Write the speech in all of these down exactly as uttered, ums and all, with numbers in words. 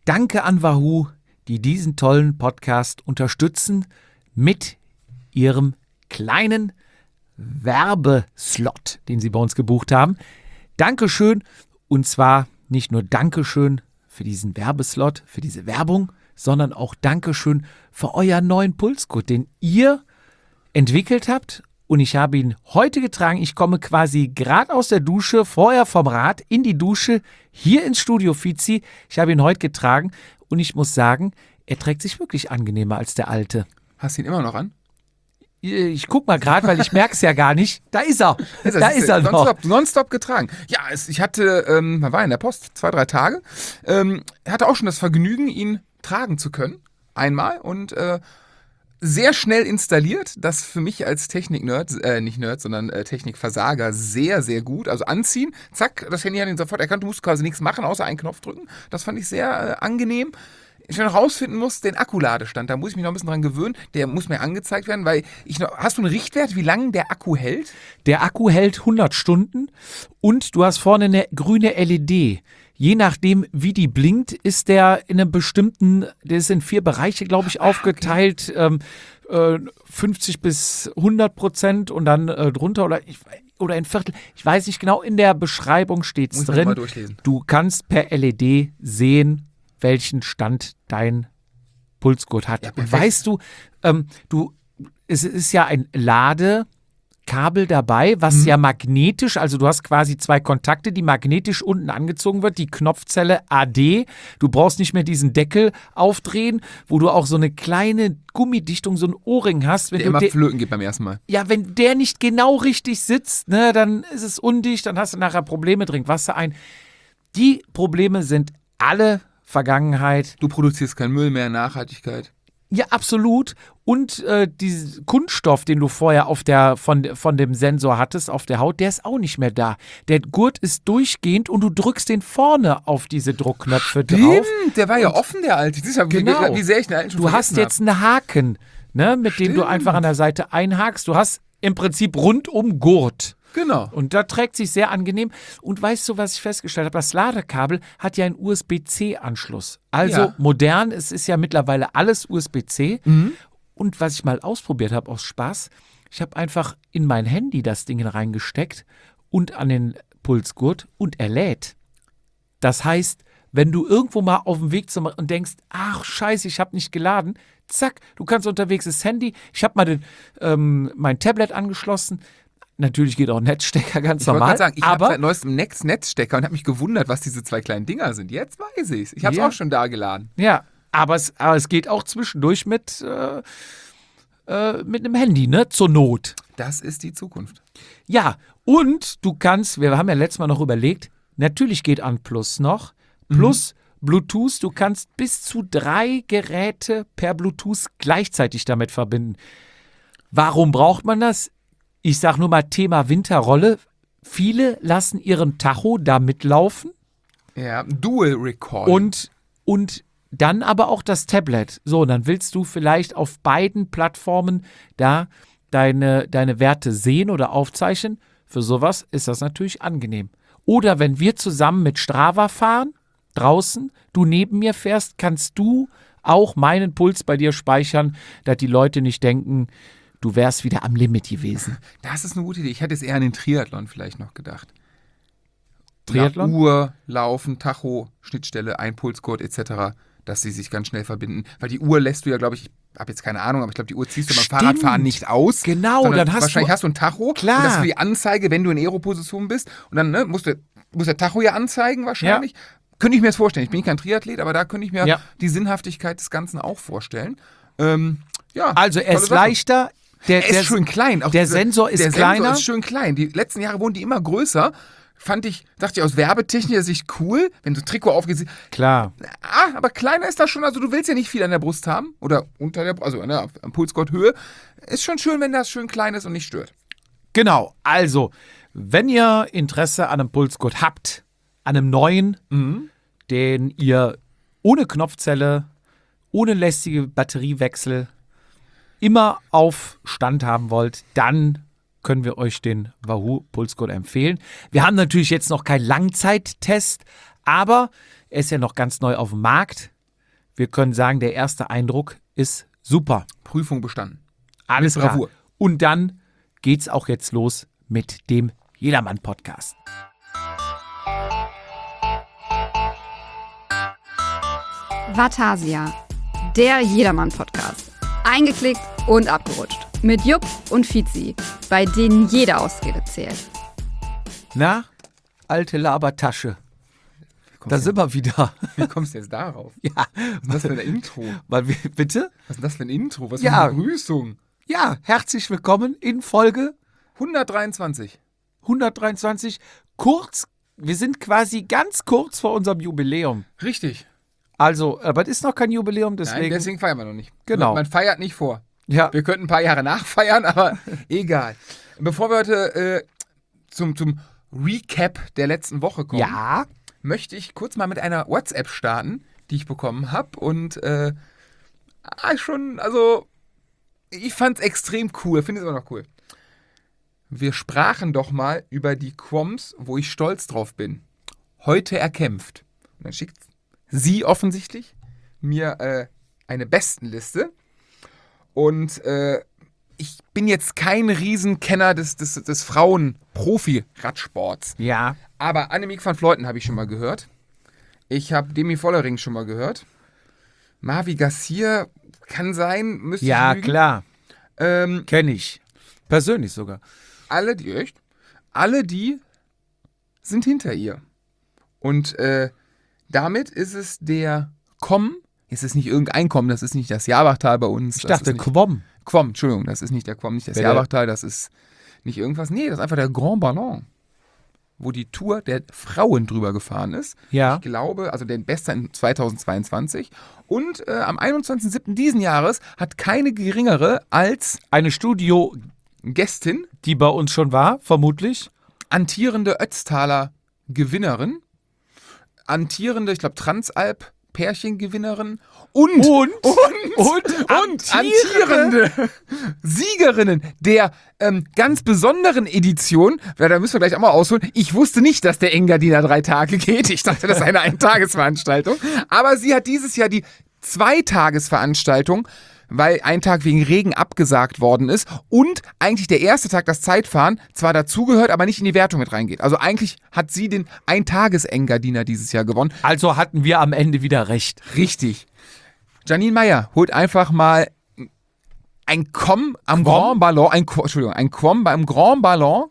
Danke an Wahoo, die diesen tollen Podcast unterstützen mit ihrem kleinen Werbeslot, den sie bei uns gebucht haben. Dankeschön, und zwar nicht nur Dankeschön für diesen Werbeslot, für diese Werbung, sondern auch Dankeschön für euren neuen Pulsgurt, den ihr entwickelt habt. Und ich habe ihn heute getragen. Ich komme quasi gerade aus der Dusche, vorher vom Rad, in die Dusche, hier ins Studio Fizi. Ich habe ihn heute getragen und ich muss sagen, er trägt sich wirklich angenehmer als der alte. Hast du ihn immer noch an? Ich guck mal gerade, weil ich merke es ja gar nicht. Da ist er. Ist er da ist er noch. Nonstop, nonstop getragen. Ja, es, ich hatte, ähm, man war in der Post, zwei, drei Tage, ähm, hatte auch schon das Vergnügen, ihn tragen zu können. Einmal und äh, sehr schnell installiert, das für mich als Technik-Nerd, äh, nicht Nerd, sondern äh, Technikversager sehr, sehr gut. Also anziehen, zack, das Handy hat ihn sofort erkannt, du musst quasi nichts machen, außer einen Knopf drücken. Das fand ich sehr äh, angenehm. Ich noch rausfinden muss, den Akkuladestand, da muss ich mich noch ein bisschen dran gewöhnen, der muss mir angezeigt werden, weil ich noch, hast du einen Richtwert, wie lange der Akku hält? Der Akku hält hundert Stunden und du hast vorne eine grüne L E D. Je nachdem, wie die blinkt, ist der in einem bestimmten, der ist in vier Bereiche, glaube ich, aufgeteilt, okay. ähm, äh, fünfzig bis hundert Prozent und dann äh, drunter oder, ich, oder ein Viertel. Ich weiß nicht genau, in der Beschreibung steht es drin. Mal durchlesen. Du kannst per L E D sehen, welchen Stand dein Pulsgurt hat. Ja, und weißt du, ähm, du, es ist ja ein Lade- Kabel dabei, was mhm. ja magnetisch, also du hast quasi zwei Kontakte, die magnetisch unten angezogen wird, die Knopfzelle A D. Du brauchst nicht mehr diesen Deckel aufdrehen, wo du auch so eine kleine Gummidichtung, so ein Ohrring hast. Wenn der du immer de- flöten geht beim ersten Mal. Ja, wenn der nicht genau richtig sitzt, ne, dann ist es undicht, dann hast du nachher Probleme, trink Wasser ein. Die Probleme sind alle Vergangenheit. Du produzierst keinen Müll mehr, Nachhaltigkeit. Ja, absolut. Und äh, dieser Kunststoff, den du vorher auf der, von, von dem Sensor hattest, auf der Haut, der ist auch nicht mehr da. Der Gurt ist durchgehend und du drückst den vorne auf diese Druckknöpfe Stimmt, drauf. Der war ja und offen, der Alte. Siehst du, genau. wie, wie sehr ich den Alten schon Du hast jetzt einen Haken, ne, mit Stimmt. dem du einfach an der Seite einhakst. Du hast im Prinzip rundum Gurt. Genau. Und da trägt sich sehr angenehm. Und weißt du, was ich festgestellt habe? Das Ladekabel hat ja einen U S B C Anschluss. Also ja. modern, es ist ja mittlerweile alles U S B C. Mhm. Und was ich mal ausprobiert habe aus Spaß, ich habe einfach in mein Handy das Ding reingesteckt und an den Pulsgurt und er lädt. Das heißt, wenn du irgendwo mal auf dem Weg zum und denkst, ach scheiße, ich habe nicht geladen, zack, du kannst unterwegs das Handy, ich habe mal den, ähm, mein Tablet angeschlossen. Natürlich geht auch ein Netzstecker ganz ich normal. Ich sagen, ich habe seit neuestem Netz Netzstecker und habe mich gewundert, was diese zwei kleinen Dinger sind. Jetzt weiß ich es. Ich habe es ja. auch schon da geladen. Ja, aber es, aber es geht auch zwischendurch mit, äh, äh, mit einem Handy, ne? Zur Not. Das ist die Zukunft. Ja, und du kannst, wir haben ja letztes Mal noch überlegt, natürlich geht OnePlus noch. Plus mhm. Bluetooth, du kannst bis zu drei Geräte per Bluetooth gleichzeitig damit verbinden. Warum braucht man das? Ich sage nur mal Thema Winterrolle. Viele lassen ihren Tacho da mitlaufen. Ja, Dual Recall. Und, und dann aber auch das Tablet. So, dann willst du vielleicht auf beiden Plattformen da deine, deine Werte sehen oder aufzeichnen. Für sowas ist das natürlich angenehm. Oder wenn wir zusammen mit Strava fahren, draußen, du neben mir fährst, kannst du auch meinen Puls bei dir speichern, dass die Leute nicht denken, du wärst wieder am Limit gewesen. Das ist eine gute Idee. Ich hätte es eher an den Triathlon vielleicht noch gedacht. Triathlon? Na, Uhr, Laufen, Tacho, Schnittstelle, ein Pulsgurt et cetera, dass sie sich ganz schnell verbinden. Weil die Uhr lässt du ja, glaube ich, ich habe jetzt keine Ahnung, aber ich glaube, die Uhr ziehst du beim Stimmt. Fahrradfahren nicht aus. Genau, dann hast wahrscheinlich du... hast du ein Tacho. Klar. Und das ist für die Anzeige, wenn du in Aero-Position bist. Und dann ne, muss, der, muss der Tacho ja anzeigen wahrscheinlich. Ja. Könnte ich mir das vorstellen. Ich bin kein Triathlet, aber da könnte ich mir ja. die Sinnhaftigkeit des Ganzen auch vorstellen. Ähm, ja, also er ist leichter... Der, er ist der, schön klein. Auch der diese, Sensor ist der kleiner. Der Sensor ist schön klein. Die letzten Jahre wurden die immer größer. Fand ich, dachte ich aus werbetechnischer Sicht cool, wenn du Trikot aufgesiegt. Klar. Ah, aber kleiner ist das schon. Also du willst ja nicht viel an der Brust haben. Oder unter der also an der am Pulsgurthöhe. Ist schon schön, wenn das schön klein ist und nicht stört. Genau. Also, wenn ihr Interesse an einem Pulsgurt habt, an einem neuen, mhm. den ihr ohne Knopfzelle, ohne lästige Batteriewechsel immer auf Stand haben wollt, dann können wir euch den Wahoo Pulsgurt empfehlen. Wir haben natürlich jetzt noch keinen Langzeittest, aber er ist ja noch ganz neu auf dem Markt. wir können sagen, der erste Eindruck ist super. Prüfung bestanden. Alles Mit klar. Bravour. Und dann geht's auch jetzt los mit dem Jedermann-Podcast. Vatasia, der Jedermann-Podcast. Eingeklickt und abgerutscht. Mit Jupp und Fizi, bei denen jede Ausrede zählt. Na, alte Labertasche. Da sind wir wieder. Wie kommst du jetzt darauf? Ja. Was ist das für ein Intro? Weil wir, bitte? Was ist das für ein Intro? Was für Ja. eine Begrüßung? Ja, herzlich willkommen in Folge hundertdreiundzwanzig. hundertdreiundzwanzig. Kurz, wir sind quasi ganz kurz vor unserem Jubiläum. Richtig. Also, aber es ist noch kein Jubiläum, deswegen. Nein, deswegen feiern wir noch nicht. Genau. Man feiert nicht vor. Ja, Wir könnten ein paar Jahre nachfeiern, aber egal. Bevor wir heute äh, zum, zum Recap der letzten Woche kommen, ja. möchte ich kurz mal mit einer WhatsApp starten, die ich bekommen habe. Und äh, ah, schon, also, ich fand es extrem cool, finde es immer noch cool. Wir sprachen doch mal über die Quoms, wo ich stolz drauf bin. Heute erkämpft. Und dann schickt sie offensichtlich mir äh, eine Bestenliste. Und äh, ich bin jetzt kein Riesenkenner des, des, des Frauen-Profi-Radsports. Ja. Aber Annemiek van Vleuten habe ich schon mal gehört. Ich habe Demi Vollering schon mal gehört. Mavi Garcia kann sein, müsste Ja, ich lügen. klar. Ähm, Kenne ich. Persönlich sogar. alle, die, echt? Alle die sind hinter ihr. Und äh, damit ist es der Komm, es ist nicht irgendein Komm, das ist nicht das Jabachtal bei uns. Ich das dachte, ist nicht, Quom. Quom, Entschuldigung, das ist nicht der Quom, nicht das Wer der- Jabachtal, das ist nicht irgendwas. Nee, das ist einfach der Grand Ballon, wo die Tour der Frauen drüber gefahren ist. Ja. Ich glaube, also der Beste in zweitausendzweiundzwanzig. Und äh, am einundzwanzigsten siebten diesen Jahres hat keine geringere als Eine Studio, Gästin, die bei uns schon war, vermutlich. antierende Ötztaler Gewinnerin, antierende, ich glaube, Transalp Pärchengewinnerin und, Und, und, und und antierende Siegerinnen der ähm, ganz besonderen Edition. Ja, da müssen wir gleich auch mal ausholen. Ich wusste nicht, dass der Engadiner drei Tage geht. Ich dachte, das ist eine Eintagesveranstaltung. Aber sie hat dieses Jahr die Zweitagesveranstaltung, weil ein Tag wegen Regen abgesagt worden ist und eigentlich der erste Tag, das Zeitfahren, zwar dazugehört, aber nicht in die Wertung mit reingeht. Also eigentlich hat sie den Eintages-Engadiner dieses Jahr gewonnen. Also hatten wir am Ende wieder recht. Richtig. Janine Meyer holt einfach mal ein Quom am Quom? Grand Ballon, ein, Qu- Entschuldigung, ein Quom beim Grand Ballon.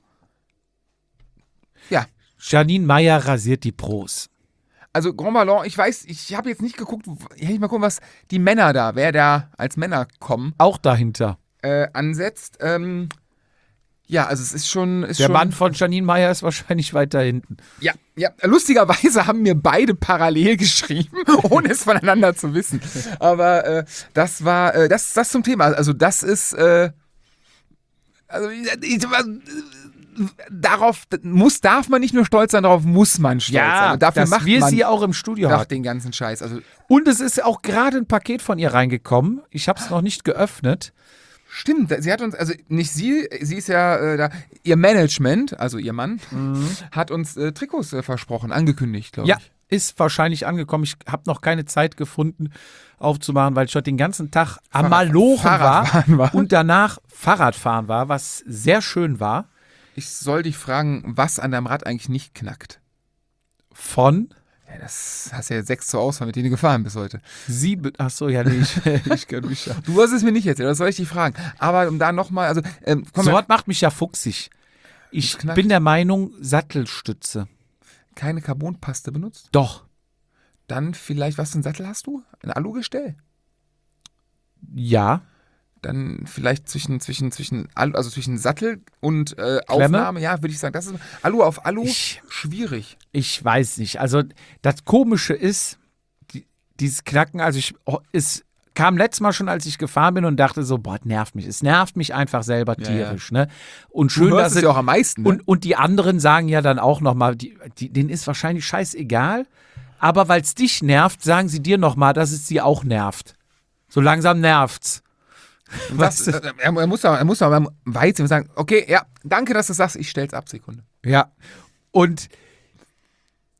Ja, Janine Meyer rasiert die Pros. also Grand Ballon, ich weiß, ich habe jetzt nicht geguckt, ich hätte mal gucken, was die Männer da, wer da als Männer kommen, Auch dahinter. äh, ansetzt. Ähm, ja, also es ist schon... Ist Der schon, Mann von Janine Meyer ist wahrscheinlich weiter hinten. Ja, ja, lustigerweise haben mir beide parallel geschrieben, ohne es voneinander zu wissen. Aber äh, das war, äh, das, das zum Thema. Also das ist, äh, also ich, ich, darauf muss, darf man nicht nur stolz sein, darauf muss man stolz sein. Ja, Und dafür dass macht wir man sie auch im Studio doch hatten. den ganzen Scheiß. Also Und es ist auch gerade ein Paket von ihr reingekommen. Ich habe es noch nicht geöffnet. stimmt, sie hat uns, also nicht sie, sie ist ja äh, da, ihr Management, also ihr Mann, hat uns äh, Trikots äh, versprochen, angekündigt, glaube Ja, ich. ist wahrscheinlich angekommen. Ich habe noch keine Zeit gefunden aufzumachen, weil ich heute den ganzen Tag am Fahrrad- Malochen war, Fahrradfahren war. und danach Fahrradfahren war, was sehr schön war. Ich soll dich fragen, was an deinem Rad eigentlich nicht knackt. Von Ja, das hast ja jetzt sechs zur Auswahl, mit denen du gefahren bist heute. sieben. Achso, ja, nee, ich, ich kann mich ja. Du hast es mir nicht erzählt, das soll ich dich fragen. Aber um da nochmal, also, ähm, komm, So mal, was macht mich ja fuchsig. Ich knackt. bin der Meinung, Sattelstütze. keine Carbonpaste benutzt? Doch. Dann vielleicht, was für einen Sattel hast du? Ein Alugestell? Ja. Dann vielleicht zwischen, zwischen, zwischen, Alu, also zwischen Sattel und äh, Klemme? Aufnahme, ja, würde ich sagen, das ist Alu auf Alu, Ich- schwierig. Ich weiß nicht. Also das Komische ist, die, dieses Knacken, also ich, oh, es kam letztes Mal schon, als ich gefahren bin und dachte so, boah, das nervt mich. Es nervt mich einfach selber Ja, tierisch. Ne? Und Du schön, hörst dass es ja auch am meisten. Ne? und, und die anderen sagen ja dann auch nochmal, die, die, denen ist wahrscheinlich scheißegal, aber weil es dich nervt, sagen sie dir nochmal, dass es sie auch nervt. So langsam nervt's. was, weißt äh, er, er muss aber, er muss aber beim Weizen sagen, okay, ja, danke, dass du sagst, ich stell's ab, Sekunde. Ja. Und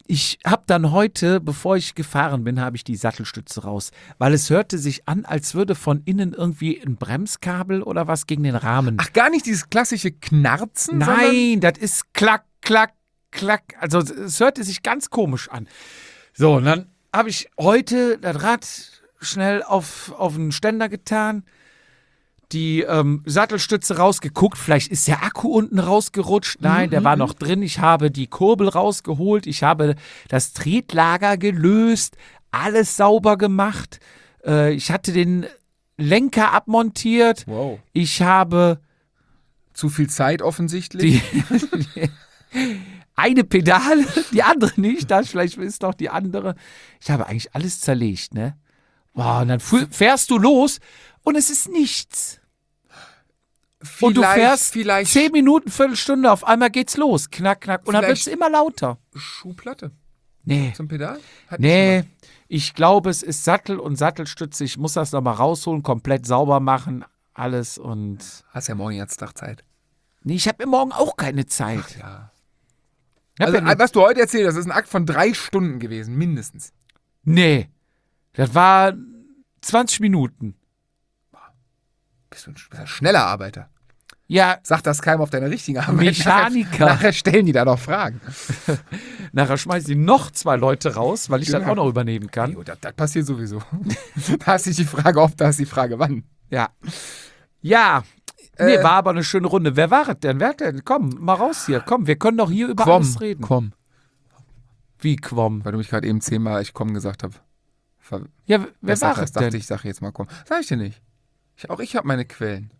ich habe dann heute, bevor ich gefahren bin, habe ich die Sattelstütze raus, weil es hörte sich an, als würde von innen irgendwie ein Bremskabel oder was gegen den Rahmen. Ach, gar nicht dieses klassische Knarzen? sondern- Nein, das ist klack, klack, klack. Also es hörte sich ganz komisch an. So, und dann habe ich heute das Rad schnell auf, auf einen Ständer getan, die ähm, Sattelstütze rausgeguckt. Vielleicht ist der Akku unten rausgerutscht. Nein, der war noch drin. Ich habe die Kurbel rausgeholt. Ich habe das Tretlager gelöst. Alles sauber gemacht. Äh, ich hatte den Lenker abmontiert. Wow. Ich habe Zu viel Zeit offensichtlich. die eine Pedale, die andere nicht. Das vielleicht ist noch die andere. Ich habe eigentlich alles zerlegt, ne? Wow, und dann fu- fährst du los und es ist nichts. Und du fährst vielleicht zehn Minuten, Viertelstunde, auf einmal geht's los. Knack, knack. Und dann wird Vielleicht- es immer lauter. Schuhplatte Nee. zum Pedal? Hat Nee, nicht ich glaube, es ist Sattel und Sattelstütze. Ich muss das nochmal rausholen, komplett sauber machen, alles und. jemand. Hast ja morgen jetzt Tag Zeit. Nee, ich habe mir morgen auch keine Zeit. Ja. Ich hab Also, ja ne- was du heute erzählt hast, ist ein Akt von drei Stunden gewesen, mindestens. nee, das war zwanzig Minuten. Bist du ein sch- schneller Arbeiter. Ja, Sag das keinem auf deiner richtigen Arbeit. Mechaniker. Nachher, nachher stellen die da noch Fragen. nachher schmeißen die noch zwei Leute raus, weil ich das Genau. auch noch übernehmen kann. Jo, das, das passiert sowieso. Da ist nicht die Frage, ob, da ist die Frage, wann. Ja. Ja. Nee, Äh. war aber eine schöne Runde. Wer war es denn? Wer hat denn? Komm, mal raus hier. Komm, wir können doch hier über alles reden. komm. Wie Quom? Weil du mich gerade eben zehnmal ich komm gesagt hast. Ver Ja, wer besser war es hast, dachte denn? ich, sag jetzt mal komm. Sag ich dir nicht. Ich, auch ich habe meine Quellen.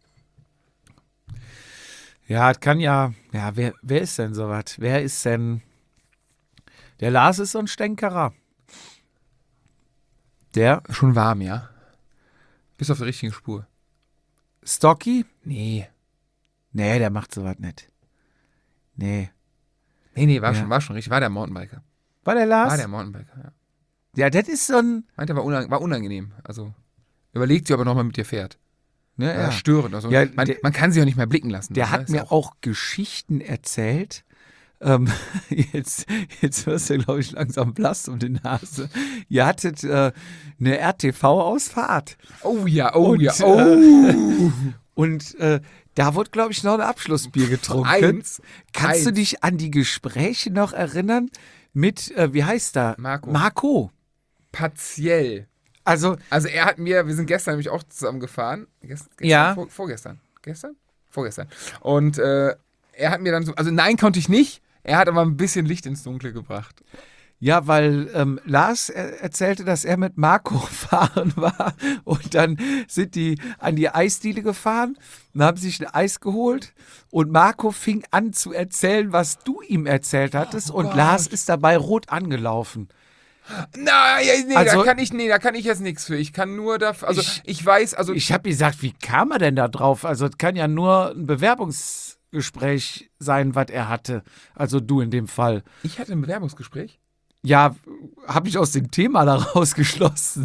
Ja, es kann ja. Ja, wer, wer ist denn sowas? Wer ist denn. Der Lars ist so ein Stänkerer. Der Schon warm, ja? Bist auf der richtigen Spur. Stocky? Nee. Nee, der macht sowas nicht. Nee. Nee, nee, war Ja. schon, war schon richtig. War der Mountainbiker. War der Lars? War der Mountainbiker, ja. Ja, das ist so ein. Meinte, war, unang war unangenehm. Also, überlegt sie, ob er nochmal mit dir fährt. Ne, Ja. ja. Störend. Also, Ja, man, der- man kann sie auch nicht mehr blicken lassen. Der ne? hat Ist mir auch Geschichten erzählt. Ähm, jetzt, jetzt wirst du, glaube ich, langsam blass um die Nase. Ihr hattet äh, eine R T V-Ausfahrt. Oh ja, oh Und, ja, äh, oh. Und äh, da wurde, glaube ich, noch ein Abschlussbier getrunken. Eins. Kannst du Eins. dich an die Gespräche noch erinnern mit, äh, wie heißt er? Marco. Marco. Partiell. Also, Also er hat mir, wir sind gestern nämlich auch zusammen gefahren. Gest, gestern, Ja. Vor, vorgestern. Gestern? Vorgestern. Und äh, er hat mir dann so, also nein konnte ich nicht. Er hat aber ein bisschen Licht ins Dunkle gebracht. ja, weil ähm, Lars er erzählte, dass er mit Marco fahren war und dann sind die an die Eisdiele gefahren und haben sich ein Eis geholt und Marco fing an zu erzählen, was du ihm erzählt hattest und Gott. Lars ist dabei rot angelaufen. Nein, nee, Also- da kann ich, nee, da kann ich jetzt nichts für. Ich kann nur dafür, also Ich- ich, weiß, also Ich habe gesagt, wie kam er denn da drauf? Also es kann ja nur ein Bewerbungsgespräch sein, was er hatte. Also du in dem Fall. ich hatte ein Bewerbungsgespräch. Ja, habe ich aus dem Thema da rausgeschlossen.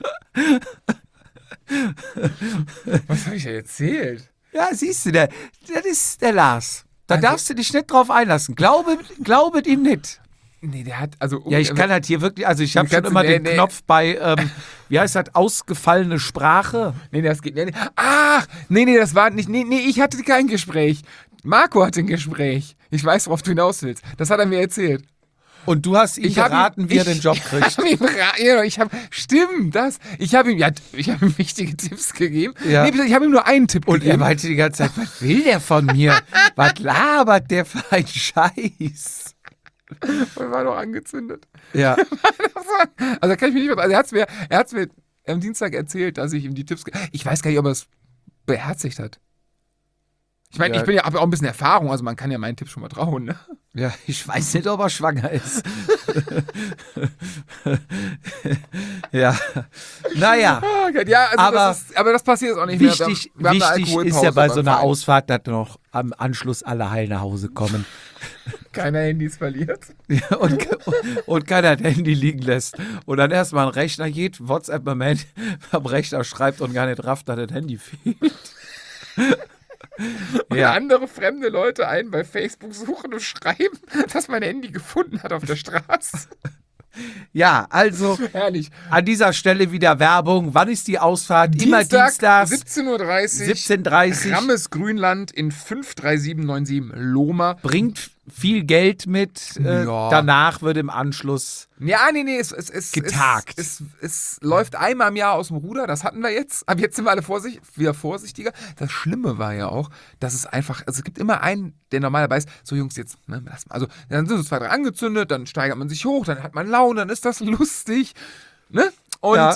Was habe ich ja erzählt? Ja, siehst du, der, das ist der Lars. Da Also- darfst du dich nicht drauf einlassen. Glaube, glaube ihm nicht. Nee, der hat, also Ja, ich kann halt hier wirklich, also ich habe Du schon kannst- immer nee, den nee. Knopf bei, ähm, wie heißt das, ausgefallene Sprache. Nee, das geht. Nee, nee. Ach, nee, nee, das war nicht. Nee, nee, ich hatte kein Gespräch. Marco hatte ein Gespräch. Ich weiß, worauf du hinaus willst. Das hat er mir erzählt. Und du hast ihm Ich hab geraten, ihm, wie er ich, den Job Ich kriegt. hab ihm ra- ja, ich hab, stimmt, das. Ich habe ihm, ja, ich habe ihm wichtige Tipps gegeben. Ja. Nee, ich habe ihm nur einen Tipp Und er gegeben. meinte die ganze Zeit, was will der von mir? Was labert der für ein Scheiß? Er war doch angezündet. Ja. Also da kann ich mich nicht mehr. Also er hat es mir, er hat's mir am Dienstag erzählt, dass ich ihm die Tipps. Ge ich weiß gar nicht, ob er es beherzigt hat. Ich meine, Ja. ich bin ja hab ja auch ein bisschen Erfahrung, also man kann ja meinen Tipps schon mal trauen. Ne? Ja, ich weiß nicht, ob er schwanger ist. ja. Naja. Ah, Gott, ja, also Aber das ist, aber das passiert jetzt auch nicht mehr. Wichtig, Wir haben, wir haben eine wichtig ist Alkoholpause ja bei beim so einer Verein. Ausfahrt, dass noch am Anschluss alle heil nach Hause kommen Keiner Handys verliert. Ja, und, und keiner das Handy liegen lässt. Und dann erstmal ein Rechner geht, WhatsApp beim, Handy, beim Rechner schreibt und gar nicht rafft, dass das Handy fehlt. Und Ja. andere fremde Leute einen bei Facebook suchen und schreiben, dass mein Handy gefunden hat auf der Straße. Ja, also Herrlich. an dieser Stelle wieder Werbung. Wann ist die Ausfahrt? Immer dienstags, siebzehn Uhr dreißig. siebzehn Uhr dreißig. Rammes Grünland in fünf drei sieben neun sieben Lohmer. Bringt viel Geld mit. Äh, Ja. Danach wird im Anschluss Ja, nee, nee, es, es, es, Getagt. Es, es, es läuft einmal im Jahr aus dem Ruder, das hatten wir jetzt. Aber jetzt sind wir alle vorsicht, wieder vorsichtiger. Das Schlimme war ja auch, dass es einfach, also es gibt immer einen, der normalerweise, so Jungs, jetzt, ne, lass mal, also dann sind so zwei, drei angezündet, dann steigert man sich hoch, dann hat man Laune, dann ist das lustig, ne? Und Ja.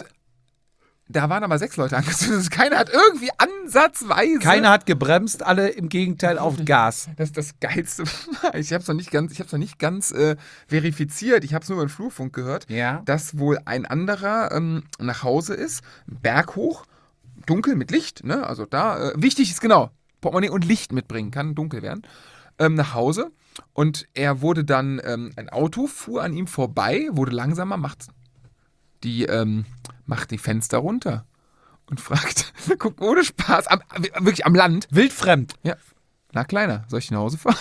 da waren aber sechs Leute angezündet, also keiner hat irgendwie ansatzweise... keiner hat gebremst, alle im Gegenteil auf Gas. Das ist das Geilste. Ich habe es noch nicht ganz, ich hab's noch nicht ganz äh, verifiziert. Ich habe es nur über den Flurfunk gehört, Ja. dass wohl ein anderer ähm, nach Hause ist, Berg hoch, dunkel mit Licht. Ne? Also da, äh, wichtig ist genau, Portemonnaie und Licht mitbringen, kann dunkel werden. Ähm, nach Hause und er wurde dann, ähm, ein Auto fuhr an ihm vorbei, wurde langsamer, macht die, ähm, macht die Fenster runter und fragt, guckt ohne Spaß, am, wirklich am Land, Wildfremd. ja. Na, Kleiner, soll ich nach Hause fahren?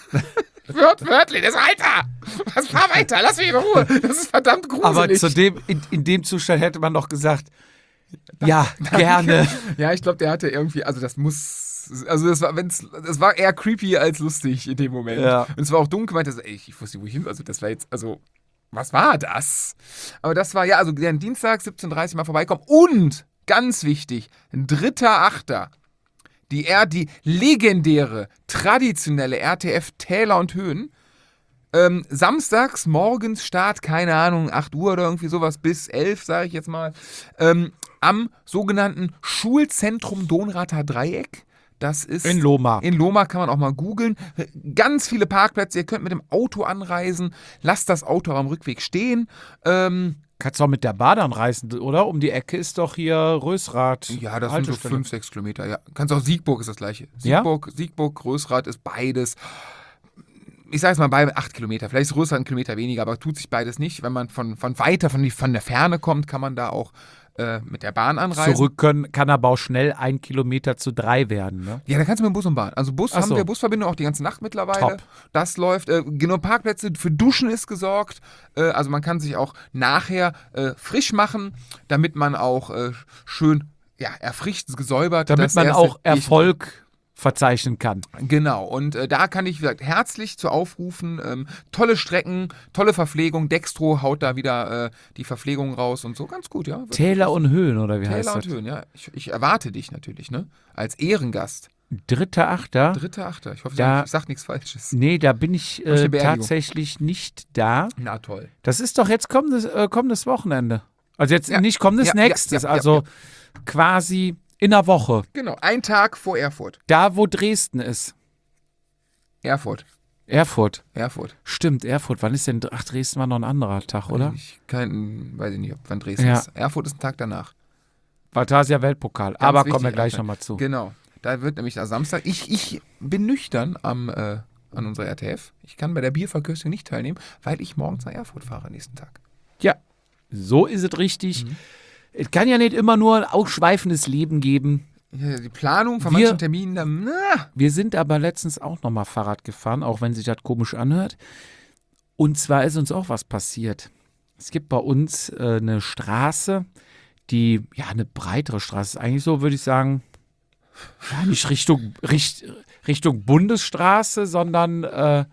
Wört, wörtlich, das ist weiter. Was, fahr weiter, lass mich in Ruhe. Das ist verdammt gruselig. Aber zu dem, in, in dem Zustand hätte man doch gesagt, ja, gerne. Ja, ich glaube, der hatte irgendwie, also das muss, also das war, wenn's, das war eher creepy als lustig in dem Moment. Ja. Und es war auch dunkel, meinte so, ey, ich wusste nicht, wo ich hin, also das war jetzt, also, was war das? Aber das war, ja, also der Dienstag, siebzehn Uhr dreißig mal vorbeikommen und, ganz wichtig, dritter Achter Die, R, die legendäre, traditionelle R T F Täler und Höhen. Ähm, samstags morgens Start, keine Ahnung, acht Uhr oder irgendwie sowas, bis elf, sage ich jetzt mal, ähm, am sogenannten Schulzentrum Donrather Dreieck. Das ist In Lohmar. In Lohmar, kann man auch mal googeln. Ganz viele Parkplätze, ihr könnt mit dem Auto anreisen, lasst das Auto am Rückweg stehen. Ähm, Kannst du auch mit der Bahn anreisen, oder? Um die Ecke ist doch hier Rösrath. Ja, das sind so Haltestelle. fünf, sechs Kilometer. Ja. Kannst auch Siegburg ist das gleiche. Ja? Siegburg, Siegburg, Größrath ist beides. Ich sage es mal bei acht Kilometer. Vielleicht ist Größrath ein Kilometer weniger, aber tut sich beides nicht. Wenn man von, von weiter, von, die, von der Ferne kommt, kann man da auch äh, mit der Bahn anreisen. Zurück können, kann aber auch schnell ein Kilometer zu drei werden, ne? Ja, da kannst du mit dem Bus und Bahn. Also Bus Ach haben so. wir, Busverbindung auch die ganze Nacht mittlerweile. Top. Das läuft. Äh, genau, Parkplätze für Duschen ist gesorgt. Äh, also man kann sich auch nachher äh, frisch machen, damit man auch äh, schön ja, erfrischt, gesäubert. Damit das man erste auch Bierchen- Erfolg verzeichnen kann. Genau, und äh, da kann ich, wie gesagt, herzlich zu aufrufen. Ähm, tolle Strecken, tolle Verpflegung. Dextro haut da wieder äh, die Verpflegung raus und so. Ganz gut, ja. Wirklich. Täler und Höhen, oder wie heißt Täler das? und Höhen, ja. Ich, ich erwarte dich natürlich, ne? Als Ehrengast. Dritter Achter? Dritter Achter. Ich hoffe, Da- ich sag nichts Falsches. Nee, da bin ich Hab ich eine äh, Beerdigung? tatsächlich nicht da. Na toll. Das ist doch jetzt kommendes, äh, kommendes Wochenende. Also jetzt Ja. nicht kommendes, Ja, ja, nächstes. ja, ja, also ja. quasi in der Woche. Genau, ein Tag vor Erfurt. Da, wo Dresden ist. Erfurt. Erfurt. Erfurt. Stimmt, Erfurt. Wann ist denn? Ach, Dresden war noch ein anderer Tag, oder? Ich kein, weiß ich nicht, ob wann Dresden Ja. ist. Erfurt ist ein Tag danach. Vatasia Weltpokal. Ganz Aber wichtig, kommen wir gleich Alter. nochmal zu. Genau. Da wird nämlich am Samstag. Ich, ich bin nüchtern am, äh, an unserer R T F. Ich kann bei der Bierverköstung nicht teilnehmen, weil ich morgens nach Erfurt fahre nächsten Tag. Ja, so ist es richtig. Mhm. Es kann ja nicht immer nur ein ausschweifendes Leben geben. Ja, die Planung von Wir- manchen Terminen, da, na, Wir sind aber letztens auch nochmal Fahrrad gefahren, auch wenn sich das komisch anhört. Und zwar ist uns auch was passiert. Es gibt bei uns äh, eine Straße, die, ja, eine breitere Straße ist eigentlich so, würde ich sagen, ja, nicht Richtung, Richt, Richtung Bundesstraße, sondern, äh,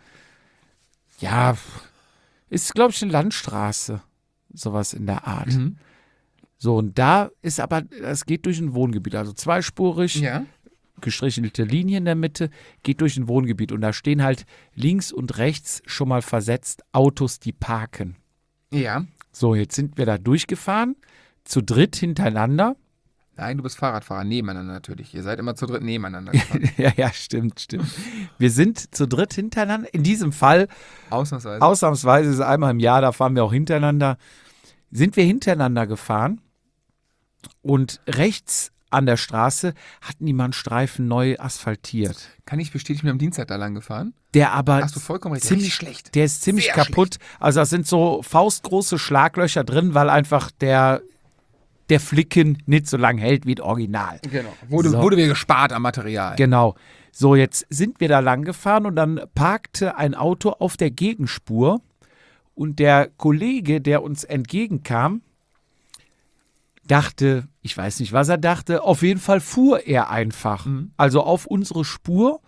ja, ist, glaube ich, eine Landstraße. Sowas in der Art. Mhm. So, und da ist aber, es geht durch ein Wohngebiet, also zweispurig, ja. gestrichelte Linie in der Mitte, geht durch ein Wohngebiet. Und da stehen halt links und rechts schon mal versetzt Autos, die parken. Ja. So, jetzt sind wir da durchgefahren, zu dritt hintereinander. Nein, du bist Fahrradfahrer, nebeneinander natürlich. Ihr seid immer zu dritt nebeneinander gefahren. Ja, ja, stimmt, stimmt. Wir sind zu dritt hintereinander. In diesem Fall, Ausnahmsweise. ausnahmsweise ist es einmal im Jahr, da fahren wir auch hintereinander, sind wir hintereinander gefahren. Und rechts an der Straße hatten die mal einen Streifen neu asphaltiert. Kann ich bestätigen, ich bin am Dienstag da lang gefahren. Der aber Hast du vollkommen recht. ziemlich Richtig schlecht. Der ist ziemlich Sehr kaputt. Also da sind so faustgroße Schlaglöcher drin, weil einfach der der Flicken nicht so lange hält wie das Original. Genau. Wurde, So. wurde mir gespart am Material. Genau. So, jetzt sind wir da lang gefahren und dann parkte ein Auto auf der Gegenspur und der Kollege, der uns entgegenkam, dachte, ich weiß nicht, was er dachte, auf jeden Fall fuhr er einfach. Mhm. Also auf unsere Spur,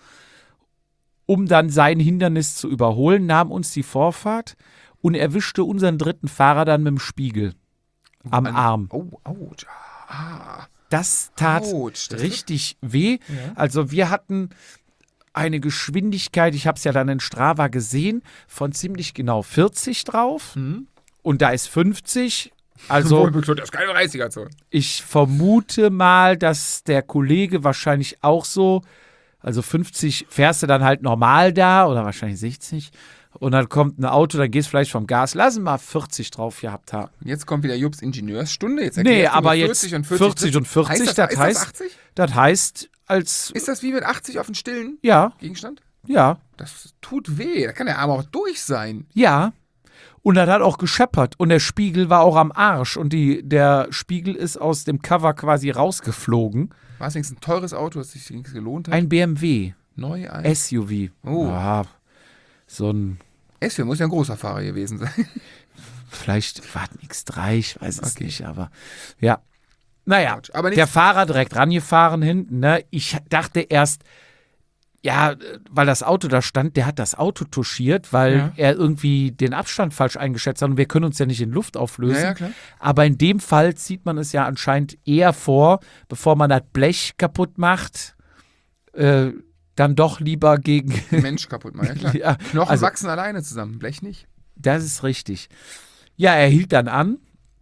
um dann sein Hindernis zu überholen, nahm uns die Vorfahrt und erwischte unseren dritten Fahrer dann mit dem Spiegel am An- Arm. Oh, ouch. Ah. Das tat Autsch, das richtig weh. Ja. Also wir hatten eine Geschwindigkeit, ich habe es ja dann in Strava gesehen, von ziemlich genau vierzig drauf. Mhm. Und da ist fünfzig. Also Wohlbekloppt, das ist keine dreißiger-Zone. ich vermute mal, dass der Kollege wahrscheinlich auch so, also fünfzig fährst du dann halt normal da oder wahrscheinlich sechzig. Und dann kommt ein Auto, dann gehst du vielleicht vom Gas. Lass ihn mal vierzig drauf gehabt haben. Jetzt kommt wieder Jupps Ingenieursstunde. Jetzt Nee, erklärst du aber mir jetzt vierzig und vierzig. vierzig und vierzig, heißt das, das ist heißt- das achtzig? Das heißt, als, Ist das wie mit achtzig auf den stillen ja, Gegenstand? ja, Das tut weh. Da kann der Arm auch durch sein. ja. Und das hat auch gescheppert. Und der Spiegel war auch am Arsch. Und die, der Spiegel ist aus dem Cover quasi rausgeflogen. War es wenigstens ein teures Auto, das sich wenigstens gelohnt hat? Ein B M W, Neu, ein S U V. Oh. Ja, so ein, S vier muss ja ein großer Fahrer gewesen sein. vielleicht war ein X drei, ich weiß es Okay. nicht, aber ja. Naja, Aber nicht- der Fahrer direkt rangefahren hinten. Ne? Ich dachte erst, ja, weil das Auto da stand, der hat das Auto touchiert, weil Ja. er irgendwie den Abstand falsch eingeschätzt hat und wir können uns ja nicht in Luft auflösen. Ja, ja, klar. Aber in dem Fall zieht man es ja anscheinend eher vor, bevor man das Blech kaputt macht, äh, dann doch lieber gegen. Ein Mensch kaputt machen, ja klar. Ja, Knochen also- wachsen alleine zusammen, Blech nicht. Das ist richtig. Ja, er hielt dann an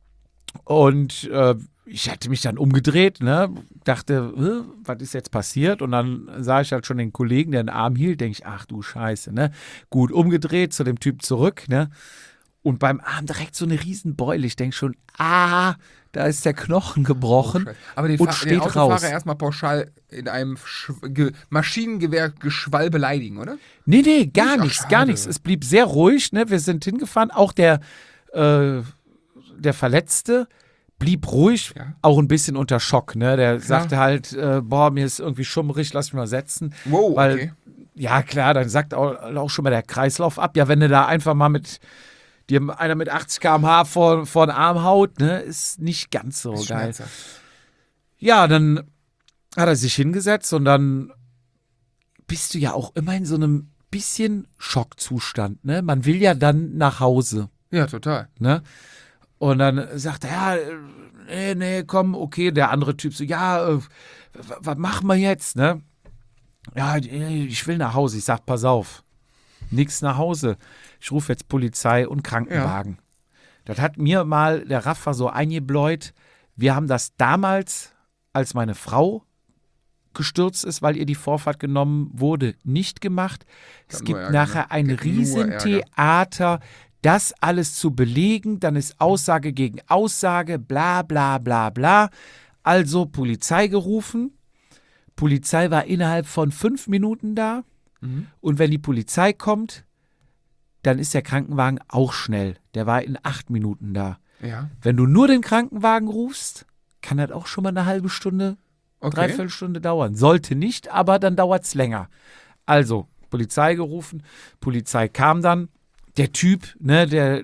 und äh, ich hatte mich dann umgedreht, ne? Dachte, äh, was ist jetzt passiert? Und dann sah ich halt schon den Kollegen, der den Arm hielt, denke ich, ach du Scheiße, ne? Gut, umgedreht zu dem Typ zurück, ne? Und beim Arm direkt so eine Riesenbeule. Ich denke schon, ah, da ist der Knochen gebrochen Oh, Aber den, und Fa steht den Autofahrer raus. erstmal pauschal in einem Sch- Ge Maschinengewehr-Geschwall beleidigen, oder? Nee, nee, gar Ach, nichts, schade. gar nichts. Es blieb sehr ruhig, ne? Wir sind hingefahren. Auch der, äh, der Verletzte blieb ruhig, Ja. auch ein bisschen unter Schock, ne? Der sagte halt, äh, boah, mir ist irgendwie schummrig, lass mich mal setzen. Wow, Weil, okay. ja klar, dann sagt auch, auch schon mal der Kreislauf ab. Ja, wenn du da einfach mal mit dir einer mit achtzig Kilometer pro Stunde vor, vor den Arm haut, ne, ist nicht ganz so Ist geil. schmerzhaft. Ja, dann hat er sich hingesetzt und dann bist du ja auch immer in so einem bisschen Schockzustand, ne? Man will ja dann nach Hause, Ja, total. ne? Und dann sagt er, ja, äh, nee, nee, komm, okay. Der andere Typ so, ja, äh, w- was machen wir jetzt, ne? Ja, ich will nach Hause. Ich sag, pass auf, nix nach Hause. Ich rufe jetzt Polizei und Krankenwagen. Das hat mir mal der Raffa so eingebläut. Wir haben das damals, als meine Frau gestürzt ist, weil ihr die Vorfahrt genommen wurde, nicht gemacht. Es Gab gibt nur Ärger, nachher ne? ein Gibt nur Riesentheater, das alles zu belegen. Dann ist Aussage gegen Aussage, bla bla bla bla. Also Polizei gerufen. Polizei war innerhalb von fünf Minuten da. Mhm. Und wenn die Polizei kommt, dann ist der Krankenwagen auch schnell. Der war in acht Minuten da. Ja, Wenn du nur den Krankenwagen rufst, kann das auch schon mal eine halbe Stunde, okay. dreiviertel Stunde dauern. Sollte nicht, aber dann dauert es länger. Also, Polizei gerufen, Polizei kam dann. Der Typ, ne, der,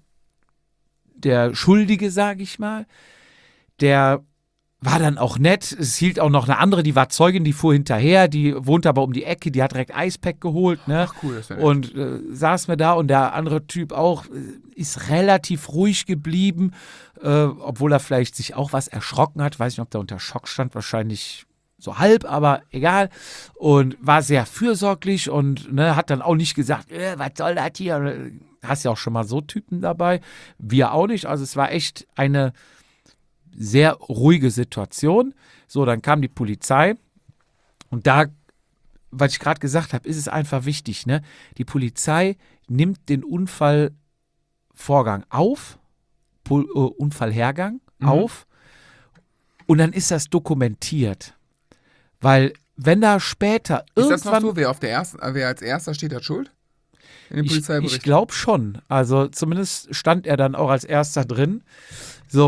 der Schuldige, sage ich mal, der war dann auch nett. Es hielt auch noch eine andere, die war Zeugin, die fuhr hinterher, die wohnt aber um die Ecke, die hat direkt Eispack geholt, ne? Ach cool, das wäre Und äh, saß mir da und der andere Typ auch äh, ist relativ ruhig geblieben, äh, obwohl er vielleicht sich auch was erschrocken hat. Weiß nicht, ob der unter Schock stand, wahrscheinlich so halb, aber egal. Und war sehr fürsorglich und ne, hat dann auch nicht gesagt, äh, was soll das hier? Hast ja auch schon mal so Typen dabei. Wir auch nicht. Also es war echt eine sehr ruhige Situation. So, dann kam die Polizei und da, was ich gerade gesagt habe, ist es einfach wichtig, ne? Die Polizei nimmt den Unfallvorgang auf, Pol äh, Unfallhergang Mhm. auf und dann ist das dokumentiert. Weil wenn da später Ist das noch irgendwann so? Wer, auf der ersten, äh, wer als erster steht, hat Schuld? In dem Ich, Polizeibericht? ich glaube schon. Also zumindest stand er dann auch als erster drin. So,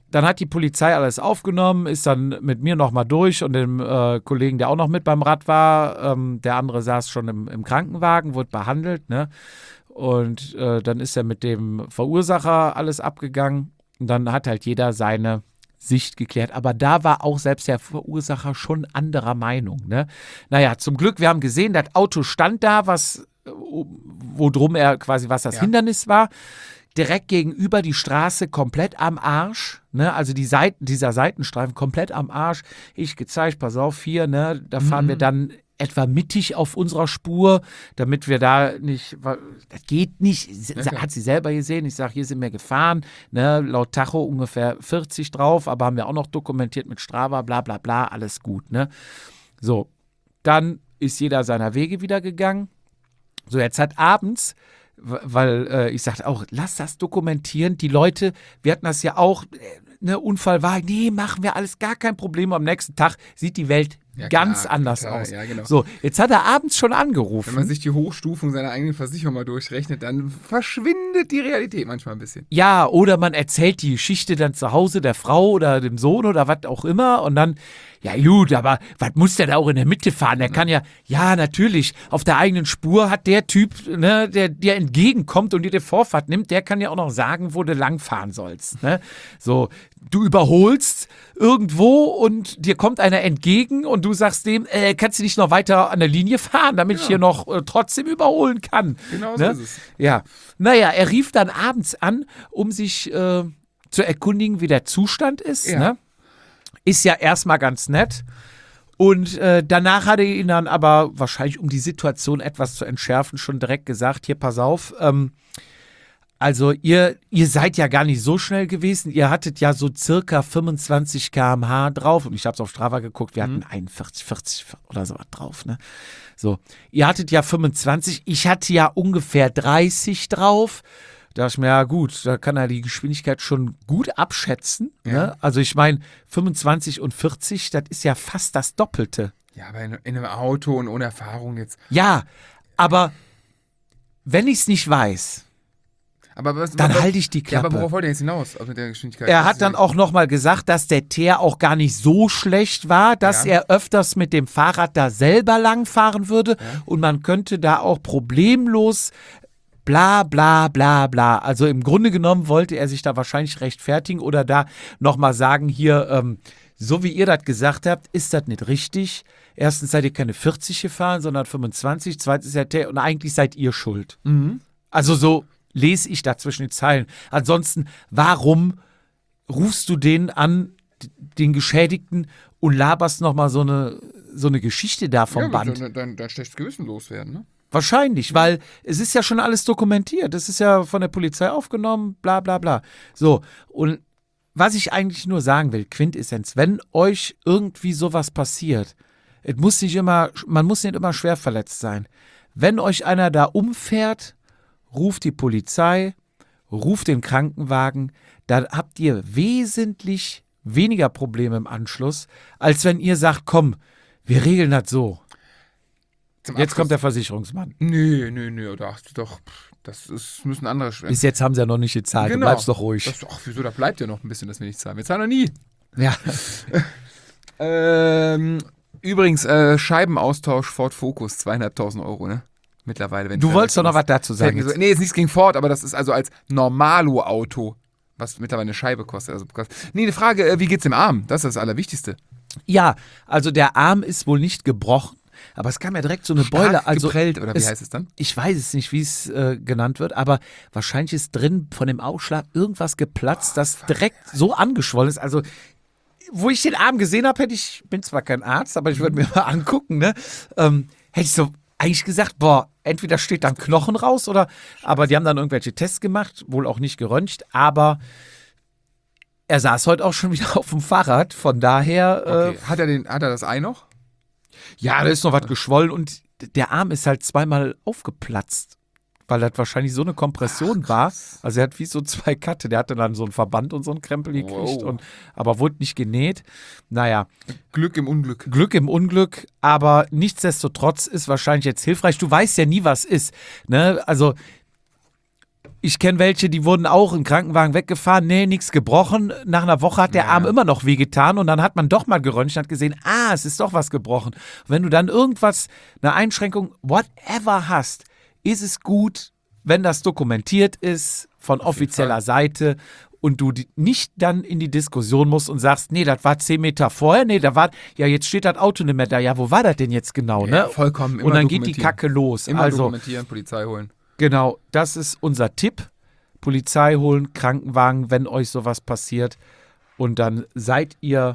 dann hat die Polizei alles aufgenommen, ist dann mit mir nochmal durch und dem äh, Kollegen, der auch noch mit beim Rad war. Ähm, der andere saß schon im, im Krankenwagen, wurde behandelt. Ne? Und äh, dann ist er mit dem Verursacher alles abgegangen. Und dann hat halt jeder seine Sicht geklärt. Aber da war auch selbst der Verursacher schon anderer Meinung. Ne? Naja, zum Glück, wir haben gesehen, das Auto stand da, was, wodrum er quasi, was das Ja. Hindernis war. Direkt gegenüber die Straße komplett am Arsch, ne? Also die Seiten, dieser Seitenstreifen komplett am Arsch. Ich gezeigt, pass auf, hier, ne? Da fahren Mhm. wir dann etwa mittig auf unserer Spur, damit wir da nicht, das geht nicht, Okay. hat sie selber gesehen. Ich sage, hier sind wir gefahren, ne? Laut Tacho ungefähr vierzig drauf, aber haben wir auch noch dokumentiert mit Strava, bla bla bla, alles gut, ne? So, dann ist jeder seiner Wege wieder gegangen. So, jetzt hat abends, weil äh, ich sagte auch, lass das dokumentieren. Die Leute, wir hatten das ja auch, äh, ne, Unfall war, nee, machen wir alles, gar kein Problem. Am nächsten Tag sieht die Welt Ja, ganz klar, anders total, aus. ja, genau. So, jetzt hat er abends schon Wenn man angerufen. sich die Hochstufung seiner eigenen Versicherung mal durchrechnet, dann verschwindet die Realität manchmal ein bisschen. Ja, oder man erzählt die Geschichte dann zu Hause der Frau oder dem Sohn oder was auch immer und dann, ja gut, aber was muss der da auch in der Mitte fahren? Der kann ja, ja natürlich, auf der eigenen Spur hat der Typ, ne, der dir entgegenkommt und dir die Vorfahrt nimmt, der kann ja auch noch sagen, wo du langfahren sollst. Ne? So, du überholst irgendwo und dir kommt einer entgegen und du sagst dem, äh, kannst du nicht noch weiter an der Linie fahren, damit ich hier noch äh, trotzdem überholen kann. Genau so ne? ist es. Ja, naja, er rief dann abends an, um sich äh, zu erkundigen, wie der Zustand ist. Ja. Ne? Ist ja erstmal ganz nett. Und äh, danach hat er ihn dann aber wahrscheinlich, um die Situation etwas zu entschärfen, schon direkt gesagt, hier, pass auf, ähm, also ihr, ihr seid ja gar nicht so schnell gewesen. Ihr hattet ja so circa fünfundzwanzig Kilometer pro Stunde drauf. Und ich habe es auf Strava geguckt, wir hatten einundvierzig, vierzig oder so was drauf. Ne? So, ihr hattet ja fünfundzwanzig, ich hatte ja ungefähr dreißig drauf. Da dachte ich mir, ja gut, da kann er die Geschwindigkeit schon gut abschätzen. Ja. Ne? Also ich meine, fünfundzwanzig und vierzig, das ist ja fast das Doppelte. Ja, aber in, in einem Auto und ohne Erfahrung jetzt. Ja, aber wenn ich es nicht weiß, Aber was, dann was, halte ich die Ja, aber Klappe. worauf wollt ihr jetzt hinaus? Also mit der Geschwindigkeit? Er Das hat ist dann ja- auch nochmal gesagt, dass der Teer auch gar nicht so schlecht war, dass Ja. er öfters mit dem Fahrrad da selber langfahren würde und man könnte da auch problemlos bla bla bla bla. Also im Grunde genommen wollte er sich da wahrscheinlich rechtfertigen oder da nochmal sagen, hier, ähm, so wie ihr das gesagt habt, ist das nicht richtig. Erstens seid ihr keine vierzig gefahren, sondern fünfundzwanzig. Zweitens ist der Teer und eigentlich seid ihr schuld. Mhm. Also so lese ich da zwischen den Zeilen. Ansonsten, warum rufst du den an, d- den Geschädigten, und laberst nochmal so eine, so eine Geschichte da vom ja, Band? Dann, dann, dann schlechtes Gewissen loswerden, ne? Wahrscheinlich, weil es ist ja schon alles dokumentiert. Das ist ja von der Polizei aufgenommen, bla bla bla. So, und was ich eigentlich nur sagen will, Quintessenz, wenn euch irgendwie sowas passiert, es muss nicht immer, man muss nicht immer schwer verletzt sein. Wenn euch einer da umfährt, ruft die Polizei, ruft den Krankenwagen, dann habt ihr wesentlich weniger Probleme im Anschluss, als wenn ihr sagt, komm, wir regeln das so. Zum Jetzt Abschluss- kommt der Versicherungsmann. Nö, nö, nö, doch, doch, pff, das ist, müssen andere schwer. Bis jetzt haben sie ja noch nicht gezahlt. Du bleibst doch ruhig. Das, ach, wieso, da bleibt ja noch ein bisschen, dass wir nicht zahlen. Wir zahlen noch nie. Ja. Ähm, übrigens, äh, Scheibenaustausch Ford Focus, zweieinhalbtausend Euro, ne? Mittlerweile. Wenn Du ich wolltest doch noch was verletzt dazu bin. Fällt sagen. mir so, Jetzt. nee, ist nichts gegen Ford, aber das ist also als Normalo-Auto, was mittlerweile eine Scheibe kostet. Also, nee, eine Frage, äh, wie geht's dem Arm? Das ist das Allerwichtigste. Ja, also der Arm ist wohl nicht gebrochen, aber es kam ja direkt so eine Stark Beule. Also geprellt, oder wie es, heißt es dann? Ich weiß es nicht, wie es äh, genannt wird, aber wahrscheinlich ist drin von dem Ausschlag irgendwas geplatzt, das direkt so angeschwollen ist. Also wo ich den Arm gesehen habe, hätte ich, bin zwar kein Arzt, aber ich würde mir mal angucken, ne? Ähm, hätte ich so eigentlich gesagt, boah, entweder steht dann Knochen raus oder, aber die haben dann irgendwelche Tests gemacht, wohl auch nicht geröntgt, aber er saß heute auch schon wieder auf dem Fahrrad, von daher, Okay. äh, Hat, er den, hat er das Ei noch? ja, da ist noch was geschwollen und der Arm ist halt zweimal aufgeplatzt, weil das wahrscheinlich so eine Kompression war. Also er hat wie so zwei Katte, der hatte dann so einen Verband und so einen Krempel gekriegt, Wow. und, aber wurde nicht genäht. Naja, Glück im Unglück. Glück im Unglück, aber nichtsdestotrotz ist wahrscheinlich jetzt hilfreich. Du weißt ja nie, was ist. Ne? Also Ich kenne welche, die wurden auch im Krankenwagen weggefahren. Nee, nichts gebrochen. Nach einer Woche hat der Ja. Arm immer noch wehgetan und dann hat man doch mal geröntgt und hat gesehen, ah, es ist doch was gebrochen. Und wenn du dann irgendwas, eine Einschränkung, whatever hast, ist es gut, wenn das dokumentiert ist von offizieller Seite und du die, nicht dann in die Diskussion musst und sagst, nee, das war zehn Meter vorher, nee, da war, ja, jetzt steht das Auto nicht mehr da. Ja, wo war das denn jetzt genau, ne? Ja, vollkommen. Immer und dann geht die dokumentieren. Kacke los. Immer also, dokumentieren, Polizei holen. genau, das ist unser Tipp. Polizei holen, Krankenwagen, wenn euch sowas passiert. Und dann seid ihr,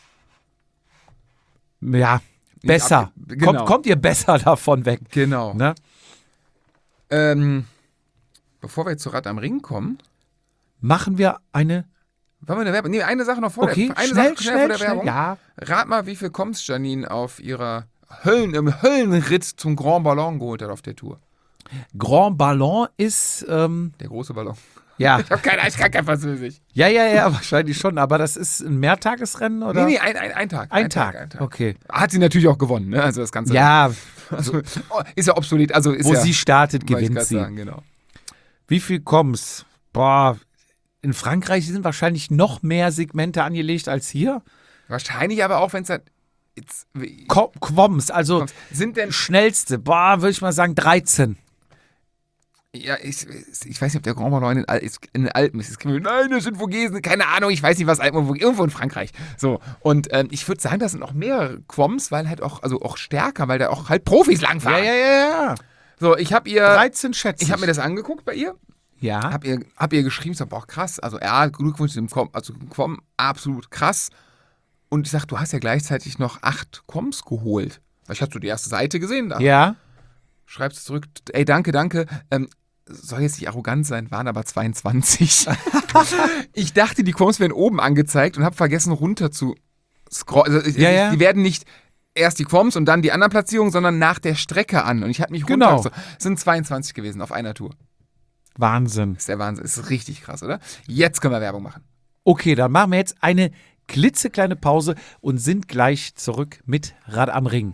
ja, besser. ab- genau. kommt, kommt ihr besser davon weg. Genau. Ne? Ähm, bevor wir jetzt zu Rad am Ring kommen, Machen wir eine, wollen wir eine Werbung? Nee, eine Sache noch vor okay, der eine schnell, Sache schnell, vor der schnell, Werbung. ja. Rat mal, wie viel kommst Janine auf ihrer Höllen, im Höllenritt zum Grand Ballon geholt hat auf der Tour? Grand Ballon ist, ähm, Der große Ballon. ja, Ich hab keine, ich kann kein Französisch. ja, ja, ja, wahrscheinlich schon, aber das ist ein Mehrtagesrennen, oder? Nee, nee, ein, ein, ein Tag. Ein Tag, ein Tag. okay. Hat sie natürlich auch gewonnen, ne? Also das Ganze. Ja, Also, oh, ist ja obsolet. Also ist wo ja, sie startet, wollte ich gewinnt grad sie. Sagen, genau. Wie viel kommt's? Boah, in Frankreich sind wahrscheinlich noch mehr Segmente angelegt als hier. Wahrscheinlich aber auch, wenn es dann. Jetzt, Ko- Quoms, also sind denn. schnellste, boah, würde ich mal sagen dreizehn. Ja, ich, ich weiß nicht, ob der Grand Ballon in, Al- ist- in den Alpen ist. Es kann- Nein, das sind Vogesen. Keine Ahnung, ich weiß nicht, was Alpen und Vogesen. Irgendwo in Frankreich. So. Und ähm, ich würde sagen, das sind noch mehr Quoms, weil halt auch, also auch stärker, weil da auch halt Profis langfahren. ja, ja. So, ich habe ihr. dreizehn schätze ich. Ich habe mir das angeguckt bei ihr. ja. Hab ihr, hab ihr geschrieben, so, boah, krass. Also, ja, Glückwunsch zum Quom, also Quom, absolut krass. Und ich sag, du hast ja gleichzeitig noch acht Quoms geholt. Weil ich hatte so die erste Seite gesehen. Da Ja. schreibst du zurück, ey, danke, danke. Ähm, soll jetzt nicht arrogant sein, waren aber zweiundzwanzig. Ich dachte, die Quoms werden oben angezeigt und habe vergessen, runter zu scrollen. Also, ich- Ja, ich- ja. Die werden nicht erst die Quoms und dann die anderen Platzierungen, sondern nach der Strecke an. Und ich hatte mich Genau. runter. Es sind zweiundzwanzig gewesen auf einer Tour. Wahnsinn. Das ist der Wahnsinn. Das ist richtig krass, oder? Jetzt können wir Werbung machen. Okay, dann machen wir jetzt eine klitzekleine Pause und sind gleich zurück mit Rad am Ring.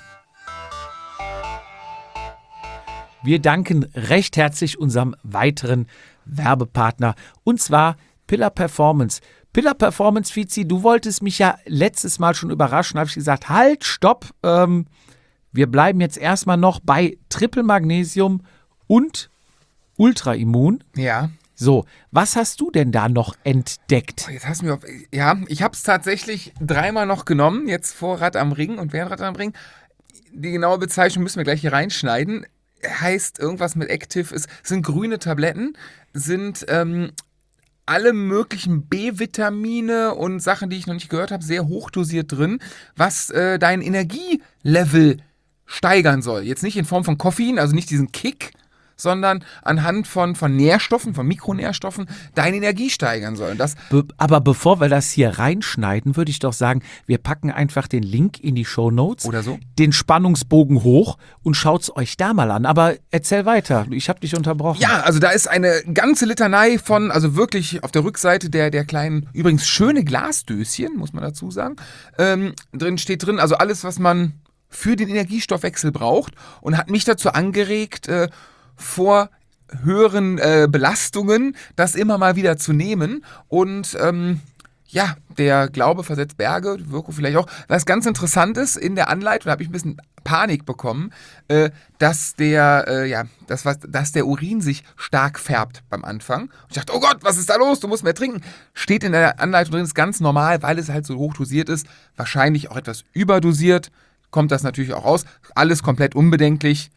Wir danken recht herzlich unserem weiteren Werbepartner und zwar Pillar Performance. Pillar Performance, Fizi, du wolltest mich ja letztes Mal schon überraschen, habe ich gesagt, halt, stopp, ähm, wir bleiben jetzt erstmal noch bei Triple Magnesium und Ultra Immun. Ja. So, was hast du denn da noch entdeckt? Jetzt hast du mir auf, ja, ich habe es tatsächlich dreimal noch genommen, jetzt vor Rad am Ring und während Rad am Ring. Die genaue Bezeichnung müssen wir gleich hier reinschneiden. Heißt irgendwas mit Active, es sind grüne Tabletten, sind ähm, alle möglichen B-Vitamine und Sachen, die ich noch nicht gehört habe, sehr hochdosiert drin, was äh, dein Energielevel steigern soll. Jetzt nicht in Form von Koffein, also nicht diesen Kick, sondern anhand von, von Nährstoffen, von Mikronährstoffen, deine Energie steigern soll. Und das Be aber bevor wir das hier reinschneiden, würde ich doch sagen, wir packen einfach den Link in die Shownotes, oder so. den Spannungsbogen hoch und schaut's euch da mal an. Aber erzähl weiter, ich habe dich unterbrochen. Ja, also da ist eine ganze Litanei von, also wirklich auf der Rückseite der, der kleinen, übrigens schöne Glasdöschen, muss man dazu sagen, ähm, drin steht drin, also alles, was man für den Energiestoffwechsel braucht und hat mich dazu angeregt, äh, vor höheren äh, Belastungen das immer mal wieder zu nehmen und ähm, ja, der Glaube versetzt Berge, die Wirkung vielleicht auch. Was ganz interessant ist, in der Anleitung, da habe ich ein bisschen Panik bekommen, äh, dass der, äh, ja, das, was, dass der Urin sich stark färbt beim Anfang. Und ich dachte, oh Gott, was ist da los? Du musst mehr trinken. Steht in der Anleitung drin, ist ganz normal, weil es halt so hoch dosiert ist. Wahrscheinlich auch etwas überdosiert. Kommt das natürlich auch raus. Alles komplett unbedenklich.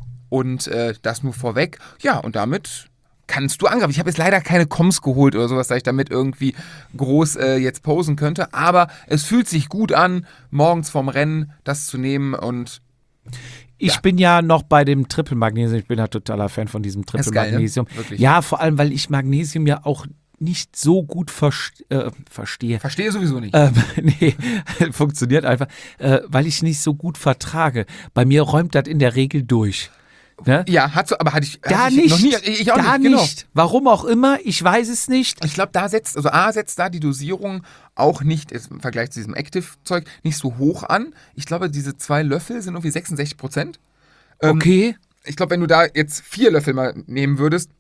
Und äh, das nur vorweg. Ja, und damit kannst du angreifen. Ich habe jetzt leider keine Koms geholt oder sowas, dass ich damit irgendwie groß äh, jetzt posen könnte. Aber es fühlt sich gut an, morgens vorm Rennen das zu nehmen. Und Ich Ja. bin ja noch bei dem Triple Magnesium, ich bin ja totaler Fan von diesem Triple Ist geil, ne? Magnesium. Wirklich. Ja, vor allem, weil ich Magnesium ja auch nicht so gut verst äh, verstehe. verstehe sowieso nicht. Ähm, nee, funktioniert einfach, äh, weil ich nicht so gut vertrage. Bei mir räumt das in der Regel durch. Ne? Ja, hat so, aber hatte ich, Da hatte ich nicht. noch nie. Ich auch da nicht, genau. nicht. Warum auch immer, ich weiß es nicht. Ich glaube, da setzt, also A setzt da die Dosierung auch nicht, im Vergleich zu diesem Active-Zeug, nicht so hoch an. Ich glaube, diese zwei Löffel sind irgendwie sechsundsechzig Prozent. Ähm, Okay. Ich glaube, wenn du da jetzt vier Löffel mal nehmen würdest,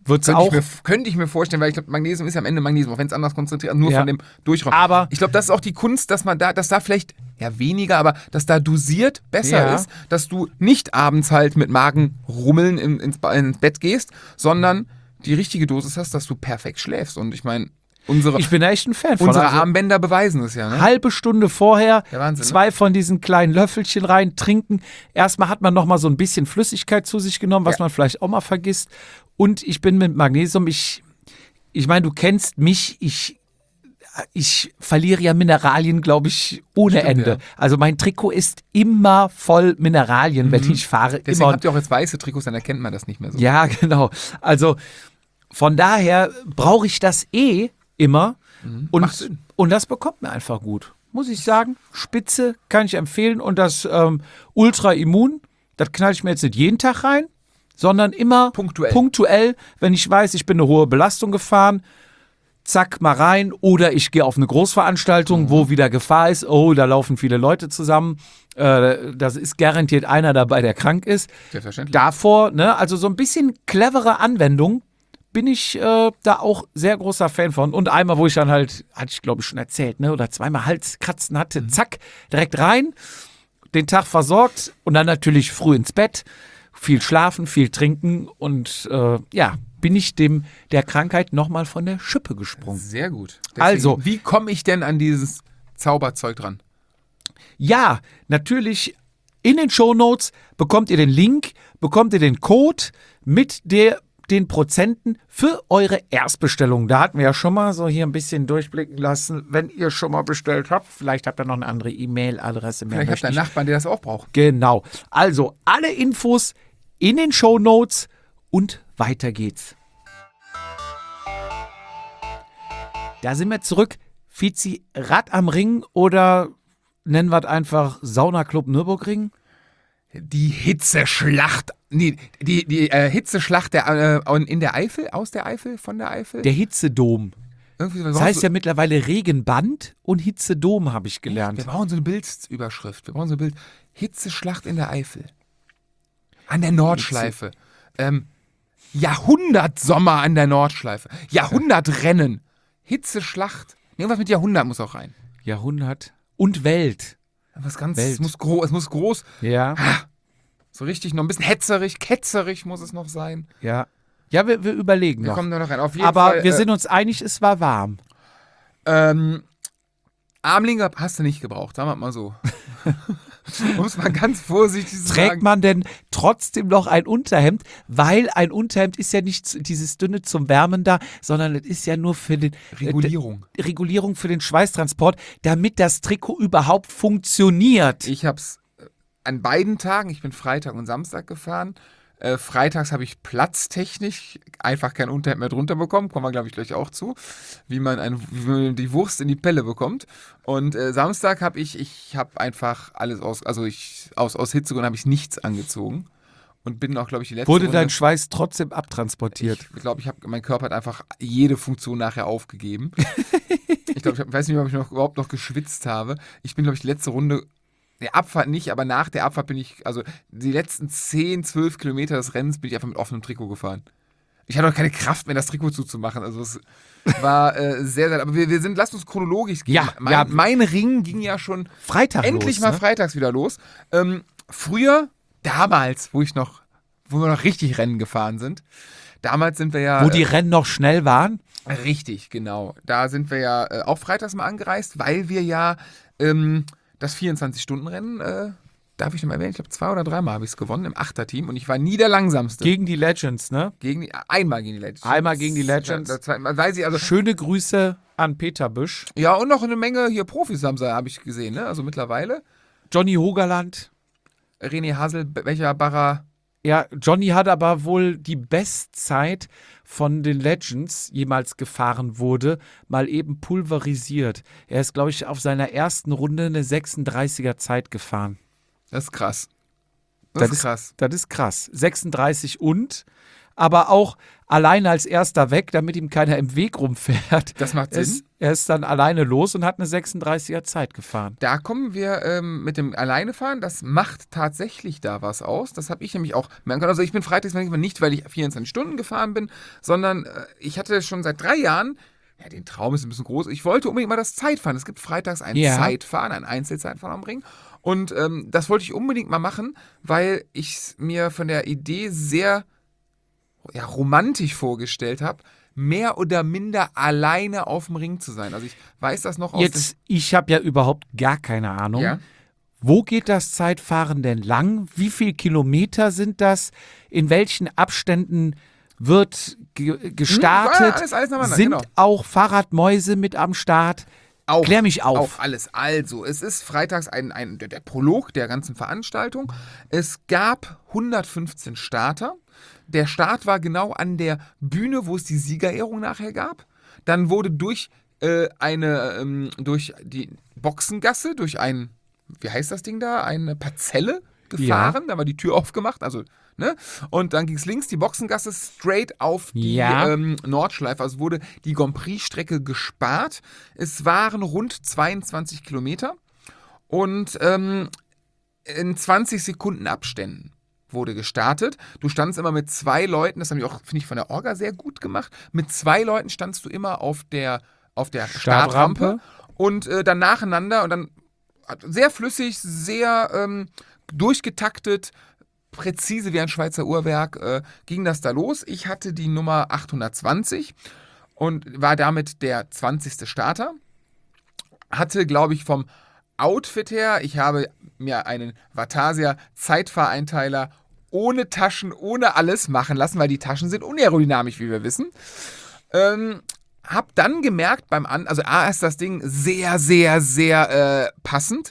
Wird's Könnte auch. ich, mir, könnte ich mir vorstellen, weil ich glaube, Magnesium ist ja am Ende Magnesium, auch wenn es anders konzentriert, nur Ja. von dem Durchraum. Aber- ich glaube, das ist auch die Kunst, dass man da, dass da vielleicht, ja weniger, aber dass da dosiert besser Ja. ist, dass du nicht abends halt mit Magenrummeln in, ins, Ba- ins Bett gehst, sondern die richtige Dosis hast, dass du perfekt schläfst. Und ich meine, unsere, Ich bin da echt ein Fan von. unsere Also, Armbänder beweisen es ja, ne? halbe Stunde vorher Ja, Wahnsinn, ne? zwei von diesen kleinen Löffelchen rein, trinken. Erstmal hat man noch mal so ein bisschen Flüssigkeit zu sich genommen, was Ja. man vielleicht auch mal vergisst. Und ich bin mit Magnesium, ich, ich meine, du kennst mich, ich, ich verliere ja Mineralien, glaube ich, ohne Stimmt, Ende. ja. Also mein Trikot ist immer voll Mineralien, wenn ich fahre. Deswegen immer. habt ihr auch jetzt weiße Trikots, dann erkennt man das nicht mehr so. Ja, genau. Also von daher brauche ich das eh immer. Macht Und, Sinn. und das bekommt mir einfach gut. Muss ich sagen. Spitze kann ich empfehlen. Und das ähm, Ultra Immun, das knall ich mir jetzt nicht jeden Tag rein, sondern immer Punktuell. punktuell, wenn ich weiß, ich bin eine hohe Belastung gefahren, zack, mal rein. Oder ich gehe auf eine Großveranstaltung, Mhm. wo wieder Gefahr ist. Oh, da laufen viele Leute zusammen. Äh, das ist garantiert einer dabei, der krank ist. Selbstverständlich. Davor, ne, also so ein bisschen clevere Anwendung, bin ich äh, da auch sehr großer Fan von. Und einmal, wo ich dann halt, hatte ich glaube ich schon erzählt, ne, oder zweimal Halskratzen hatte, Mhm. zack, direkt rein, den Tag versorgt und dann natürlich früh ins Bett, viel schlafen, viel trinken und äh, ja, bin ich dem der Krankheit nochmal von der Schippe gesprungen. Sehr gut. Also- wie komme ich denn an dieses Zauberzeug dran? Ja, natürlich in den Shownotes bekommt ihr den Link, bekommt ihr den Code mit der, den Prozenten für eure Erstbestellung. Da hatten wir ja schon mal so hier ein bisschen durchblicken lassen, wenn ihr schon mal bestellt habt. Vielleicht habt ihr noch eine andere E-Mail-Adresse mehr. Vielleicht habt möchte ihr einen ich- Nachbarn, der das auch braucht. Genau. Also alle Infos in den Shownotes und weiter geht's. Da sind wir zurück. Fizi, Rad am Ring oder nennen wir es einfach Saunaclub Nürburgring? Die Hitzeschlacht. Nee, die, die äh, Hitzeschlacht der, äh, in der Eifel, aus der Eifel, von der Eifel. Der Hitzedom. Irgendwie so, Das heißt ja mittlerweile Regenband und Hitzedom, habe ich wir gelernt. brauchen so eine Bildüberschrift. Wir brauchen so ein Bild. Hitzeschlacht in der Eifel. An der Nordschleife. Ähm, Jahrhundertsommer an der Nordschleife. Jahrhundertrennen. Hitzeschlacht. Irgendwas mit Jahrhundert muss auch rein. Jahrhundert und Welt. Was ganz, Welt. es muss groß, es muss groß, Ja, so richtig noch ein bisschen hetzerig, ketzerig muss es noch sein. ja. Ja, wir, wir überlegen Wir noch. kommen da noch rein. Auf jeden Aber Fall, wir äh, sind uns einig, es war warm. Ähm, Armlinge hast du nicht gebraucht, sagen wir mal so. Muss man ganz vorsichtig sagen. Trägt man denn trotzdem noch ein Unterhemd? Weil ein Unterhemd ist ja nicht dieses dünne zum Wärmen da, sondern es ist ja nur für den Regulierung. Äh, Regulierung für den Schweißtransport, damit das Trikot überhaupt funktioniert. Ich habe es an beiden Tagen, ich bin Freitag und Samstag gefahren. Äh, freitags habe ich platztechnisch einfach kein Unterhemd mehr drunter bekommen. Kommen wir, glaube ich, gleich auch zu, wie man, ein, wie man die Wurst in die Pelle bekommt. Und äh, Samstag habe ich, ich habe einfach alles aus, also ich, aus, aus Hitzegründen habe ich nichts angezogen. Und bin auch, glaube ich, die letzte Wurde Runde, dein Schweiß trotzdem abtransportiert? Ich glaube, ich habe, mein Körper hat einfach jede Funktion nachher aufgegeben. ich glaube, ich hab, weiß nicht, ob ich noch, überhaupt noch geschwitzt habe. Ich bin, glaube ich, die letzte Runde, der Abfahrt nicht, aber nach der Abfahrt bin ich, also die letzten zehn, zwölf Kilometer des Rennens bin ich einfach mit offenem Trikot gefahren. Ich hatte auch keine Kraft mehr, das Trikot zuzumachen. Also es war äh, sehr, sehr, aber wir, wir sind, lasst uns chronologisch gehen. Ja, mein, ja. mein Ring ging ja schon Freitag endlich los, mal ne? freitags wieder los. Ähm, früher, damals, wo ich noch, wo wir noch richtig Rennen gefahren sind, damals sind wir ja. Wo die äh, Rennen noch schnell waren? Richtig, genau. Da sind wir ja äh, auch freitags mal angereist, weil wir ja ähm, das vierundzwanzig-Stunden-Rennen, äh, darf ich noch mal erwähnen, ich glaube zwei oder dreimal habe ich es gewonnen im Achterteam und ich war nie der Langsamste. Gegen die Legends, ne? Gegen die, einmal gegen die Legends. Einmal gegen die Legends. Da, da, da, weiß ich, also, Schöne Grüße an Peter Büsch. ja, und noch eine Menge hier Profis haben sie, habe ich gesehen, ne? Also mittlerweile. Johnny Hogerland. René Hasel, Becherbacher. Ja, Johnny hat aber wohl die Bestzeit von den Legends jemals gefahren wurde, mal eben pulverisiert. Er ist, glaube ich, auf seiner ersten Runde eine sechsunddreißiger Zeit gefahren. Das ist krass. Das, ist krass. Das ist krass. sechsunddreißig und aber auch alleine als erster weg, damit ihm keiner im Weg rumfährt. Das macht Er Sinn. ist, er ist dann alleine los und hat eine sechsunddreißiger Zeit gefahren. Da kommen wir ähm, mit dem Alleinefahren. Das macht tatsächlich da was aus. Das habe ich nämlich auch merken können. Also ich bin freitags manchmal nicht, weil ich vierundzwanzig Stunden gefahren bin, sondern äh, ich hatte schon seit drei Jahren, ja, den Traum ist ein bisschen groß, ich wollte unbedingt mal das Zeitfahren. Es gibt freitags ein Ja. Zeitfahren, ein Einzelzeitfahren am Ring. Und ähm, das wollte ich unbedingt mal machen, weil ich es mir von der Idee sehr ja, romantisch vorgestellt habe, mehr oder minder alleine auf dem Ring zu sein. Also ich weiß das noch aus Jetzt, ich habe ja überhaupt gar keine Ahnung. Ja. Wo geht das Zeitfahren denn lang? Wie viele Kilometer sind das? In welchen Abständen wird ge gestartet? Hm, ja, alles- alles nacheinander, sind genau. auch Fahrradmäuse mit am Start? Auch, Klär mich auf. Auch alles. Also, es ist freitags ein, ein, der, der Prolog der ganzen Veranstaltung. Es gab hundertfünfzehn Starter. Der Start war genau an der Bühne, wo es die Siegerehrung nachher gab. Dann wurde durch äh, eine, ähm, durch die Boxengasse, durch ein, wie heißt das Ding da, eine Parzelle gefahren. Da war die Tür aufgemacht, also, ne? Und dann ging es links die Boxengasse straight auf die Ja. ähm, Nordschleife. Also wurde die Grand Prix-Strecke gespart. Es waren rund zweiundzwanzig Kilometer und ähm, in zwanzig Sekunden Abständen wurde gestartet. Du standst immer mit zwei Leuten, das haben die auch, finde ich, von der Orga sehr gut gemacht. Mit zwei Leuten standst du immer auf der, auf der Startrampe. Startrampe und äh, dann nacheinander und dann sehr flüssig, sehr ähm, durchgetaktet, präzise wie ein Schweizer Uhrwerk äh, ging das da los. Ich hatte die Nummer achthundertzwanzig und war damit der zwanzigste Starter. Hatte, glaube ich, vom Outfit her, ich habe mir einen Vatasia Zeitfahreinteiler ohne Taschen, ohne alles machen lassen, weil die Taschen sind unaerodynamisch, wie wir wissen. Ähm, hab dann gemerkt beim An... Also A ist das Ding sehr, sehr, sehr äh, passend.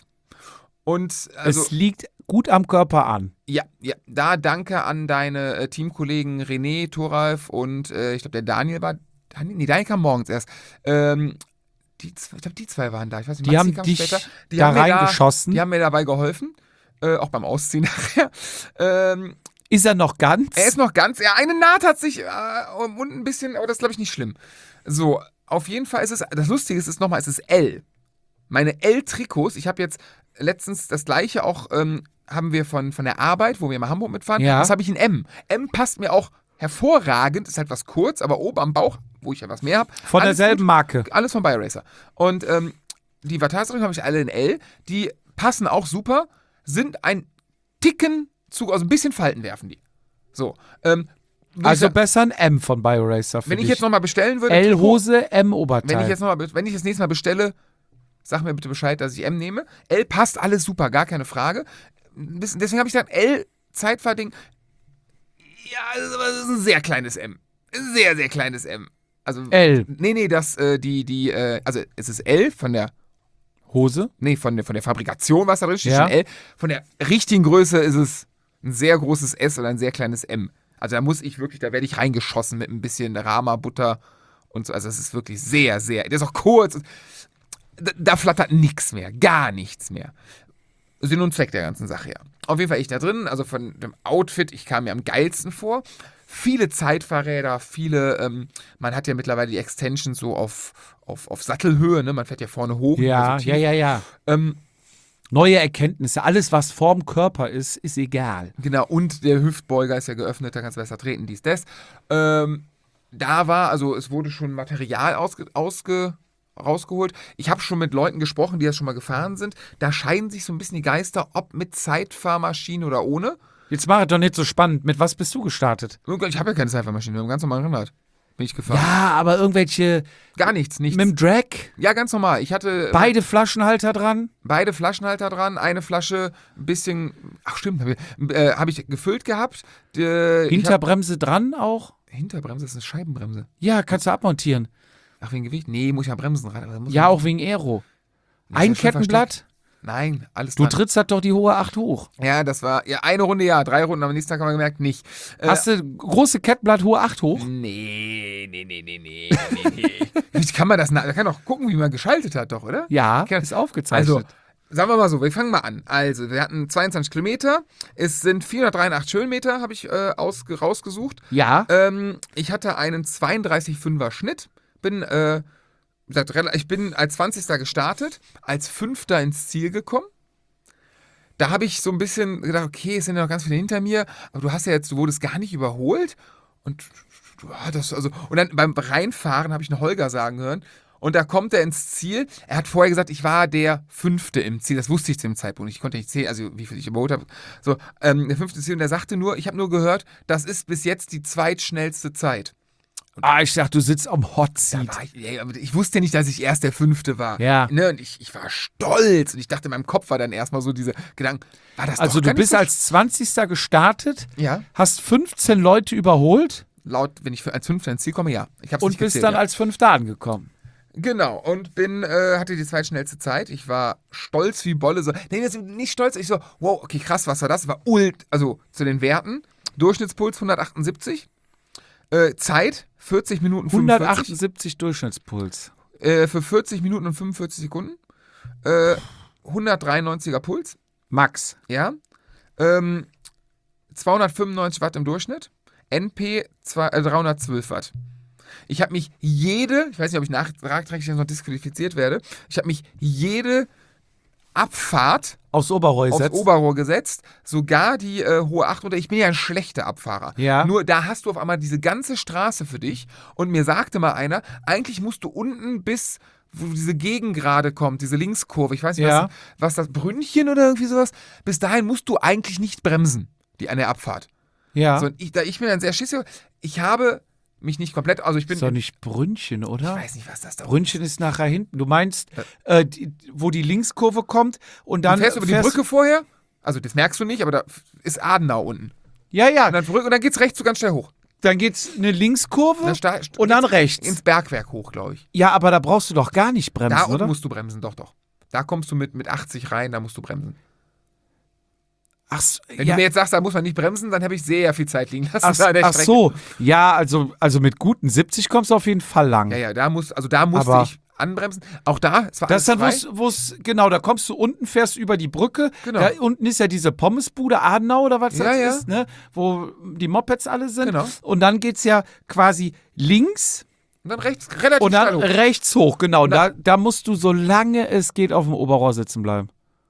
Und also... es liegt gut am Körper an. Ja, ja, da danke an deine äh, Teamkollegen René, Thoralf und äh, ich glaube, der Daniel war. Daniel, nee, Daniel kam morgens erst. Ähm, die zwei, ich glaube, die zwei waren da. Ich weiß nicht, Die Maxi haben kam dich später. Die da haben mir reingeschossen. Die haben mir dabei geholfen. Äh, auch beim Ausziehen nachher. Ähm, Ist er noch ganz? er ist noch ganz. Ja, eine Naht hat sich äh, und ein bisschen, aber das ist, glaube ich, nicht schlimm. So, auf jeden Fall ist es. Das Lustige ist, ist nochmal, es ist L. Meine L-Trikots, ich habe jetzt letztens das gleiche auch, ähm, haben wir von, von der Arbeit, wo wir mal Hamburg mitfahren, Ja. das habe ich in M. M passt mir auch hervorragend, ist halt was kurz, aber oben am Bauch, wo ich ja was mehr habe. Von derselben Marke. Alles von BioRacer. Und ähm, die Vatasia habe ich alle in L, die passen auch super, sind ein Ticken zu, also ein bisschen Falten werfen die. So, ähm, würde Also ich sa- besser ein M von BioRacer für wenn ich dich. jetzt nochmal bestellen würde, L-Hose, M-Oberteil. wenn ich jetzt noch mal, wenn ich das nächste Mal bestelle, sag mir bitte Bescheid, dass ich M nehme. L passt alles super, gar keine Frage. Ein bisschen- Deswegen habe ich gesagt, L Zeitfahrding. Ja, das ist aber- das ist ein sehr kleines M. Sehr, sehr kleines M. Also L. Nee, nee, das äh, die die äh, also es ist L von der Hose? nee, von der von der Fabrikation, was da drin steht, Ja. schon L. Von der richtigen Größe ist es ein sehr großes S oder ein sehr kleines M. Also da muss ich wirklich, da werde ich reingeschossen mit ein bisschen Rama Butter und so. Also es ist wirklich sehr, sehr. Der ist auch kurz. Da, da flattert nichts mehr, gar nichts mehr. Sinn und Zweck der ganzen Sache, ja. Auf jeden Fall ich da drin, also von dem Outfit, ich kam mir am geilsten vor. Viele Zeitfahrräder, viele, ähm, man hat ja mittlerweile die Extensions so auf, auf, auf Sattelhöhe, ne? Man fährt ja vorne hoch. Ja, also tief. ja, ja, ja. Ähm, Neue Erkenntnisse. Alles, was vorm Körper ist, ist egal. Genau, und der Hüftbeuger ist ja geöffnet, da kannst du besser treten, dies, das. Ähm, da war, also es wurde schon Material ausge, ausge, rausgeholt. Ich habe schon mit Leuten gesprochen, die das schon mal gefahren sind. Da scheiden sich so ein bisschen die Geister, ob mit Zeitfahrmaschine oder ohne. Jetzt mach es doch nicht so spannend. Mit was bist du gestartet? Ich habe ja keine Zeitfahrmaschine, mit einem ganz normalen Rennrad bin ich gefahren. Ja, aber irgendwelche Gar nichts, nichts. mit dem Drag? Ja, ganz normal. Ich hatte Beide Flaschenhalter dran? beide Flaschenhalter dran, eine Flasche ein bisschen, ach stimmt, habe ich, äh, hab ich gefüllt gehabt. Äh, ich hab, Hinterbremse dran auch? Hinterbremse ist eine Scheibenbremse. Ja, kannst du abmontieren. Ach, wegen Gewicht? Nee, muss ich am Bremsenrad. Aber da muss Ja, man- auch wegen Aero. Das Ein ist ja schon Kettenblatt? versteckt. Nein, alles Du dran. trittst halt doch die hohe acht hoch. Ja, das war, ja, eine Runde ja, drei Runden, aber nächsten Tag haben wir gemerkt, nicht. Äh, Hast du große Kettenblatt hohe acht hoch? Nee, nee, nee, nee, nee, nee, nee. Wie kann man das, na- da kann doch gucken, wie man geschaltet hat, doch, oder? Ja, Ja. ist aufgezeichnet. Also, Sagen wir mal so, wir fangen mal an. Also, wir hatten zweiundzwanzig Kilometer. Es sind vierhundertdreiundachtzig Höhenmeter, habe ich äh, ausge- rausgesucht. Ja. Ähm, ich hatte einen zweiunddreißig Komma fünfer Schnitt. Bin, äh, wie gesagt, rela- ich bin als zwanzigster gestartet, als Fünfter ins Ziel gekommen. Da habe ich so ein bisschen gedacht, okay, es sind ja noch ganz viele hinter mir, aber du hast ja jetzt, du wurdest gar nicht überholt. Und du hattest, also, und dann beim Reinfahren habe ich einen Holger sagen hören. Und da kommt er ins Ziel. Er hat vorher gesagt, ich war der Fünfte im Ziel. Das wusste ich zu dem Zeitpunkt. Ich konnte nicht zählen, also wie viel ich überholt habe. So, ähm, der Fünfte Ziel. Und er sagte nur, ich habe nur gehört, das ist bis jetzt die zweitschnellste Zeit. Ah, ich dachte, du sitzt am Hot Da Seat. war ich, ja, aber ich wusste ja nicht, dass ich erst der Fünfte war. Ja. Ne, und ich, ich war stolz. Und ich dachte, in meinem Kopf war dann erstmal so diese Gedanken, war das Also doch gar du bist nicht so als zwanzigster gestartet, Ja, hast fünfzehn Leute überholt laut, wenn ich für- als Fünfter ins Ziel komme, ja. Ich hab's und nicht bist gezählt, dann ja. als Fünfter angekommen. Genau, und bin, äh, hatte die zweitschnellste Zeit. Ich war stolz wie Bolle. So. Nee, das ist nicht stolz. Ich so, wow, okay, krass, was war das? War ult, also zu den Werten. Durchschnittspuls hundertachtundsiebzig. Äh, Zeit vierzig Minuten fünfundvierzig. hundertachtundsiebzig Durchschnittspuls. Äh, für vierzig Minuten und fünfundvierzig Sekunden. Äh, hundertdreiundneunziger Puls. Max. Ja. Ähm, zweihundertfünfundneunzig Watt im Durchschnitt. N P zwei, äh, dreihundertzwölf Watt. Ich habe mich jede, ich weiß nicht, ob ich nachträglich noch disqualifiziert werde, ich habe mich jede Abfahrt Aufs Oberrohr aufs gesetzt. Oberrohr gesetzt, sogar die äh, hohe acht runter. Ich bin ja ein schlechter Abfahrer. Ja. Nur da hast du auf einmal diese ganze Straße für dich und mir sagte mal einer, eigentlich musst du unten bis, wo diese Gegengrade kommt, diese Linkskurve, ich weiß nicht, Ja. was, was das, Brünnchen oder irgendwie sowas, bis dahin musst du eigentlich nicht bremsen, die an der Abfahrt. Ja. So, und ich, da ich bin dann sehr schissig, ich habe mich nicht komplett, also ich bin, Ist doch nicht Brünnchen, oder? ich weiß nicht, was das da Brünnchen ist nachher hinten. Du meinst, äh, die, wo die Linkskurve kommt und dann Du fährst über die Brücke vorher, also das merkst du nicht, aber da ist Adenau unten. Ja, ja. Und dann, und dann geht's rechts so ganz schnell hoch. Dann geht's eine Linkskurve Dann sta- und dann geht's rechts. Ins Bergwerk hoch, glaube ich. Ja, aber da brauchst du doch gar nicht bremsen, Da unten oder? musst du bremsen, doch, doch. Da kommst du mit, mit achtzig rein, da musst du bremsen. Ach, so, Wenn ja. du mir jetzt sagst, da muss man nicht bremsen, dann habe ich sehr viel Zeit liegen lassen. Ach, da an der ach Strecke. so, ja, also, also mit guten siebzig kommst du auf jeden Fall lang. Ja, ja, da muss, also da musste Aber- ich anbremsen. Auch da, es war Das ist dann, alles frei. wo's, wo's, genau, da kommst du unten, fährst über die Brücke. Genau. Da unten ist ja diese Pommesbude, Adenau oder was Ja, das ja. ist, ne? Wo die Mopeds alle sind. Genau. Und dann geht's ja quasi links Und dann rechts, relativ und dann schnell hoch. rechts hoch, genau. Und Da, dann- da musst du, solange es geht, auf dem Oberrohr sitzen bleiben.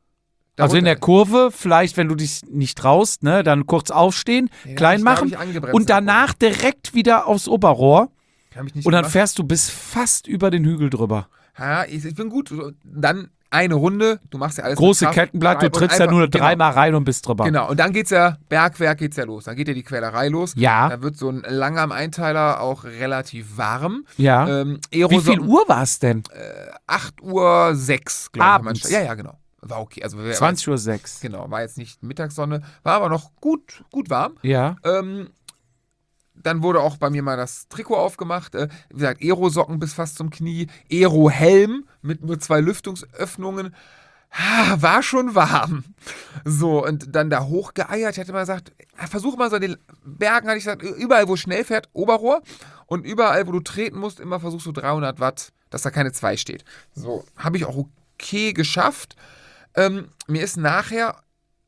Da Also in runter. der Kurve, vielleicht, wenn du dich nicht traust, ne, dann kurz aufstehen, Ja, klein ich- da hab machen ich angebremst und danach direkt wieder aufs Oberrohr. Hab ich nicht Und dann gemacht. fährst du bis fast über den Hügel drüber. Ja, ich, ich bin gut. Dann eine Runde, du machst ja alles Große mit Kraft, Kettenblatt, du und trittst ja einfach- nur genau. dreimal rein und bist drüber. Genau, und dann geht's ja, Bergwerk geht's ja los. Dann geht ja die Quälerei los. Ja. Da wird so ein langer am Einteiler auch relativ warm. Ja. Ähm, Wie viel Aerosocken- Uhr war es denn? acht Uhr sechs, glaube ich. Abends. manchmal. Ja, ja, genau. War okay. Also, wir- zwanzig Uhr sechs. Genau, war jetzt nicht Mittagssonne, war aber noch gut, gut warm. Ja. Ähm, dann wurde auch bei mir mal das Trikot aufgemacht. Äh, wie gesagt, Aerosocken bis fast zum Knie, Aero-Helm mit nur zwei Lüftungsöffnungen. Ah, war schon warm. So, und dann da hochgeeiert. Ich hatte mal gesagt, versuch mal so den Bergen, hatte ich gesagt, überall, wo es schnell fährt, Oberrohr. Und überall, wo du treten musst, immer versuchst du dreihundert Watt, dass da keine zwei steht. So, habe ich auch okay geschafft. Ähm, mir ist nachher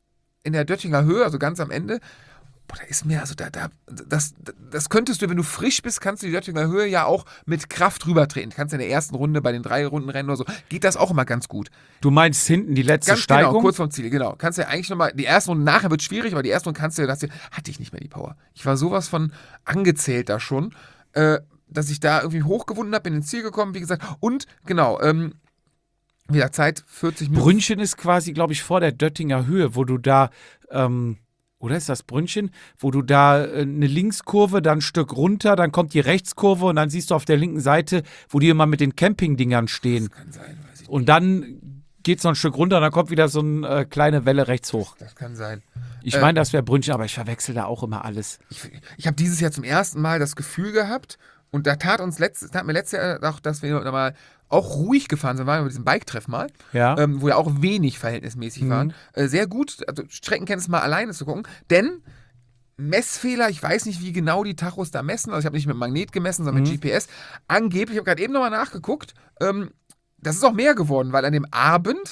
in der Döttinger Höhe, also ganz am Ende, boah, da ist mir, also da, da, das, das könntest du, wenn du frisch bist, kannst du die Döttinger Höhe ja auch mit Kraft rübertreten. Kannst in der ersten Runde bei den drei Runden Rennen oder so, geht das auch immer ganz gut. Du meinst hinten die letzte Ganz Steigung? genau, kurz vorm Ziel, genau. Kannst du ja eigentlich nochmal, die ersten Runden nachher wird schwierig, aber die ersten Runden kannst du ja, das hatte ich nicht mehr die Power. Ich war sowas von angezählt da schon, äh, dass ich da irgendwie hochgewunden habe, bin ins Ziel gekommen, wie gesagt. Und, genau, ähm, wieder Zeit, vierzig Minuten. Brünnchen ist quasi, glaube ich, vor der Döttinger Höhe, wo du da, ähm, oder ist das Brünnchen, wo du da äh, eine Linkskurve, dann ein Stück runter, dann kommt die Rechtskurve und dann siehst du auf der linken Seite, wo die immer mit den Campingdingern stehen. Kann sein, weiß ich nicht. Und dann geht's noch ein Stück runter, dann kommt wieder so eine äh, kleine Welle rechts hoch. Das kann sein. Ich Äh, meine, das wäre Brünnchen, aber ich verwechsel da auch immer alles. Ich, ich habe dieses Jahr zum ersten Mal das Gefühl gehabt, und da tat uns letztes, tat mir letztes Jahr auch, dass wir da mal auch ruhig gefahren sind, waren wir bei diesem Bike-Treff mal, Ja. ähm, wo ja auch wenig verhältnismäßig Mhm. waren. Äh, sehr gut, also Streckenkenntnis mal alleine zu gucken, denn Messfehler, ich weiß nicht, wie genau die Tachos da messen, also ich habe nicht mit Magnet gemessen, sondern Mhm. mit G P S. Angeblich, ich habe gerade eben nochmal nachgeguckt, ähm, das ist auch mehr geworden, weil an dem Abend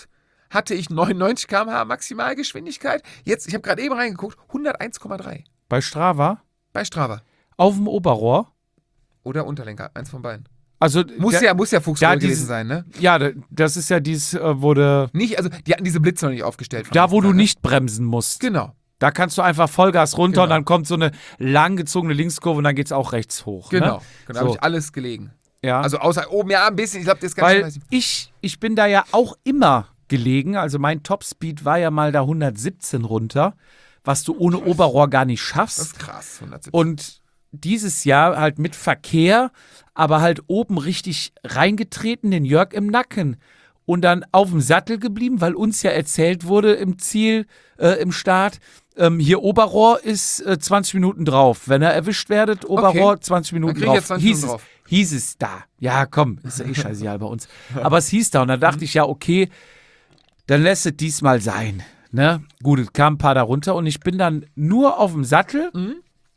hatte ich neunundneunzig Kilometer pro Stunde Maximalgeschwindigkeit. Jetzt, ich habe gerade eben reingeguckt, hunderteins Komma drei Bei Strava? bei Strava. Auf dem Oberrohr? Oder Unterlenker, eins von beiden. Also, Muss der- ja, muss ja Fuchsrohr ja, gewesen diese- sein, ne? Ja, das ist ja dieses, äh, wo du, Nicht, also die hatten diese Blitze noch nicht aufgestellt. von da wo Anfang du an, ne? nicht bremsen musst. Genau, Da kannst du einfach Vollgas runter und Genau. dann kommt so eine langgezogene Linkskurve und dann geht's auch rechts hoch. genau. Ne? Genau, So. habe ich alles gelegen. Ja. Also außer oben, ja, ein bisschen. Ich glaube, das ist ganz schön Weil heiß. ich, ich bin da ja auch immer gelegen. Also mein Topspeed war ja mal da hundertsiebzehn runter, was du ohne Oberrohr gar nicht Das schaffst. ist krass, hundertsiebzig. Und dieses Jahr halt mit Verkehr, aber halt oben richtig reingetreten, den Jörg im Nacken. Und dann auf dem Sattel geblieben, weil uns ja erzählt wurde im Ziel, äh, im Start, ähm, hier Oberrohr ist äh, zwanzig Minuten drauf. Wenn ihr erwischt werdet, Oberrohr Okay. zwanzig Minuten krieg ich drauf. jetzt zwanzig hieß, Minuten es, drauf. hieß es da. Ja, komm, ist ja eh scheißegal bei uns. Aber es hieß da und dann dachte ich, ja, okay, dann lässt es diesmal sein. Ne? Gut, es kam ein paar da runter und ich bin dann nur auf dem Sattel, Mhm.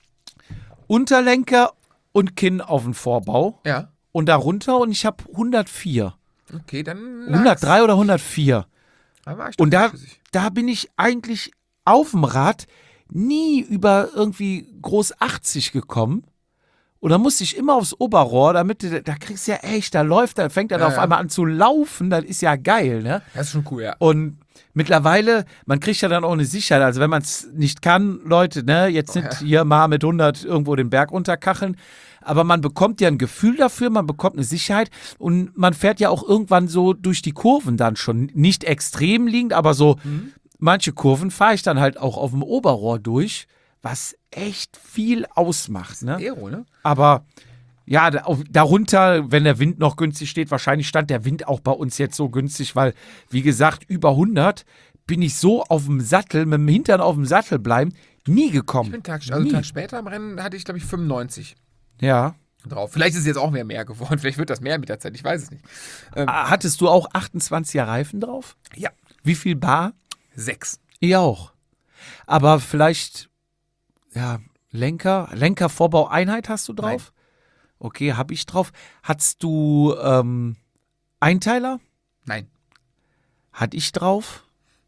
Unterlenker und Kinn auf dem Vorbau Ja, und da runter und ich habe hundertvier. okay, dann. hundertdrei oder hundertvier. Da war ich Und doch da, schlüssig. da bin ich eigentlich auf dem Rad nie über irgendwie groß achtzig gekommen. Und dann musste ich immer aufs Oberrohr, damit du, da kriegst du ja echt, da läuft, da fängt er Ja, auf ja. einmal an zu laufen, das ist ja geil, ne? Das ist schon cool, ja. Und mittlerweile, man kriegt ja dann auch eine Sicherheit, also wenn man es nicht kann, Leute, ne, jetzt nicht hier mal mit hundert irgendwo den Berg runterkacheln, aber man bekommt ja ein Gefühl dafür, man bekommt eine Sicherheit und man fährt ja auch irgendwann so durch die Kurven dann schon, nicht extrem liegend, aber so manche Kurven fahre ich dann halt auch auf dem Oberrohr durch, was echt viel ausmacht, ne? Aero, ne? Aber ja, da- auf- darunter, wenn der Wind noch günstig steht, wahrscheinlich stand der Wind auch bei uns jetzt so günstig, weil, wie gesagt, über hundert bin ich so auf dem Sattel, mit dem Hintern auf dem Sattel bleiben, nie Ich gekommen. bin Tag, also einen Tag später im Rennen hatte ich, glaube ich, fünfundneunzig Ja. drauf. Vielleicht ist es jetzt auch mehr mehr geworden. Vielleicht wird das mehr mit der Zeit. Ich weiß es nicht. Ah, Hattest du auch achtundzwanziger Reifen drauf? Ja, Wie viel Bar? sechs. Ich auch. Aber vielleicht, ja, Lenker, Lenker-Vorbau-Einheit hast du drauf? Okay, hab ich drauf. Hattest du ähm, Einteiler? Nein. Hatte ich drauf?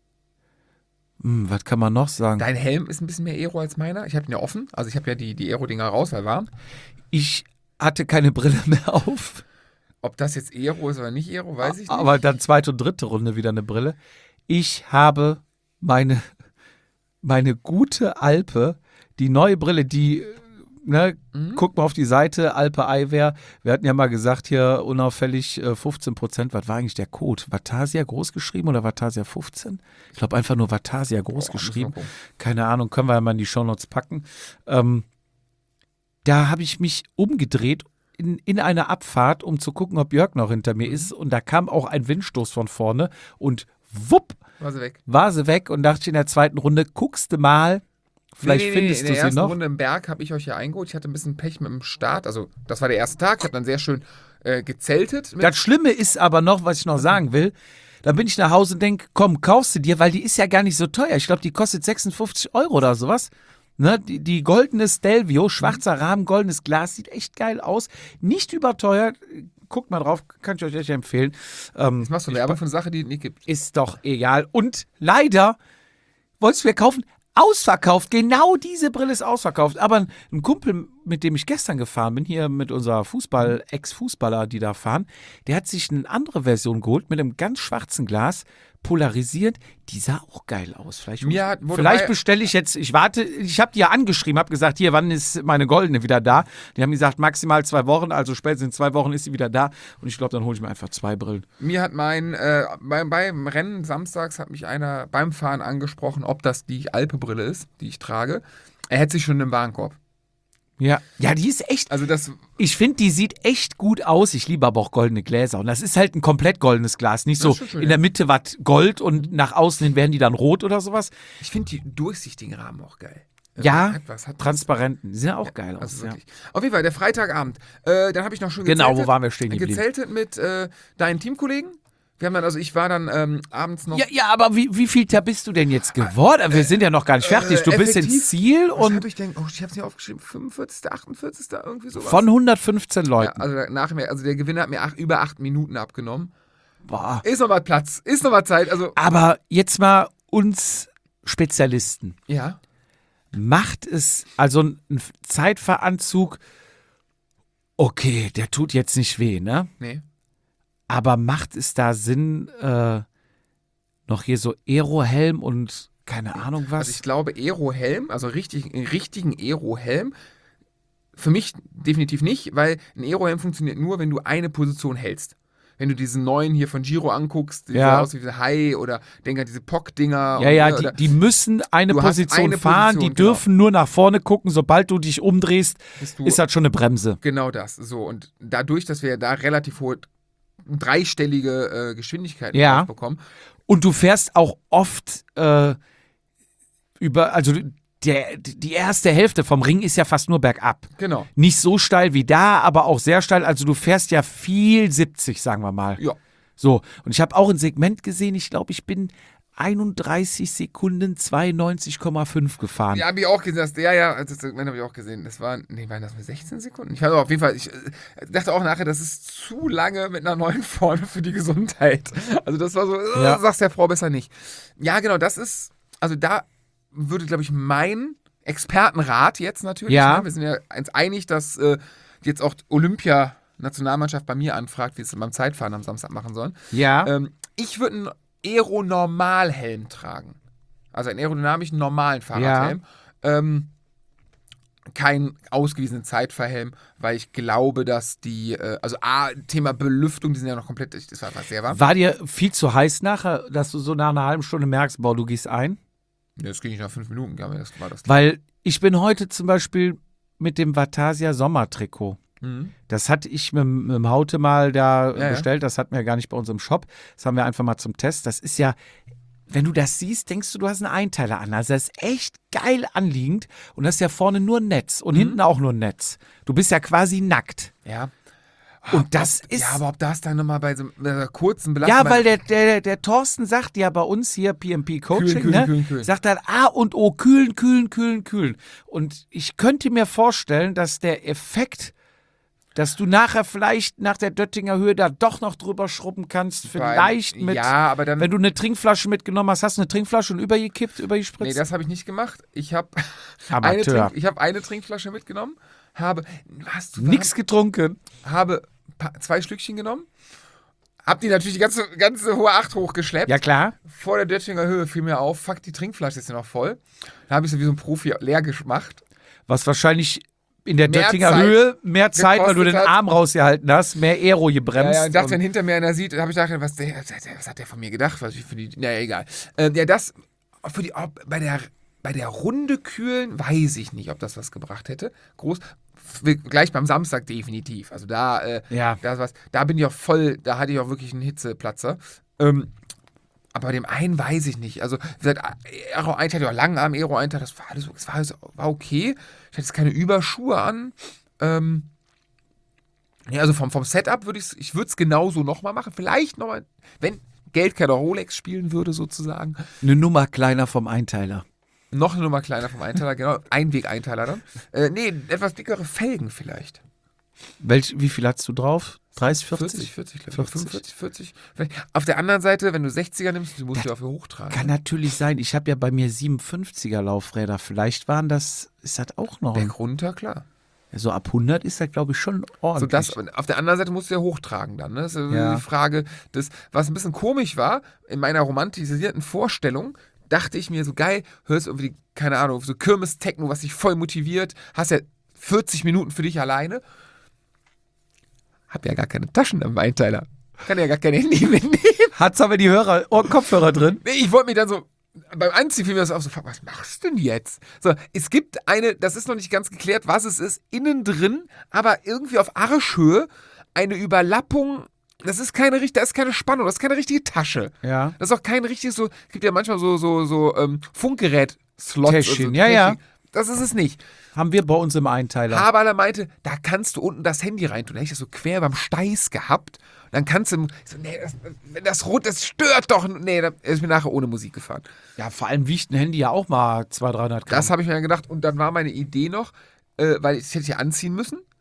Hm, was kann man noch sagen? Dein Helm ist ein bisschen mehr Aero als meiner. Ich habe ihn ja offen. Also ich habe ja die, die Aero-Dinger raus, weil warm. Ich hatte keine Brille mehr auf, Ob das jetzt Aero ist oder nicht Aero, weiß ich nicht. aber dann zweite und dritte Runde wieder eine Brille. Ich habe meine, meine gute Alpe, die neue Brille, die, ne, Mhm. guck mal auf die Seite, Alpe Eyewear. Wir hatten ja mal gesagt, hier unauffällig äh, fünfzehn Prozent. Was war eigentlich der Code? Vatasia groß geschrieben oder Vatasia fünfzehn? Ich glaube einfach nur Vatasia groß Boah, müssen wir geschrieben. gucken. Keine Ahnung, können wir ja mal in die Shownotes packen. Ähm, da habe ich mich umgedreht in, in einer Abfahrt, um zu gucken, ob Jörg noch hinter mir ist. Und da kam auch ein Windstoß von vorne und wupp, War sie weg. war sie weg und dachte ich in der zweiten Runde, guckst du mal, vielleicht Nee, nee, nee, findest in du der sie ersten noch. Runde im Berg habe ich euch ja eingeholt. Ich hatte ein bisschen Pech mit dem Start. Also das war der erste Tag. Ich habe dann sehr schön äh, gezeltet. Mit Das Schlimme ist aber noch, was ich noch sagen will, da bin ich nach Hause und denke, komm, kaufst du dir, weil die ist ja gar nicht so teuer. Ich glaube, die kostet sechsundfünfzig Euro oder sowas. Ne, die, die goldene Stelvio, schwarzer Rahmen, goldenes Glas, sieht echt geil aus. Nicht überteuert. Guckt mal drauf, kann ich euch echt empfehlen. Ähm, Jetzt machst du Werbung für eine Sache, die es nicht gibt. ist doch egal. Und leider wolltest du mir kaufen, ausverkauft. Genau diese Brille ist ausverkauft. Aber ein Kumpel, mit dem ich gestern gefahren bin, hier mit unserer Fußball, Ex-Fußballer, die da fahren, der hat sich eine andere Version geholt mit einem ganz schwarzen Glas, polarisiert. Die sah auch geil aus. Vielleicht, Mir hat- wurde vielleicht bei- bestelle ich jetzt, ich warte, ich habe die ja angeschrieben, habe gesagt, hier, wann ist meine goldene wieder da? Die haben gesagt, maximal zwei Wochen, also spätestens in zwei Wochen ist sie wieder da. Und ich glaube, dann hole ich mir einfach zwei Brillen. Mir hat mein, äh, beim, beim Rennen samstags hat mich einer beim Fahren angesprochen, ob das die Alpe-Brille ist, die ich trage. Er hätte sich schon im Warenkorb. Ja, ja, die ist echt. Also das, Ich finde, die sieht echt gut aus. Ich liebe aber auch goldene Gläser. Und das ist halt ein komplett goldenes Glas. Nicht Das so ist schon schön, in ja. der Mitte was Gold und nach außen hin werden die dann rot oder sowas. ich finde die durchsichtigen Rahmen auch geil. Also Ja, hat was, hat was. Transparenten. Die sehen auch geil aus. Also Ja. wirklich. Auf jeden Fall, der Freitagabend. Äh, dann habe ich noch schon Genau, gezeltet. wo waren wir stehen geblieben? Gezeltet mit äh, deinen Teamkollegen. Wir haben dann, also ich war dann ähm, abends noch. Ja, ja, aber wie, wie viel da bist du denn jetzt geworden? Wir sind ja noch gar nicht fertig. Du äh, bist ins effektiv, Ziel Was und habe ich denn? Oh, ich habe es nicht aufgeschrieben. fünfundvierzigster, achtundvierzigster irgendwie sowas. von hundertfünfzehn Ja, Leuten. also, nach mir, also der Gewinner hat mir acht, über acht Minuten abgenommen. Boah. Ist noch mal Platz, ist noch mal Zeit. Also, Aber jetzt mal uns Spezialisten. ja. Macht es, also ein Zeitfahranzug, okay, der tut jetzt nicht weh, ne? Nee. Aber macht es da Sinn, äh, noch hier so Aero-Helm und keine Ahnung was? Also ich glaube, Aero-Helm, also richtig, einen richtigen Aero-Helm, für mich definitiv nicht, weil ein Aero-Helm funktioniert nur, wenn du eine Position hältst. Wenn du diesen neuen hier von Giro anguckst, die Ja. so aus wie diese Hai oder denk an diese Pock-Dinger. ja, und, ja, ne, die, oder- die müssen eine Du hast Position eine fahren, Position, die dürfen nur nach vorne gucken. Sobald du dich umdrehst, bist du ist das schon eine Bremse. genau das. So, und dadurch, dass wir da relativ hohe dreistellige äh, Geschwindigkeiten Ja. drauf bekommen. Und du fährst auch oft äh, über, also der, die erste Hälfte vom Ring ist ja fast nur bergab. Genau. Nicht so steil wie da, aber auch sehr steil. Also du fährst ja viel siebzig, sagen wir mal. Ja. So, und ich habe auch ein Segment gesehen, ich glaube, ich bin einunddreißig Sekunden zweiundneunzig Komma fünf gefahren. Ja, habe ich auch gesehen. Das, ja, ja, das Segment habe ich auch gesehen. Das waren, nee, waren das nur sechzehn Sekunden? Ich weiß auf jeden Fall, ich äh, dachte auch nachher, das ist zu lange mit einer neuen vorne für die Gesundheit. Also das war so, äh, Ja. sag's der Frau besser nicht. Ja, genau, das ist, also da würde, glaube ich, mein Expertenrat jetzt natürlich, Ja. ne, wir sind ja uns einig, dass äh, jetzt auch Olympia-Nationalmannschaft bei mir anfragt, wie sie es beim Zeitfahren am Samstag machen sollen. Ja. Ähm, ich würde einen Aeronormalhelm tragen. Also einen aerodynamischen, normalen Fahrradhelm. Ähm, kein ausgewiesenen Zeitfahrhelm, weil ich glaube, dass die, äh, also A, Thema Belüftung, die sind ja noch komplett, das war einfach sehr warm. War dir viel zu heiß nachher, dass du so nach einer halben Stunde merkst, boah, du gehst ein? Nee, das ging nicht nach fünf Minuten, glaube ich, das war das. Weil ich bin heute zum Beispiel mit dem Vatasia Sommertrikot. Mhm. Das hatte ich mit, mit dem Haute mal da Ja, bestellt. Das hatten wir gar nicht bei uns im Shop. Das haben wir einfach mal zum Test. Das ist ja, wenn du das siehst, denkst du, du hast einen Einteiler an. Also das ist echt geil anliegend. Und das ist ja vorne nur ein Netz und Mhm. hinten auch nur ein Netz. Du bist ja quasi nackt. Ja. Und das ob, ist... Ja, aber ob das dann nochmal bei so einer kurzen Belastung... Ja, weil der, der, der Thorsten sagt ja bei uns hier, P M P Coaching, Kühlen, kühlen, ne? kühlen, kühlen. Sagt dann A und O, kühlen, kühlen, kühlen, kühlen. Und ich könnte mir vorstellen, dass der Effekt, dass du nachher vielleicht nach der Döttinger Höhe da doch noch drüber schrubben kannst, vielleicht mit, Ja, aber dann... wenn du eine Trinkflasche mitgenommen hast, hast du eine Trinkflasche und übergekippt, Nee, übergespritzt? das habe ich nicht gemacht. Ich habe eine, Amateur. Trink, ich hab eine Trinkflasche mitgenommen, habe... Was, du Nix getrunken. habe pa- zwei Schlückchen genommen, hab die natürlich die ganze, ganze hohe Acht hochgeschleppt. Ja, klar. Vor der Döttinger Höhe fiel mir auf, fuck, die Trinkflasche ist ja noch voll. Dann habe ich sie wie so ein Profi leer gemacht. Was wahrscheinlich in der Mehr Döttinger Zeit Höhe mehr Zeit, weil du den gekostet hat. Arm rausgehalten hast, mehr Aero Ja, gebremst. ja, und dachte, und- wenn hinter mir einer sieht, habe ich gedacht, was, der, was hat der von mir gedacht? Was ich für die, naja, egal. Äh, ja, das, für die, ob, bei der, bei der Runde kühlen, weiß ich nicht, ob das was gebracht hätte. Groß, f- gleich beim Samstag definitiv. Also da, äh, Ja. da, ist was, da bin ich auch voll, da hatte ich auch wirklich einen Hitzeplatzer. Ähm, aber bei dem einen weiß ich nicht. Also, wie gesagt, Aero-Einteil, ja, Langarm, Aero-Einteil, das war alles, das war, alles, war okay. Ich hatte jetzt keine Überschuhe an. Ähm, ja, also vom, vom Setup würde ich ich würde es genauso nochmal machen. Vielleicht nochmal, wenn Geld keine Rolex spielen würde, sozusagen. Eine Nummer kleiner vom Einteiler. Noch eine Nummer kleiner vom Einteiler, genau. Einweg-Einteiler dann. Äh, nee, etwas dickere Felgen vielleicht. Welch, wie viel hast du drauf? dreißig, vierzig? vierzig, vierzig, glaube ich. vierzig. fünfundvierzig, vierzig. Vielleicht. Auf der anderen Seite, wenn du sechziger nimmst, du musst Das die auch für hochtragen. Kann natürlich sein. Ich habe ja bei mir siebenundfünfziger Laufräder. Vielleicht waren das, ist das auch noch. Ein, Berg runter, klar. so ab hundert ist das, glaube ich, schon So ordentlich. das, auf der anderen Seite musst du ja hochtragen dann. Ne? Das ist Ja. die Frage, das, was ein bisschen komisch war, in meiner romantisierten Vorstellung, dachte ich mir so geil, hörst irgendwie, keine Ahnung, so Kirmes-Techno, was dich voll motiviert, hast ja vierzig Minuten für dich alleine. Hab ja gar keine Taschen am Einteiler. Kann ja gar kein Handy mitnehmen. Hat's aber die Hörer, Ohr, Kopfhörer drin? Nee, ich wollte mir dann so, beim Anziehen fiel mir das auf, so, fuck, was machst du denn jetzt? So, es gibt eine, das ist noch nicht ganz geklärt, was es ist, innen drin, aber irgendwie auf Arschhöhe eine Überlappung. Das ist keine richtige, das ist keine Spannung, das ist keine richtige Tasche. Ja. Das ist auch kein richtiges, so, es gibt ja manchmal so, so, so ähm, Funkgerät-Slots. Täschchen, und so, ja, ja. Täschchen. Das ist es nicht. Haben wir bei uns im Einteiler. Haberler meinte, da kannst du unten das Handy reintun. Da hätte ich das so quer beim Steiß gehabt. Dann kannst du, ich so, nee, das, wenn das rot, das stört doch. Nee, da ist mir nachher ohne Musik gefahren. Ja, vor allem wiegt ein Handy ja auch mal zweihundert, dreihundert Gramm. Das habe ich mir dann gedacht. Und dann war meine Idee noch, äh, weil ich das hätte ich ja anziehen müssen.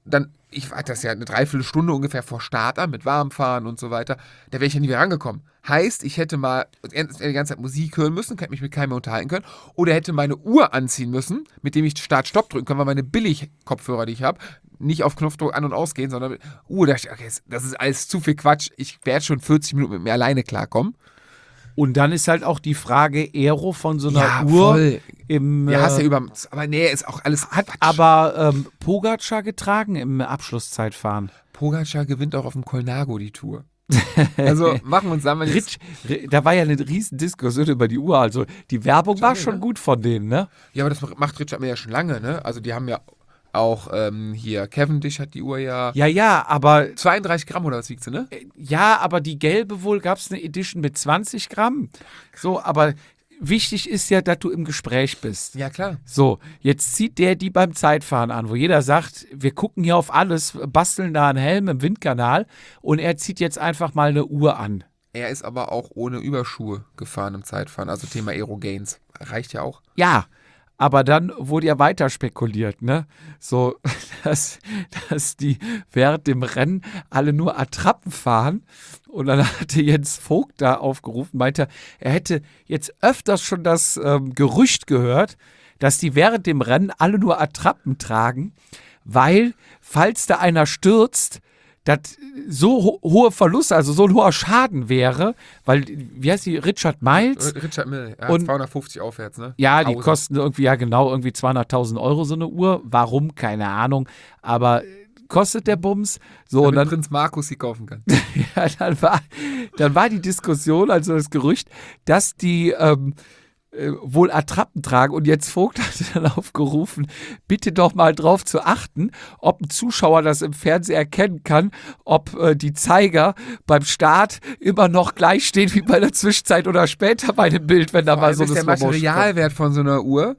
dann, ich war das ja eine Dreiviertelstunde ungefähr vor Start an, mit Warmfahren und so weiter, da wäre ich ja nie mehr rangekommen. Heißt, ich hätte mal die ganze Zeit Musik hören müssen, hätte mich mit keinem mehr unterhalten können, oder hätte meine Uhr anziehen müssen, mit dem ich Start-Stopp drücken kann, weil meine Billig-Kopfhörer, die ich habe, nicht auf Knopfdruck an- und ausgehen, sondern mit Uhr, da dachte ich, okay, das ist alles zu viel Quatsch, ich werde schon vierzig Minuten mit mir alleine klarkommen. Und dann ist halt auch die Frage Aero von so einer Ja, Uhr voll. im Ja, hast ja äh, über, aber nee, ist auch alles hat Quatsch. aber ähm, Pogacar getragen im Abschlusszeitfahren. Pogacar gewinnt auch auf dem Colnago die Tour. Also machen wir uns da mal jetzt. Rich, da war ja eine riesen Diskussion über die Uhr. Also die Werbung war Schade, schon ne? gut von denen, ne? Ja, aber das macht Richard Mille ja schon lange, ne? Also die haben ja auch ähm, hier, Cavendish hat die Uhr ja. Ja, ja, aber zweiunddreißig Gramm oder was wiegt sie, ne? ja, aber die gelbe wohl gab es eine Edition mit zwanzig Gramm. So, aber wichtig ist ja, dass du im Gespräch bist. Ja, klar. So, jetzt zieht der die beim Zeitfahren an, wo jeder sagt, wir gucken hier auf alles, basteln da einen Helm im Windkanal und er zieht jetzt einfach mal eine Uhr an. Er ist aber auch ohne Überschuhe gefahren im Zeitfahren, also Thema Aerogains. Reicht ja auch. Ja, aber dann wurde ja weiter spekuliert, ne? So, dass, dass die während dem Rennen alle nur Attrappen fahren. Und dann hatte Jens Vogt da aufgerufen, meinte, er hätte jetzt öfters schon das ähm, Gerücht gehört, dass die während dem Rennen alle nur Attrappen tragen, weil, falls da einer stürzt, das so ho- hohe Verluste, also so ein hoher Schaden wäre, weil, wie heißt die, Richard Miles? Richard Mille, ja, Und- zweihundertfünfzig aufwärts, ne? Ja, die Tausend. kosten irgendwie, ja genau, irgendwie zweihunderttausend Euro so eine Uhr. Warum? Keine Ahnung. Aber kostet der Bums. So, und Damit dann, Prinz Markus sie kaufen kann. ja, dann, war, dann war die Diskussion, also das Gerücht, dass die ähm, äh, wohl Attrappen tragen. Und jetzt Vogt hatte dann aufgerufen, bitte doch mal drauf zu achten, ob ein Zuschauer das im Fernsehen erkennen kann, ob äh, die Zeiger beim Start immer noch gleich stehen wie bei der Zwischenzeit oder später bei dem Bild, wenn da Vor mal allem so ist eine der Slow-Motion kommt. Materialwert von so einer Uhr,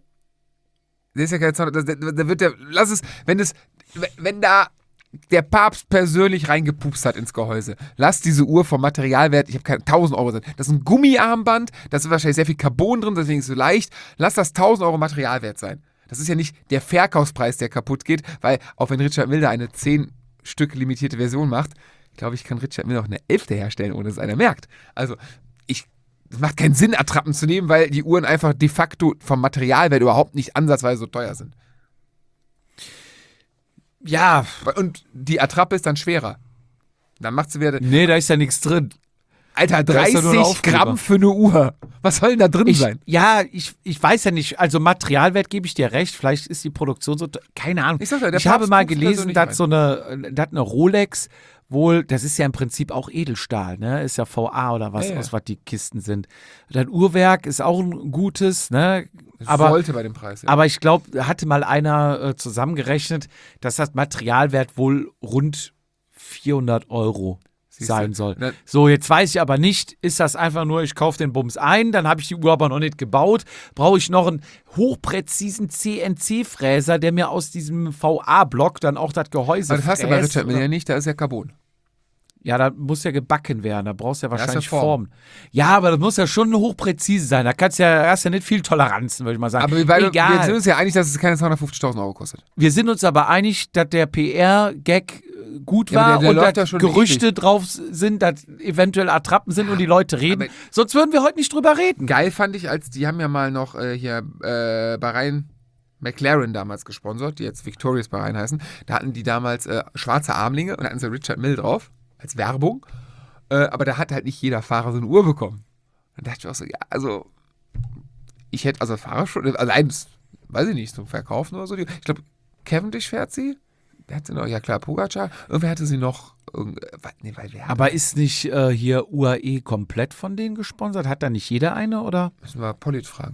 der ist ja keine Zahl, da, da da wird der, lass es, wenn es, wenn da der Papst persönlich reingepupst hat ins Gehäuse, lass diese Uhr vom Materialwert, ich habe keine tausend Euro sein, das ist ein Gummiarmband, da ist wahrscheinlich sehr viel Carbon drin, deswegen ist es so leicht, lass das tausend Euro Materialwert sein. Das ist ja nicht der Verkaufspreis, der kaputt geht, weil auch wenn Richard Mille eine zehn Stück limitierte Version macht, glaube ich, kann Richard Mille auch eine elfte herstellen, ohne dass es einer merkt. Also, ich es macht keinen Sinn, Attrappen zu nehmen, weil die Uhren einfach de facto vom Materialwert überhaupt nicht ansatzweise so teuer sind. Ja, Und die Attrappe ist dann schwerer. Dann macht sie wieder, nee, da ist ja nichts drin. Alter, Da ist ja nur ein dreißig Aufkleber. Gramm für eine Uhr. Was soll denn da drin Ich, sein? ja, ich, ich weiß ja nicht, also Materialwert gebe ich dir recht, vielleicht ist die Produktion so, te- keine Ahnung. Ich sag ja, der ich habe Papst mal guckt gelesen, persönlich dass so eine, dass eine Rolex wohl, das ist ja im Prinzip auch Edelstahl, ne? Ist ja V A oder was, Ja, ja. aus was die Kisten sind. Dein Uhrwerk ist auch ein gutes, ne? Das Aber, sollte bei dem Preis, ja. aber ich glaube, hatte mal einer äh, zusammengerechnet, dass das Materialwert wohl rund vierhundert Euro Siehst sein du. soll. Na- So, jetzt weiß ich aber nicht, ist das einfach nur, ich kaufe den Bums ein, dann habe ich die Uhr aber noch nicht gebaut, brauche ich noch einen hochpräzisen C N C-Fräser, der mir aus diesem V A-Block dann auch das Gehäuse Aber das hast du bei fräst, Richard Mille oder? ja nicht, da ist ja Carbon. Ja, da muss ja gebacken werden, da brauchst du ja ist ja wahrscheinlich Form. Formen. Ja, aber das muss ja schon hochpräzise sein, da kannst ja, hast ja nicht viel Toleranzen, würde ich mal sagen. Aber weil Egal. wir sind uns ja einig, dass es keine zweihundertfünfzigtausend Euro kostet. Wir sind uns aber einig, dass der P R-Gag äh, gut Ja, aber war der- der und läuft ja dass schon Gerüchte drauf sind, dass eventuell Attrappen sind und die Leute reden. aber- Sonst würden wir heute nicht drüber reden. Geil fand ich, als die haben ja mal noch äh, hier äh, Bahrain McLaren damals gesponsert, die jetzt Victorious Bahrain heißen. Da hatten die damals äh, schwarze Armlinge und da hatten sie Richard Mille drauf, als Werbung. Äh, aber da hat halt nicht jeder Fahrer so eine Uhr bekommen. Dann dachte ich auch so, ja, also ich hätte, also Fahrer schon, allein, das, weiß ich nicht, zum Verkaufen oder so. Die, ich glaube, Cavendish fährt sie. Wer hat sie noch? Ja klar, Pogacar. Irgendwer hatte sie noch, irgend, äh, nee, weil wer Aber ist nicht äh, hier U A E komplett von denen gesponsert? Hat da nicht jeder eine, oder? Müssen wir Polit fragen.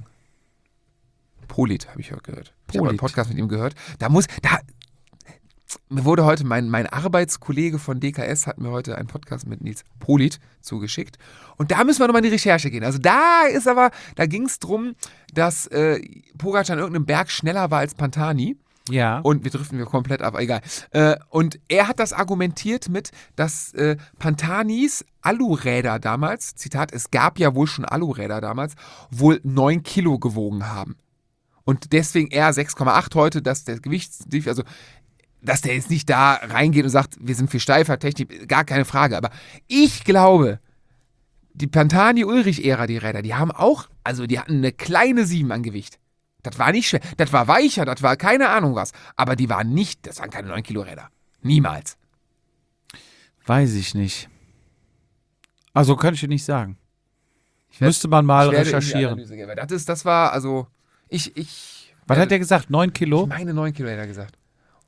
Polit, habe ich heute gehört. Ich habe Polit. einen Podcast mit ihm gehört. Da muss, da, mir wurde heute, mein, mein Arbeitskollege von D K S hat mir heute einen Podcast mit Nils Polit zugeschickt. Und da müssen wir nochmal in die Recherche gehen. Also da ist aber, da ging es darum, dass äh, Pogacar an irgendeinem Berg schneller war als Pantani. Ja. Und wir driften wir komplett ab, egal. Äh, und er hat das argumentiert mit, dass äh, Pantanis Aluräder damals, Zitat, es gab ja wohl schon Aluräder damals, wohl neun Kilo gewogen haben. Und deswegen er sechs Komma acht heute, dass der Gewicht, also dass der jetzt nicht da reingeht und sagt, wir sind viel steifer, Technik, gar keine Frage. Aber ich glaube, die Pantani-Ulrich-Ära, die Räder, die haben auch, also die hatten eine kleine sieben an Gewicht. Das war nicht schwer. Das war weicher, das war keine Ahnung was. Aber die waren nicht, das waren keine neun Kilo Räder. Niemals. Weiß ich nicht. Also kann ich dir nicht sagen. Ich werd, Müsste man mal ich werde in die recherchieren. Analyse gehen, weil Das, ist, das war, also, ich, ich. Was äh, hat der gesagt? neun Kilo? Ich meine neun Kilo, hat er gesagt.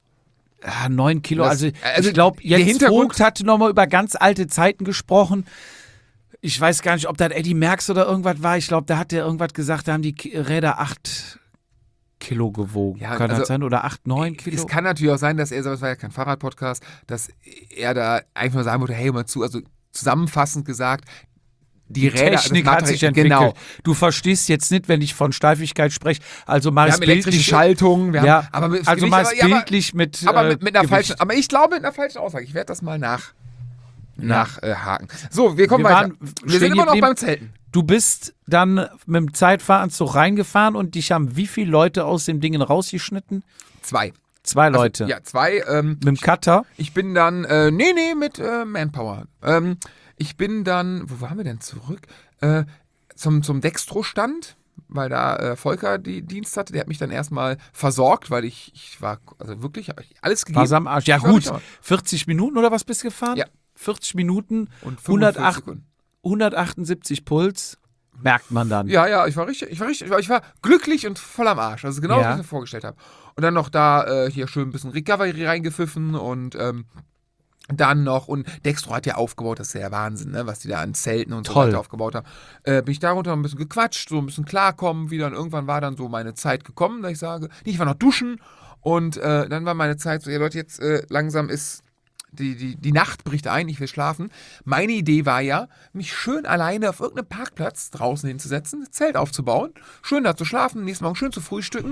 Ja, neun Kilo. Das- Also, also ich glaube, der Jens Hintergrund- Vogt hatte nochmal über ganz alte Zeiten gesprochen. Ich weiß gar nicht, ob das Eddie Merckx oder irgendwas war. Ich glaube, da hat der irgendwas gesagt, da haben die Ki- Räder acht Kilo gewogen. Ja, Kann also, das sein? Oder acht, neun Kilo? Es kann natürlich auch sein, dass er, das war ja kein Fahrradpodcast, dass er da einfach nur sagen wollte, hey, mal zu, also zusammenfassend gesagt, die, Die Räder, Technik das hat sich entwickelt. Genau. Du verstehst jetzt nicht, wenn ich von Steifigkeit spreche. Also mal Wir es haben elektrische bildlich, Schaltungen, wir ja, haben, aber mit also Gewicht, mal aber, es ja, aber, bildlich mit, aber äh, mit, mit einer Gewicht. falschen, aber ich glaube mit einer falschen Aussage. Ich werde das mal nach, nachhaken. So, wir kommen Wir weiter. waren wir stehen sind immer noch geblieben. beim Zelten. Du bist dann mit dem Zeitfahranzug reingefahren und dich haben wie viele Leute aus dem Dingen rausgeschnitten? Zwei. Zwei Leute. Also, ja, zwei. Ähm, Mit dem Cutter? Ich bin dann, äh, nee, nee, mit äh, Manpower. Ähm, ich bin dann, wo waren wir denn zurück? Äh, zum, zum Dextro-Stand, weil da äh, Volker die Dienst hatte. Der hat mich dann erstmal versorgt, weil ich, ich war, also wirklich, habe ich alles gegeben. War's am Arsch. Ja Ich war gut, nicht da. vierzig Minuten oder was bist du gefahren? Ja. vierzig Minuten, Und fünfundvierzig hundertacht, Sekunden. hundertachtundsiebzig Puls, merkt man dann. Ja, ja, ich war richtig, ich war richtig, ich war, ich war glücklich und voll am Arsch. Also genau, Ja. was ich mir vorgestellt habe. Und dann noch da äh, hier schön ein bisschen Recovery reingepfiffen und ähm, dann noch, und Dextro hat ja aufgebaut, das ist ja der Wahnsinn, ne, was die da an Zelten und so Toll. weiter aufgebaut haben. Äh, bin ich darunter ein bisschen gequatscht, so ein bisschen klarkommen wieder, und irgendwann war dann so meine Zeit gekommen, dass ich sage, nee, ich war noch duschen und äh, dann war meine Zeit so, ja Leute, jetzt äh, langsam ist Die, die, die Nacht bricht ein, ich will schlafen. Meine Idee war ja, mich schön alleine auf irgendeinem Parkplatz draußen hinzusetzen, ein Zelt aufzubauen, schön da zu schlafen, nächsten Morgen schön zu frühstücken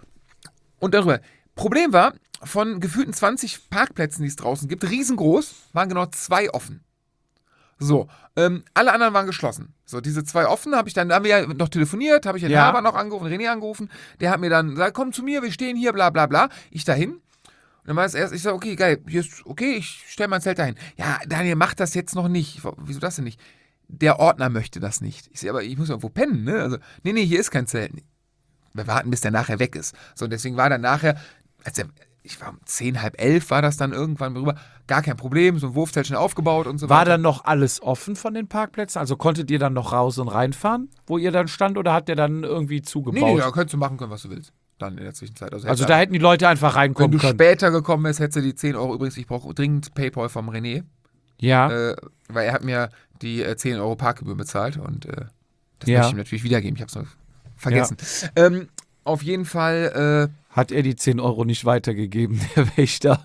und darüber. Problem war, von gefühlten zwanzig Parkplätzen, die es draußen gibt, riesengroß, waren genau zwei offen. So, ähm, alle anderen waren geschlossen. So, diese zwei offen, habe ich dann, da haben wir ja noch telefoniert, habe ich den Ja. Haber noch angerufen, René angerufen, der hat mir dann gesagt, komm zu mir, wir stehen hier, bla bla bla. Ich dahin. Und dann war es erst, ich sage, okay, geil, hier ist, okay, ich stelle mein Zelt dahin. Ja, Daniel, mach das jetzt noch nicht. Ich, wieso das denn nicht? Der Ordner möchte das nicht. Ich sehe, aber ich muss irgendwo pennen, ne? Also, nee, nee, hier ist kein Zelt. Wir warten, bis der nachher weg ist. So, und deswegen war dann nachher, als der, ich war um zehn, halb elf, war das dann irgendwann rüber, gar kein Problem, so ein Wurfzelt schon aufgebaut und so War weiter. dann noch alles offen von den Parkplätzen? Also konntet ihr dann noch raus und reinfahren, wo ihr dann stand, oder hat der dann irgendwie Nee, zugebaut? nee, da könntest du machen können, was du willst. Dann in der Zwischenzeit. Also, also hätte- da hätten die Leute einfach wenn reinkommen du können. später gekommen wärst, hättest du die zehn Euro, übrigens, ich brauche dringend PayPal vom René. Ja, Äh, weil er hat mir die äh, zehn Euro Parkgebühr bezahlt und äh, das Ja. möchte ich ihm natürlich wiedergeben. Ich habe es noch vergessen. Ähm, auf jeden Fall, äh, hat er die zehn Euro nicht weitergegeben, der Wächter.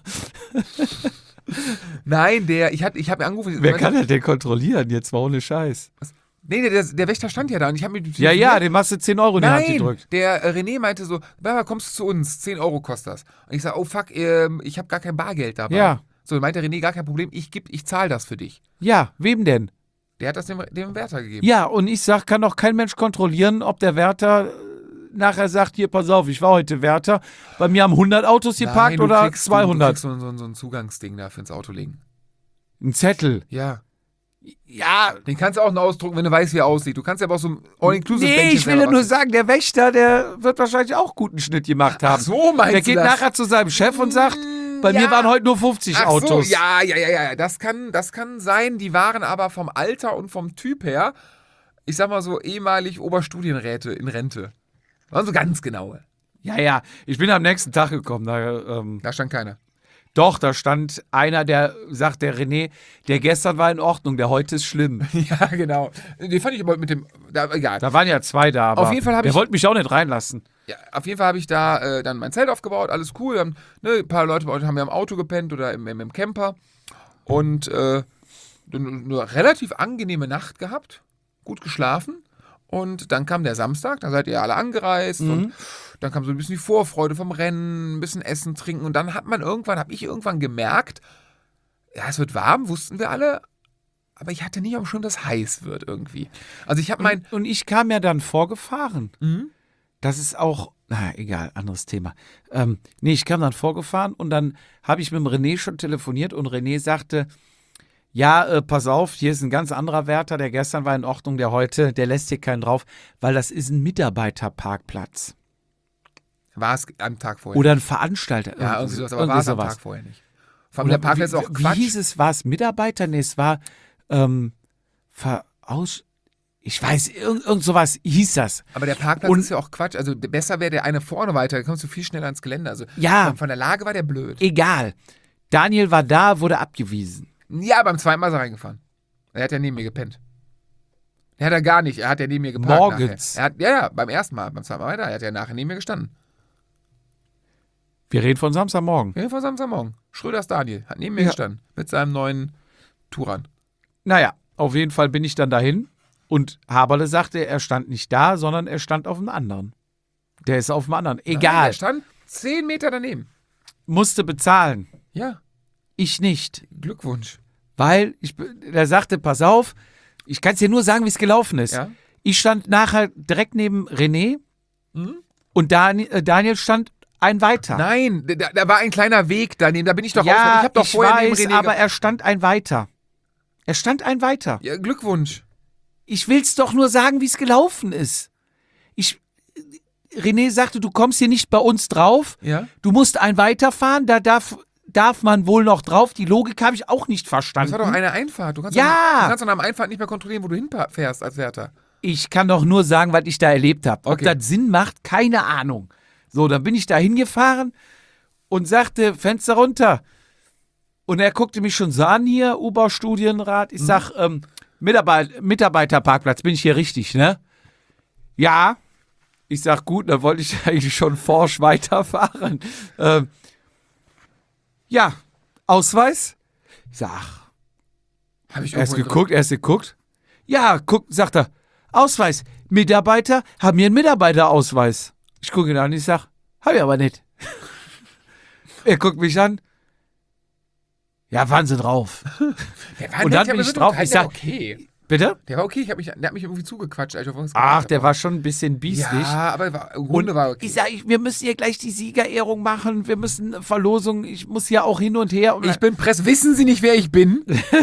nein, der, ich, hat- ich habe mir angerufen. Wer weißt kann du- das denn kontrollieren? Jetzt war ohne Scheiß. Nee, der, der, der Wächter stand ja da und ich habe mir Ja, ja, dem hast du zehn Euro in die Hand Nein, gedrückt. der äh, René meinte so, Baba, kommst du zu uns, zehn Euro kostet das. Und ich sage, oh fuck, ähm, ich habe gar kein Bargeld dabei. Ja. So, meinte René, gar kein Problem, ich, geb- ich zahle das für dich. Ja, wem denn? Der hat das dem, dem Wärter gegeben. Ja, und ich sag, kann doch kein Mensch kontrollieren, ob der Wärter äh, nachher sagt, hier, pass auf, ich war heute Wärter. Bei mir haben hundert Autos Nein, geparkt du oder kriegst, Du, du zweihundert. kriegst so, so, so ein Zugangsding da für ins Auto legen. Ein Zettel. Ja. Ja, Den kannst du auch noch ausdrucken, wenn du weißt, wie er aussieht. Du kannst ja aber auch so ein All-Inclusive nee, ich will ja nur sagen, der Wächter, der wird wahrscheinlich auch guten Schnitt gemacht haben. Ach so, meinst Der du geht das? nachher zu seinem Chef und sagt, bei ja. mir waren heute nur fünfzig Ach Autos. so, ja, ja, ja, ja, das kann, das kann sein. Die waren aber vom Alter und vom Typ her, ich sag mal so, ehemalig Oberstudienräte in Rente. Waren so ganz genaue. Ja, ja, ich bin am nächsten Tag gekommen. Da, ähm, Da stand keiner. doch, da stand einer, der sagt, der René, der gestern war in Ordnung, der heute ist schlimm. Ja, genau. Den fand ich aber mit dem, da, egal. Da waren ja zwei da, aber Auf jeden Fall hab der ich- wollte mich auch nicht reinlassen. Ja, auf jeden Fall habe ich da äh, dann mein Zelt aufgebaut, alles cool. Dann, ne, ein paar Leute bei uns haben ja im Auto gepennt oder im, im, im Camper. Und äh, eine, eine relativ angenehme Nacht gehabt, gut geschlafen. Und dann kam der Samstag, da seid ihr alle angereist und dann kam so ein bisschen die Vorfreude vom Rennen, ein bisschen Essen, Trinken. Und dann hat man irgendwann, habe ich irgendwann gemerkt, ja, es wird warm, wussten wir alle, aber ich hatte nicht am Schirm, dass es heiß wird irgendwie. Also ich habe mein... Und ich kam ja dann vorgefahren. Mhm. Das ist auch Na, egal, anderes Thema. Ähm, nee, ich kam dann vorgefahren und dann habe ich mit dem René schon telefoniert und René sagte, ja, äh, pass auf, hier ist ein ganz anderer Wärter, der gestern war in Ordnung, der heute, der lässt hier keinen drauf, weil das ist ein Mitarbeiterparkplatz. War es am Tag vorher? Oder ein Veranstalter. Ja, irgendwie sowas, aber war es am Tag vorher nicht. Vor allem Oder der Parkplatz ist auch wie, Quatsch. Wie hieß es, war es Mitarbeiter? Nee, es war ähm, Veraus... Ich weiß, irgend, irgend sowas hieß das. Aber der Parkplatz Und- ist ja auch Quatsch. Also besser wäre der eine vorne weiter, da kommst du viel schneller ans Gelände. Also Ja. von, von der Lage war der blöd. Egal. Daniel war da, wurde abgewiesen. Ja, beim zweiten Mal ist er reingefahren. Er hat ja neben mir gepennt. Er hat er gar nicht, er hat ja neben mir geparkt. Morgens. nachher. Er hat, ja, ja, beim ersten Mal, beim zweiten Mal weiter. Er hat ja nachher neben mir gestanden. Wir reden von Samstagmorgen. Ja, vor Samstagmorgen. Schröders Daniel hat neben mir Ja. gestanden. Mit seinem neuen Touran. Naja, auf jeden Fall bin ich dann dahin und Haberle sagte, er stand nicht da, sondern er stand auf einem anderen. Der ist auf einem anderen. Nein, Egal. er stand zehn Meter daneben. Musste bezahlen. Ja, Ich nicht. Glückwunsch. Weil ich, der sagte, pass auf, ich kann es dir nur sagen, wie es gelaufen ist. Ja. Ich stand nachher direkt neben René Mhm. und Dan, äh, Daniel stand ein weiter. Nein, da, da war ein kleiner Weg daneben. Da bin ich doch raus. ja, Ich habe doch ich vorher weiß, neben René aber ge- er stand ein weiter. Er stand ein weiter. ja, Glückwunsch. Ich will's doch nur sagen, wie es gelaufen ist. Ich, René sagte, du kommst hier nicht bei uns drauf. Ja. Du musst ein weiterfahren, da darf, darf man wohl noch drauf. Die Logik habe ich auch nicht Das verstanden. war doch eine Einfahrt. Du kannst Ja. doch, du kannst doch nach einer Einfahrt nicht mehr kontrollieren, wo du hinfährst als Wärter. Ich kann doch nur sagen, was ich da erlebt habe. Ob Okay. das Sinn macht, keine Ahnung. So, dann bin ich da hingefahren und sagte, Fenster runter. Und er guckte mich schon so an hier, U-Bau-Studienrat. Ich sag, ähm, Mitarbeit Mitarbeiterparkplatz, bin ich hier richtig, ne? Ja. Ich sag, gut, dann wollte ich eigentlich schon forsch weiterfahren. Ähm, ja, Ausweis? Ich sag, ach, Habe ich erst irgendwo geguckt, erst geguckt. Ja, guck, sagt er, Ausweis. Mitarbeiter haben hier einen Mitarbeiterausweis. Ich gucke ihn an, ich sag, hab ich aber nicht. Er guckt mich an. Ja, fahren Sie drauf. Der war Und nett, dann der bin war ich so drauf, kalt, ich der sag- war okay. Bitte? Der war okay, ich hab mich, der hat mich irgendwie zugequatscht. Als ich auf uns Ach, gewartet der hab. war schon ein bisschen biestig. Ja, aber war, im Und Grunde war okay. ich sag, ich, wir müssen hier gleich die Siegerehrung machen. Wir müssen eine Verlosung. Ich muss hier auch hin und her. Und Ich bin Press. Wissen Sie nicht, wer ich bin?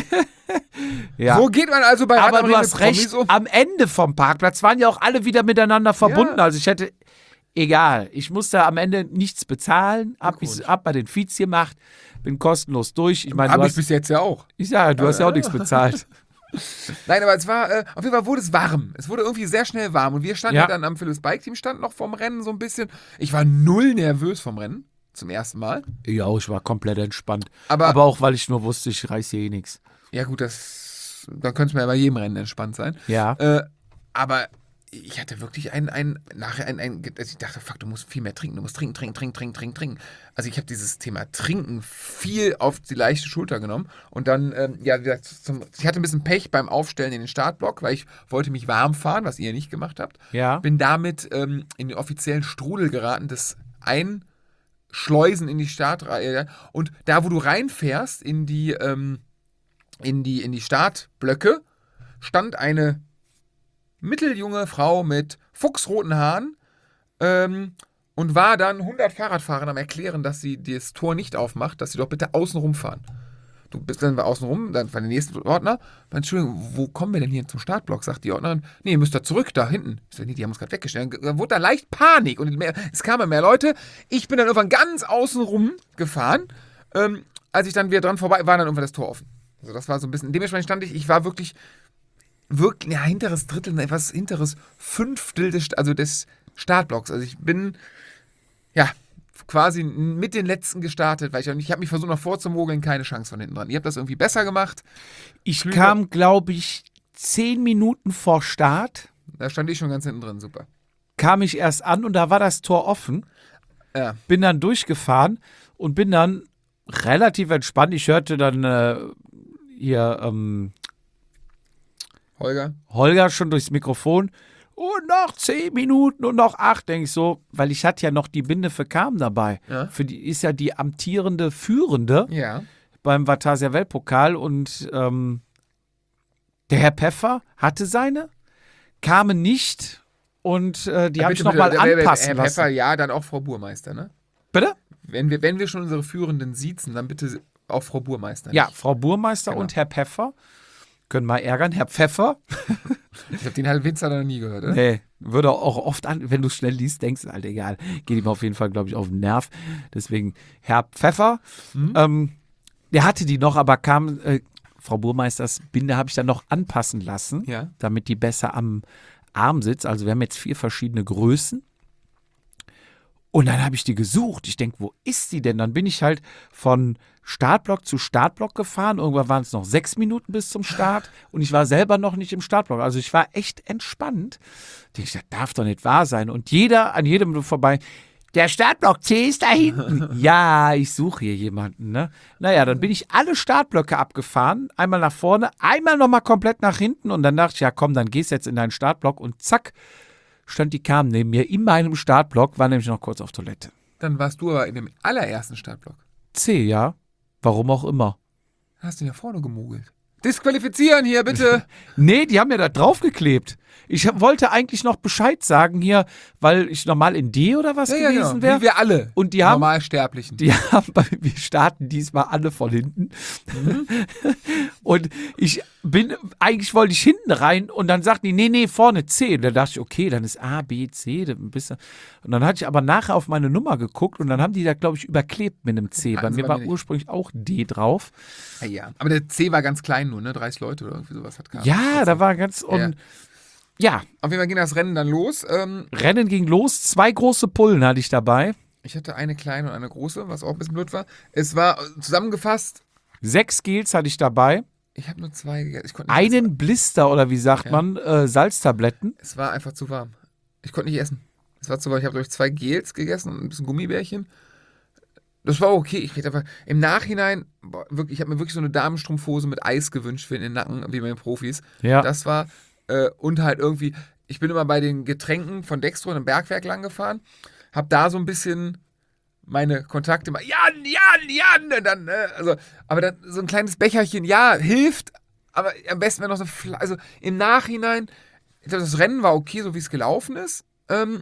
ja. So geht man also bei Aber Rad am du Ring hast mit Promis recht, um? am Ende vom Parkplatz waren ja auch alle wieder miteinander verbunden. Ja. Also ich hätte, egal, ich musste am Ende nichts bezahlen, hab, Glückwunsch. ich, hab bei den Feeds gemacht, bin kostenlos durch. Ich meine, Hab du ich hast, bis jetzt ja auch. ich sage, du hast ja auch nichts bezahlt. Nein, aber es war, äh, auf jeden Fall wurde es warm. Es wurde irgendwie sehr schnell warm. Und wir standen Ja. dann am Philips Bike Team, standen noch vorm Rennen so ein bisschen. Ich war null nervös vom Rennen. Zum ersten Mal. Ja, ich war komplett entspannt. Aber, Aber auch, weil ich nur wusste, ich reiß hier eh nichts. ja gut, das, dann könnte es mir ja bei jedem Rennen entspannt sein. Ja. Äh, aber ich hatte wirklich ein, ein, nachher ein, ein, also ich dachte, fuck, du musst viel mehr trinken, du musst trinken, trinken, trinken, trinken, trinken, trinken. Also ich habe dieses Thema Trinken viel auf die leichte Schulter genommen und dann, ähm, ja, wie gesagt, zum, ich hatte ein bisschen Pech beim Aufstellen in den Startblock, weil ich wollte mich warm fahren, was ihr nicht gemacht habt. Ja. Bin damit ähm, in den offiziellen Strudel geraten, des Einschleusen in die Startreihe und da, wo du reinfährst in die, ähm, in die, in die Startblöcke, stand eine mitteljunge Frau mit fuchsroten Haaren ähm, und war dann hundert Fahrradfahrern am Erklären, dass sie das Tor nicht aufmacht, dass sie doch bitte außen rumfahren. Du bist dann außen rum, dann war der nächste Ordner. Entschuldigung, wo kommen wir denn hier zum Startblock? Sagt die Ordnerin. Nee, ihr müsst da zurück, da hinten. Ich so, nee, die haben uns gerade weggestellt. Dann wurde da leicht Panik und mehr, es kamen mehr Leute. Ich bin dann irgendwann ganz außen rum gefahren. Ähm, als ich dann wieder dran vorbei war, dann irgendwann das Tor offen. Also das war so ein bisschen, dementsprechend stand ich, ich war wirklich wirklich, ja, hinteres Drittel, etwas hinteres Fünftel des, also des Startblocks. Also ich bin, ja, quasi mit den Letzten gestartet, weil ich, ich habe mich versucht noch vorzumogeln, keine Chance von hinten dran. Ihr habt das irgendwie besser gemacht. Ich Klüger- kam, glaube ich, zehn Minuten vor Start, Da stand ich schon ganz hinten drin, super. kam ich erst an und da war das Tor offen. Ja, Bin dann durchgefahren und bin dann relativ entspannt. Ich hörte dann äh, hier ähm, Holger. Holger schon durchs Mikrofon. Und noch zehn Minuten und noch acht, denke ich so, weil ich hatte ja noch die Binde für Kam dabei. Ja. Für die ist ja die amtierende Führende Ja. beim Vatasia Weltpokal und ähm, der Herr Pfeffer hatte seine, kamen nicht und äh, die Ja, habe ich bitte, nochmal bitte, Herr anpassen Herr lassen. Pfeffer, ja, dann auch Frau Burmeister, ne? Bitte? Wenn wir, wenn wir schon unsere Führenden siezen, dann bitte auch Frau Burmeister. Ja, nicht? Frau Burmeister Genau. und Herr Pfeffer. Können mal ärgern. Herr Pfeffer. Ich habe den halt Winzer noch nie gehört, oder? Nee, würde auch oft an, wenn du schnell liest, denkst du, Alter, egal. Geht ihm auf jeden Fall, glaube ich, auf den Nerv. Deswegen Herr Pfeffer. Mhm. Ähm, der hatte die noch, aber kam, äh, Frau Burmeisters Binde habe ich dann noch anpassen lassen, Ja. damit die besser am Arm sitzt. Also wir haben jetzt vier verschiedene Größen. Und dann habe ich die gesucht. Ich denke, wo ist die denn? Dann bin ich halt von Startblock zu Startblock gefahren. Irgendwann waren es noch sechs Minuten bis zum Start. Und ich war selber noch nicht im Startblock. Also ich war echt entspannt. Ich dachte, das darf doch nicht wahr sein. Und jeder, an jedem vorbei, der Startblock C ist da hinten. Ja, ich suche hier jemanden. Ne? Naja, dann bin ich alle Startblöcke abgefahren. Einmal nach vorne, einmal nochmal komplett nach hinten. Und dann dachte ich, ja komm, dann gehst jetzt in deinen Startblock. Und zack, stand die Kam neben mir in meinem Startblock, war nämlich noch kurz auf Toilette. Dann warst du aber in dem allerersten Startblock. C, ja. Warum auch immer. Hast du ja vorne gemogelt. Disqualifizieren hier, bitte. Nee, die haben mir da draufgeklebt. Ich hab, wollte eigentlich noch Bescheid sagen hier, weil ich normal in D oder was ja, ja, gewesen genau. wäre. Wie wir alle. Und die haben, Normalsterblichen. die haben, bei- wir starten diesmal alle von hinten. Mhm. Und ich bin, eigentlich wollte ich hinten rein und dann sagten die, nee, nee, vorne C. Und dann dachte ich, okay, dann ist A, B, C. Dann bist du- Und dann hatte ich aber nachher auf meine Nummer geguckt und dann haben die da, glaube ich, überklebt mit einem C. Bei Hatten sie mir bei war mir nicht. ursprünglich auch D drauf. Ja, ja. Aber der C war ganz klein nur, ne? dreißig Leute oder irgendwie sowas hat gehabt. Ja, da war ganz, und ja, Auf jeden Fall ging das Rennen dann los. Ähm, Rennen ging los. Zwei große Pullen hatte ich dabei. ich hatte eine kleine und eine große, was auch ein bisschen blöd war. Es war äh, zusammengefasst, Sechs Gels hatte ich dabei. ich habe nur zwei gegessen. Ich konnte nicht essen. Einen Blister oder wie sagt Ja. man, äh, Salztabletten. Es war einfach zu warm. Ich konnte nicht essen. Es war zu warm. Ich habe, glaube ich, zwei Gels gegessen und ein bisschen Gummibärchen. Das war okay. Ich hätte einfach im Nachhinein, boah, wirklich, ich habe mir wirklich so eine Damenstrumpfhose mit Eis gewünscht für in den Nacken, wie bei den Profis. Ja. Das war, äh, und halt irgendwie, ich bin immer bei den Getränken von Dextro in einem Bergwerk lang gefahren, habe da so ein bisschen meine Kontakte mal, Jan, Jan, Jan, und dann, äh, also, aber dann so ein kleines Becherchen, ja, hilft, aber am besten wäre noch so, Fla- also im Nachhinein, ich glaube, das Rennen war okay, so wie es gelaufen ist. Ähm,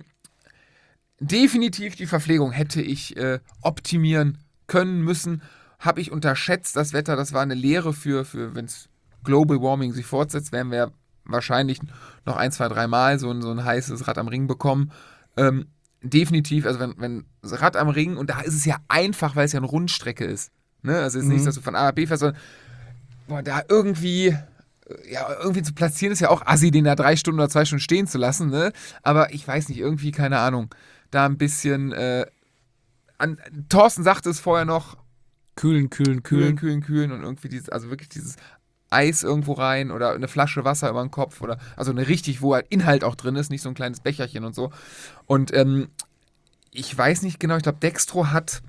definitiv die Verpflegung hätte ich äh, optimieren können müssen, habe ich unterschätzt, das Wetter, das war eine Lehre für, für wenn es Global Warming sich fortsetzt, werden wir wahrscheinlich noch ein, zwei, drei Mal so ein, so ein heißes Rad am Ring bekommen. Ähm, definitiv, also wenn, wenn das Rad am Ring, und da ist es ja einfach, weil es ja eine Rundstrecke ist. Ne? Also es ist Mhm. nicht, dass du von A nach B fährst, sondern boah, da irgendwie, ja, irgendwie zu platzieren ist ja auch assi, den da drei Stunden oder zwei Stunden stehen zu lassen, ne? Aber ich weiß nicht, irgendwie, keine Ahnung, da ein bisschen, äh, an, Thorsten sagte es vorher noch, Kühlen, kühlen, kühlen, kühlen. kühlen, kühlen und irgendwie dieses, also wirklich dieses Eis irgendwo rein oder eine Flasche Wasser über den Kopf oder, also eine richtig, wo halt Inhalt auch drin ist, nicht so ein kleines Becherchen und so. Und ähm, ich weiß nicht genau, ich glaube, Dextro hat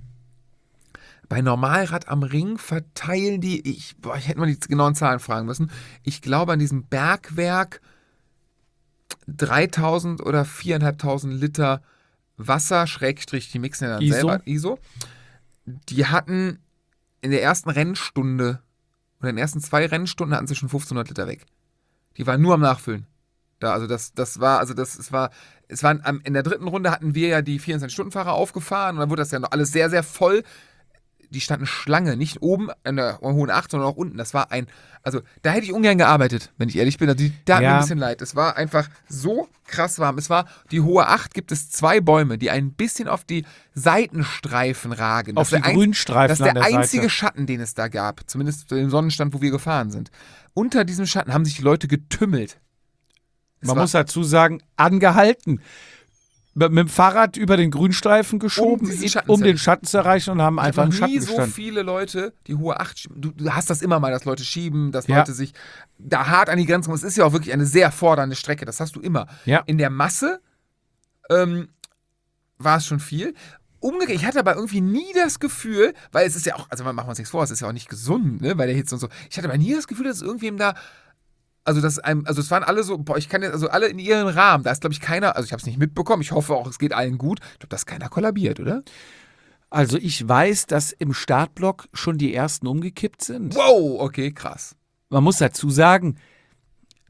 bei Normalrad am Ring verteilen die, ich, boah, ich hätte mal die genauen Zahlen fragen müssen. Ich glaube, an diesem Bergwerk dreitausend oder viertausendfünfhundert Liter Wasser, Schrägstrich, die mixen ja dann I S O. selber, I S O. Die hatten in der ersten Rennstunde oder in den ersten zwei Rennstunden hatten sie schon fünfzehnhundert Liter weg. Die waren nur am Nachfüllen. Da, also das, das war, also das, es war, es waren, am- in der dritten Runde hatten wir ja die vierundzwanzig-Stunden-Fahrer aufgefahren und dann wurde das ja noch alles sehr, sehr voll. Die standen Schlange, nicht oben an der hohen acht, sondern auch unten. Das war ein, also da hätte ich ungern gearbeitet, wenn ich ehrlich bin. Also die, da hat mir Ja. ein bisschen leid. Es war einfach so krass warm. Es war, die hohe acht gibt es zwei Bäume, die ein bisschen auf die Seitenstreifen ragen. Auf Das die ist der Grünstreifen Das ist der an der einzige Seite. Schatten, den es da gab. Zumindest zu dem Sonnenstand, wo wir gefahren sind. Unter diesem Schatten haben sich die Leute getümmelt. Es Man war- muss dazu sagen, angehalten. Mit mit dem Fahrrad über den Grünstreifen geschoben, diesen in- Schatten um zu den Schatten zu erreichen und haben Ich einfach habe im noch nie Schatten so gestanden. viele Leute, die hohe acht schieben. Du, du hast das immer mal, dass Leute schieben, dass Ja. Leute sich da hart an die Grenzen kommen. Es ist ja auch wirklich eine sehr fordernde Strecke, das hast du immer. Ja. In der Masse ähm, war es schon viel. Umgekehrt, ich hatte aber irgendwie nie das Gefühl, weil es ist ja auch, also machen wir uns nichts vor, es ist ja auch nicht gesund, ne, bei der Hitze und so. Ich hatte aber nie das Gefühl, dass irgendwem da, also das einem, also es waren alle so, boah, ich kann jetzt, also alle in ihren Rahmen, da ist glaube ich keiner, also ich habe es nicht mitbekommen, ich hoffe auch, es geht allen gut. Ich glaube, da ist keiner kollabiert, oder? Also ich weiß, dass im Startblock schon die ersten umgekippt sind. Wow, okay, krass. Man muss dazu sagen,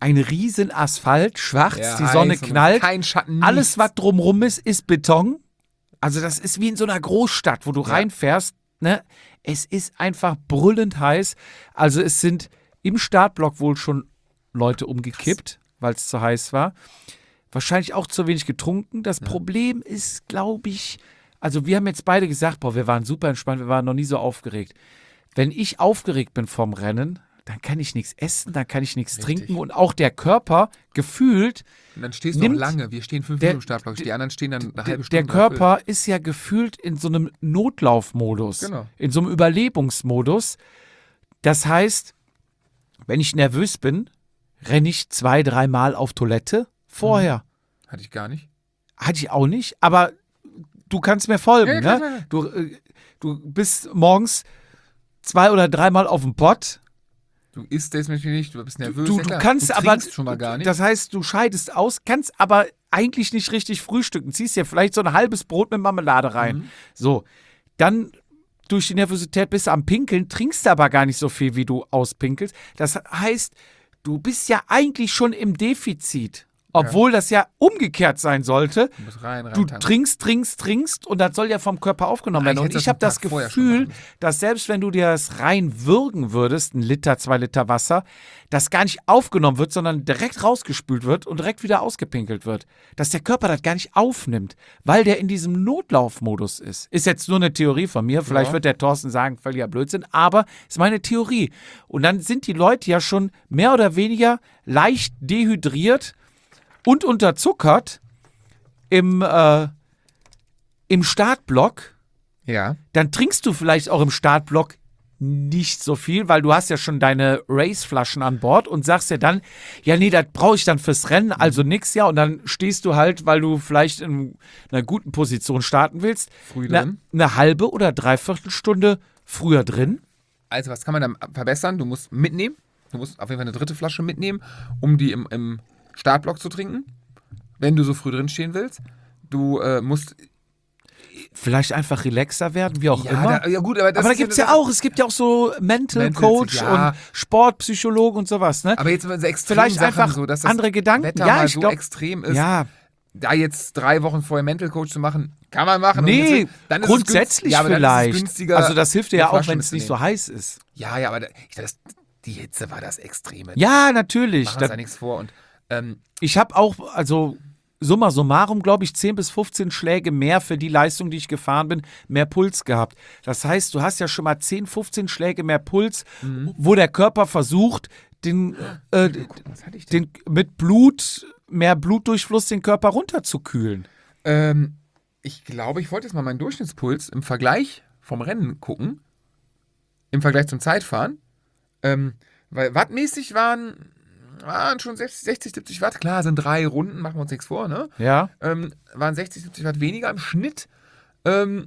ein riesen Asphalt, schwarz, Ja, die Sonne heiß und knallt. kein Schatten, Alles, nichts. was drumrum ist, ist Beton. Also das ist wie in so einer Großstadt, wo du Ja. reinfährst. Ne? Es ist einfach brüllend heiß. Also es sind im Startblock wohl schon Leute umgekippt, weil es zu heiß war. Wahrscheinlich auch zu wenig getrunken. Das Problem ist, glaube ich, also wir haben jetzt beide gesagt, boah, wir waren super entspannt, wir waren noch nie so aufgeregt. Wenn ich aufgeregt bin vom Rennen, dann kann ich nichts essen, dann kann ich nichts Richtig. trinken und auch der Körper gefühlt, Und dann stehst du nimmt noch lange. Wir stehen fünf der- Minuten im Startblock. Die anderen stehen dann eine der, halbe der Stunde. Körper ist ja gefühlt in so einem Notlaufmodus, Genau. in so einem Überlebensmodus. Das heißt, wenn ich nervös bin, renne ich zwei, dreimal auf Toilette vorher. Hatte ich gar nicht. Hatte ich auch nicht, aber du kannst mir folgen. Ja, ja, klar, ne? klar. Du, äh, du bist morgens zwei oder dreimal auf dem Pott. Du isst das natürlich nicht, du bist nervös. Du, ja, du klar. kannst du aber, trinkst schon mal gar nicht. das heißt, du scheidest aus, kannst aber eigentlich nicht richtig frühstücken. Ziehst dir vielleicht so ein halbes Brot mit Marmelade rein. Mhm. So, dann durch die Nervosität bist du am Pinkeln, trinkst aber gar nicht so viel, wie du auspinkelst. Das heißt, du bist ja eigentlich schon im Defizit. Obwohl das ja umgekehrt sein sollte. Du musst rein, rein Du tanken. trinkst, trinkst, trinkst und das soll ja vom Körper aufgenommen werden. Eigentlich Und hättest ich du habe das das einen Tag vorher schon Gefühl, machen müssen. dass selbst wenn du dir das reinwürgen würdest, ein Liter, zwei Liter Wasser, das gar nicht aufgenommen wird, sondern direkt rausgespült wird und direkt wieder ausgepinkelt wird. Dass der Körper das gar nicht aufnimmt, weil der in diesem Notlaufmodus ist. Ist jetzt nur eine Theorie von mir. Vielleicht Ja. wird der Thorsten sagen, völliger Blödsinn, aber ist meine Theorie. Und dann sind die Leute ja schon mehr oder weniger leicht dehydriert und unterzuckert im, äh, im Startblock. Ja. Dann trinkst du vielleicht auch im Startblock nicht so viel, weil du hast ja schon deine Raceflaschen an Bord und sagst ja dann, ja nee, das brauche ich dann fürs Rennen, also nix, ja. Und dann stehst du halt, weil du vielleicht in einer guten Position starten willst, Früh eine, drin. eine halbe oder dreiviertel Stunde früher drin. Also, was kann man dann verbessern? Du musst mitnehmen. Du musst auf jeden Fall eine dritte Flasche mitnehmen, um die im, im Startblock zu trinken, wenn du so früh drin stehen willst. Du äh, musst. Vielleicht einfach relaxer werden, wie auch Ja, immer. da, ja, gut, aber das Aber da ist gibt es eine ja Sache. auch, es gibt ja auch so Mental, Mental, Coach ja. und Sportpsychologe und sowas, ne? Aber jetzt mal so extrem Vielleicht Sachen, einfach so, dass das andere Gedanken. Wetter Ja, mal ich so glaub- extrem ist. Ja, Da jetzt drei Wochen vorher Mental Coach zu machen, kann man machen. Und nee, deswegen- dann ist es günst- grundsätzlich ja, aber dann vielleicht. Ist es günstiger, Also das hilft dir ja eine auch, Flasche wenn es nicht so mitzunehmen. heiß ist. Ja, ja, aber da, ich, das, die Hitze war das Extreme. Ja, natürlich. Machen uns Das, da nichts vor. Und ähm, ich habe auch, also summa summarum, glaube ich, zehn bis fünfzehn Schläge mehr für die Leistung, die ich gefahren bin, mehr Puls gehabt. Das heißt, du hast ja schon mal zehn, fünfzehn Schläge mehr Puls, wo der Körper versucht, den, äh, was hatte ich denn? den mit Blut, mehr Blutdurchfluss den Körper runterzukühlen. Ähm, ich glaube, ich wollte jetzt mal meinen Durchschnittspuls im Vergleich vom Rennen gucken. Im Vergleich zum Zeitfahren. Ähm, weil wattmäßig waren, waren schon sechzig, siebzig Watt. Klar, sind drei Runden, machen wir uns nichts vor, ne? Ja. Ähm, waren sechzig, siebzig Watt weniger im Schnitt. Ähm,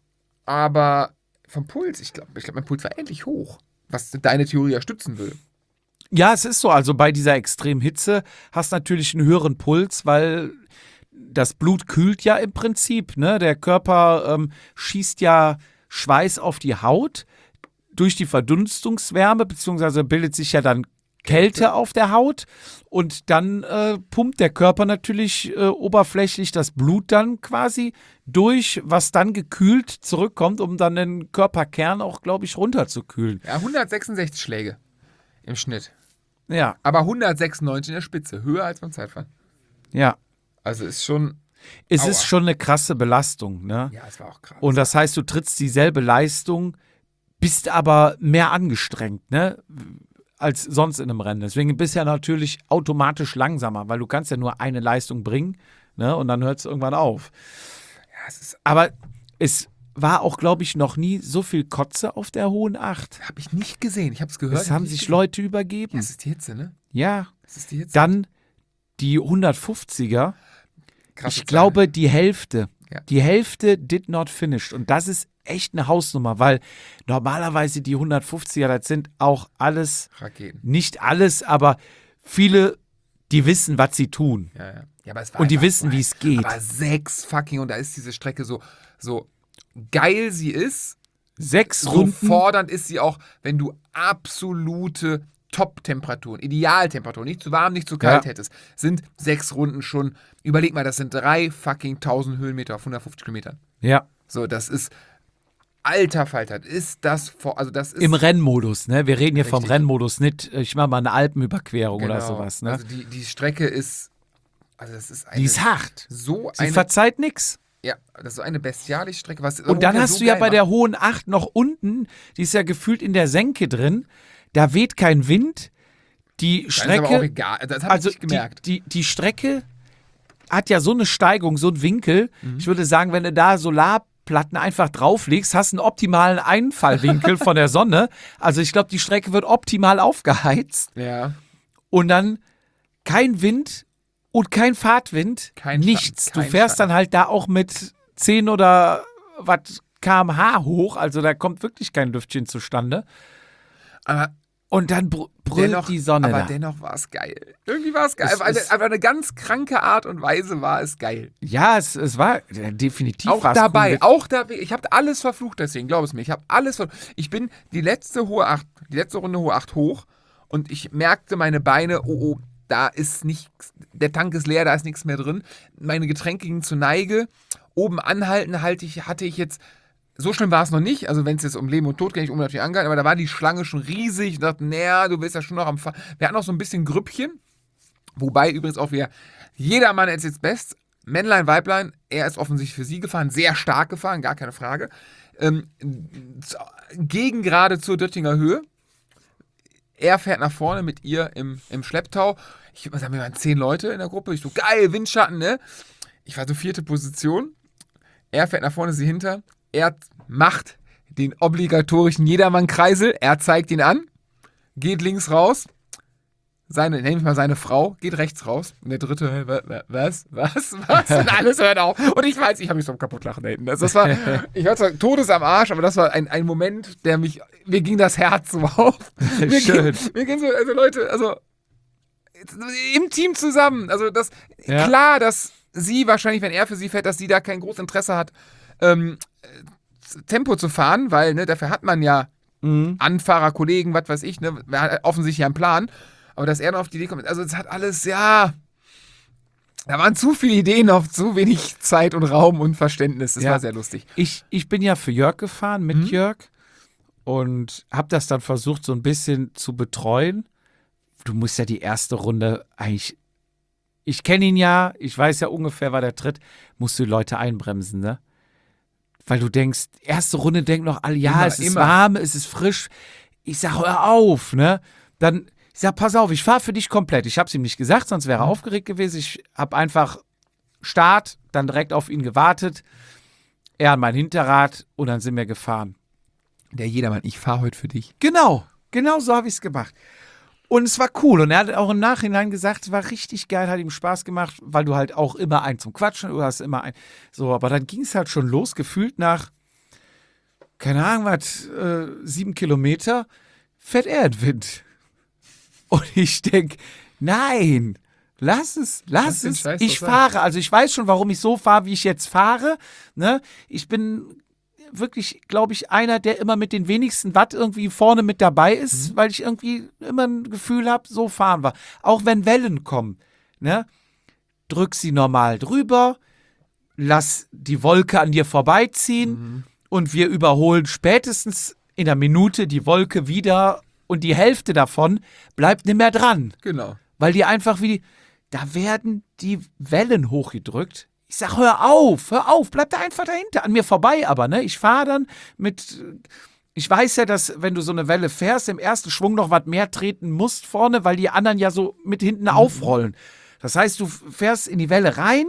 aber vom Puls, ich glaube, ich glaub, mein Puls war ähnlich hoch. Was deine Theorie ja stützen will. Ja, es ist so. Also bei dieser extremen Hitze hast du natürlich einen höheren Puls, weil das Blut kühlt ja im Prinzip. Ne? Der Körper ähm, schießt ja Schweiß auf die Haut durch die Verdunstungswärme, beziehungsweise bildet sich ja dann Kälte auf der Haut und dann äh, pumpt der Körper natürlich äh, oberflächlich das Blut dann quasi durch, was dann gekühlt zurückkommt, um dann den Körperkern auch, glaube ich, runterzukühlen. Ja, hundertsechsundsechzig Schläge im Schnitt. Ja, Aber hundertsechsundneunzig in der Spitze. Höher als beim Zeitfahren. ja. Also ist schon. Es Aua. ist schon eine krasse Belastung, ne? Ja, es war auch krass. Und das heißt, du trittst dieselbe Leistung, bist aber mehr angestrengt, ne? Als sonst in einem Rennen. Deswegen bist du ja natürlich automatisch langsamer, weil du kannst ja nur eine Leistung bringen, ne? Und dann hört es irgendwann auf. ja, es ist. Aber es war auch, glaube ich, noch nie so viel Kotze auf der Hohen Acht. Habe ich nicht gesehen. Ich habe es gehört. Es haben nicht sich gesehen. Leute Ja, übergeben. es ist die Hitze, ne? Ja. Es ist die Hitze. Dann die hundertfünfziger. Krasse Ich glaube, die Hälfte. Ja. Die Hälfte did not finished. Und das ist echt eine Hausnummer, weil normalerweise die hundertfünfziger, das sind auch alles, Zahlen. Raketen. nicht alles, aber viele, die wissen, was sie tun. Ja, ja. Ja, aber es war Und die einfach wissen, so wie heiß. es geht. Aber sechs fucking, und da ist diese Strecke so, so geil sie ist, Sechs so Runden. fordernd ist sie auch, wenn du absolute Top-Temperaturen, Idealtemperaturen, nicht zu warm, nicht zu kalt Ja. hättest, sind sechs Runden schon. Überleg mal, das sind drei fucking tausend Höhenmeter auf hundertfünfzig Kilometern. Ja. So, das ist alter Falter. Ist das vor, also das ist Im Rennmodus, ne? Wir reden hier vom Richtig. Rennmodus, nicht, ich mach mal eine Alpenüberquerung oder Genau. sowas, ne? Also die, die Strecke ist, also das ist eine, Die ist hart. so Sie eine, verzeiht nix. ja, das ist so eine bestialische Strecke. Was Und dann hast so du ja geil bei macht. der hohen Acht noch unten, die ist ja gefühlt in der Senke drin, da weht kein Wind. Die Das ist aber auch Strecke, egal. Das habe also ich nicht gemerkt. Die, die, die Strecke hat ja so eine Steigung, so einen Winkel. Mhm. Ich würde sagen, wenn du da Solarplatten einfach drauflegst, hast du einen optimalen Einfallwinkel von der Sonne. Also ich glaube, die Strecke wird optimal aufgeheizt Ja. und dann kein Wind und kein Fahrtwind, Kein nichts. Schatten, Du kein fährst Schatten. dann halt da auch mit zehn oder was Kilometer pro Stunde hoch, also da kommt wirklich kein Lüftchen zustande. Aber Und dann br brüllt dennoch, die Sonne aber da. dennoch war es geil. Irgendwie war es geil. Es Aber eine, ist- aber eine ganz kranke Art und Weise war es geil. Ja, es, es war ja, definitiv Auch war's dabei, cool. auch da, ich habe alles verflucht deswegen, glaub es mir. Ich habe alles verflucht. Ich bin die letzte hohe acht, die letzte Runde hohe acht hoch und ich merkte meine Beine, oh, oh, da ist nichts, der Tank ist leer, da ist nichts mehr drin. Meine Getränke gingen zur Neige. Oben anhalten halte ich, hatte ich jetzt, so schlimm war es noch nicht, also wenn es jetzt um Leben und Tod geht, ich oben natürlich angehalten, aber da war die Schlange schon riesig. Ich dachte, naja, du bist ja schon noch am Fahren. Wir hatten noch so ein bisschen Grüppchen, wobei übrigens auch wieder, jedermann ist jetzt best, Männlein, Weiblein, er ist offensichtlich für sie gefahren, sehr stark gefahren, gar keine Frage. Ähm, gegen gerade zur Döttinger Höhe. Er fährt nach vorne mit ihr im, im Schlepptau. Ich würde mal sagen, wir waren zehn Leute in der Gruppe. Ich so, geil, Windschatten, ne? Ich war so vierte Position. Er fährt nach vorne, sie hinter. Er macht den obligatorischen Jedermann-Kreisel. Er zeigt ihn an, geht links raus. Seine, nenn ich mal seine Frau, geht rechts raus. Und der dritte, hey, wa- wa- was, was, was? Und alles hört auf. Und ich weiß, ich habe mich so am kaputt lachen da hinten. Das, das war, ich war zwar todes am Arsch, aber das war ein, ein Moment, der mich, mir ging das Herz so auf. Mir Schön. Ging, mir ging so, also Leute, also im Team zusammen. Also das, Ja. klar, dass sie wahrscheinlich, wenn er für sie fährt, dass sie da kein großes Interesse hat, ähm, Tempo zu fahren, weil, ne, dafür hat man ja Mhm. Anfahrer, Kollegen, was weiß ich, ne, er hat offensichtlich einen Plan. Aber dass er noch auf die Idee kommt, also es hat alles, ja, da waren zu viele Ideen auf zu wenig Zeit und Raum und Verständnis. Das Ja. war sehr lustig. Ich, ich bin ja für Jörg gefahren, mit Mhm. Jörg, und habe das dann versucht, so ein bisschen zu betreuen. Du musst ja die erste Runde eigentlich, ich kenne ihn ja, ich weiß ja ungefähr, war der Tritt, musst du die Leute einbremsen, ne? Weil du denkst, erste Runde denken noch alle, ja, Immer, es ist immer. warm, es ist frisch. Ich sag, hör auf, ne? Dann, ich sag, pass auf, ich fahre für dich komplett. Ich hab's ihm nicht gesagt, sonst wäre er aufgeregt gewesen. Ich hab einfach Start, dann direkt auf ihn gewartet. Er an mein Hinterrad und dann sind wir gefahren. Der Jedermann, ich fahre heute für dich. Genau, genau so habe ich es gemacht. Und es war cool. Und er hat auch im Nachhinein gesagt, es war richtig geil, hat ihm Spaß gemacht, weil du halt auch immer einen zum Quatschen, du hast immer einen. So, aber dann ging es halt schon los, gefühlt nach, keine Ahnung, was, äh, sieben Kilometer, fährt er in Wind. Und ich denke, nein, lass es, lass Lass den es. Scheiß Ich doch sein. fahre. Also ich weiß schon, warum ich so fahre, wie ich jetzt fahre. Ne? Ich bin wirklich, glaube ich, einer, der immer mit den wenigsten Watt irgendwie vorne mit dabei ist, Mhm. weil ich irgendwie immer ein Gefühl habe, so fahren wir. Auch wenn Wellen kommen, ne? Drück sie normal drüber, lass die Wolke an dir vorbeiziehen Mhm. und wir überholen spätestens in einer Minute die Wolke wieder und die Hälfte davon bleibt nicht mehr dran, Genau. weil die einfach wie, da werden die Wellen hochgedrückt. Ich sag, hör auf, hör auf, bleib da einfach dahinter, an mir vorbei aber, ne? Ich fahre dann mit, ich weiß ja, dass wenn du so eine Welle fährst, im ersten Schwung noch was mehr treten musst vorne, weil die anderen ja so mit hinten aufrollen. Das heißt, du fährst in die Welle rein,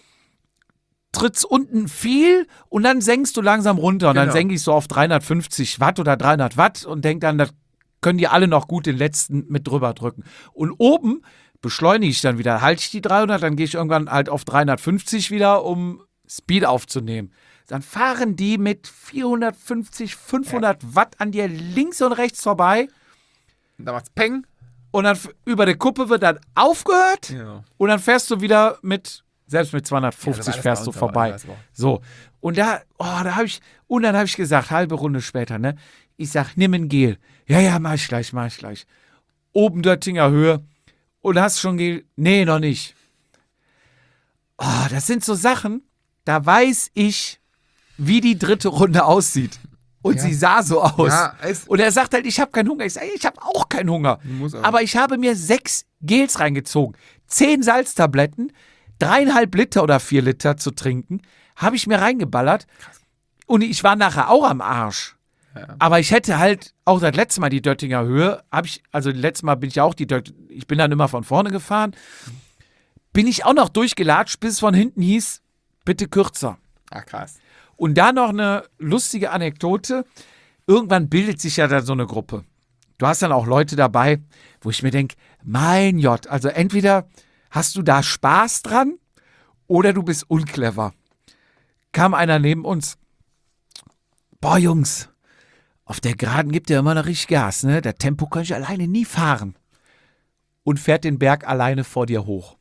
trittst unten viel und dann senkst du langsam runter und dann Genau. senke ich so auf dreihundertfünfzig Watt oder dreihundert Watt und denk dann, das können die alle noch gut den letzten mit drüber drücken. Und oben beschleunige ich dann wieder, halte ich die dreihundert, dann gehe ich irgendwann halt auf dreihundertfünfzig wieder, um Speed aufzunehmen. Dann fahren die mit vierhundertfünfzig, fünfhundert Watt an dir links und rechts vorbei Und da macht's Peng. und dann f- über der Kuppe wird dann aufgehört Ja. und dann fährst du wieder mit, selbst mit zweihundertfünfzig Ja, so war das fährst bei du uns auch, vorbei. das war auch- So, und da, oh, da habe ich, und dann habe ich gesagt, halbe Runde später, ne, ich sag, nimm ein Gel. Ja, ja, mach ich gleich, mach ich gleich. oben Döttinger Höhe und hast schon ge... Nee, noch nicht. Oh, das sind so Sachen, da weiß ich, wie die dritte Runde aussieht. Und Ja. sie sah so aus. Ja, es- und er sagt halt, ich habe keinen Hunger. Ich sage, ich habe auch keinen Hunger. Muss auch. Aber ich habe mir sechs Gels reingezogen, zehn Salztabletten, dreieinhalb Liter oder vier Liter zu trinken, habe ich mir reingeballert. Und ich war nachher auch am Arsch. Ja. Aber ich hätte halt auch das letzte Mal die Döttinger Höhe, habe ich, also das letzte Mal bin ich auch die Dött, ich bin dann immer von vorne gefahren, bin ich auch noch durchgelatscht, bis es von hinten hieß, bitte kürzer. Ach, krass. Und da noch eine lustige Anekdote. Irgendwann bildet sich ja da so eine Gruppe. Du hast dann auch Leute dabei, wo ich mir denke, mein Gott, also entweder hast du da Spaß dran oder du bist unclever. Kam einer neben uns. Boah, Jungs, auf der Geraden gibt ihr immer noch richtig Gas, ne? Der Tempo kann ich alleine nie fahren. Und fährt den Berg alleine vor dir hoch.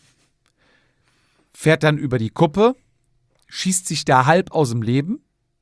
Fährt dann über die Kuppe, schießt sich da halb aus dem Leben.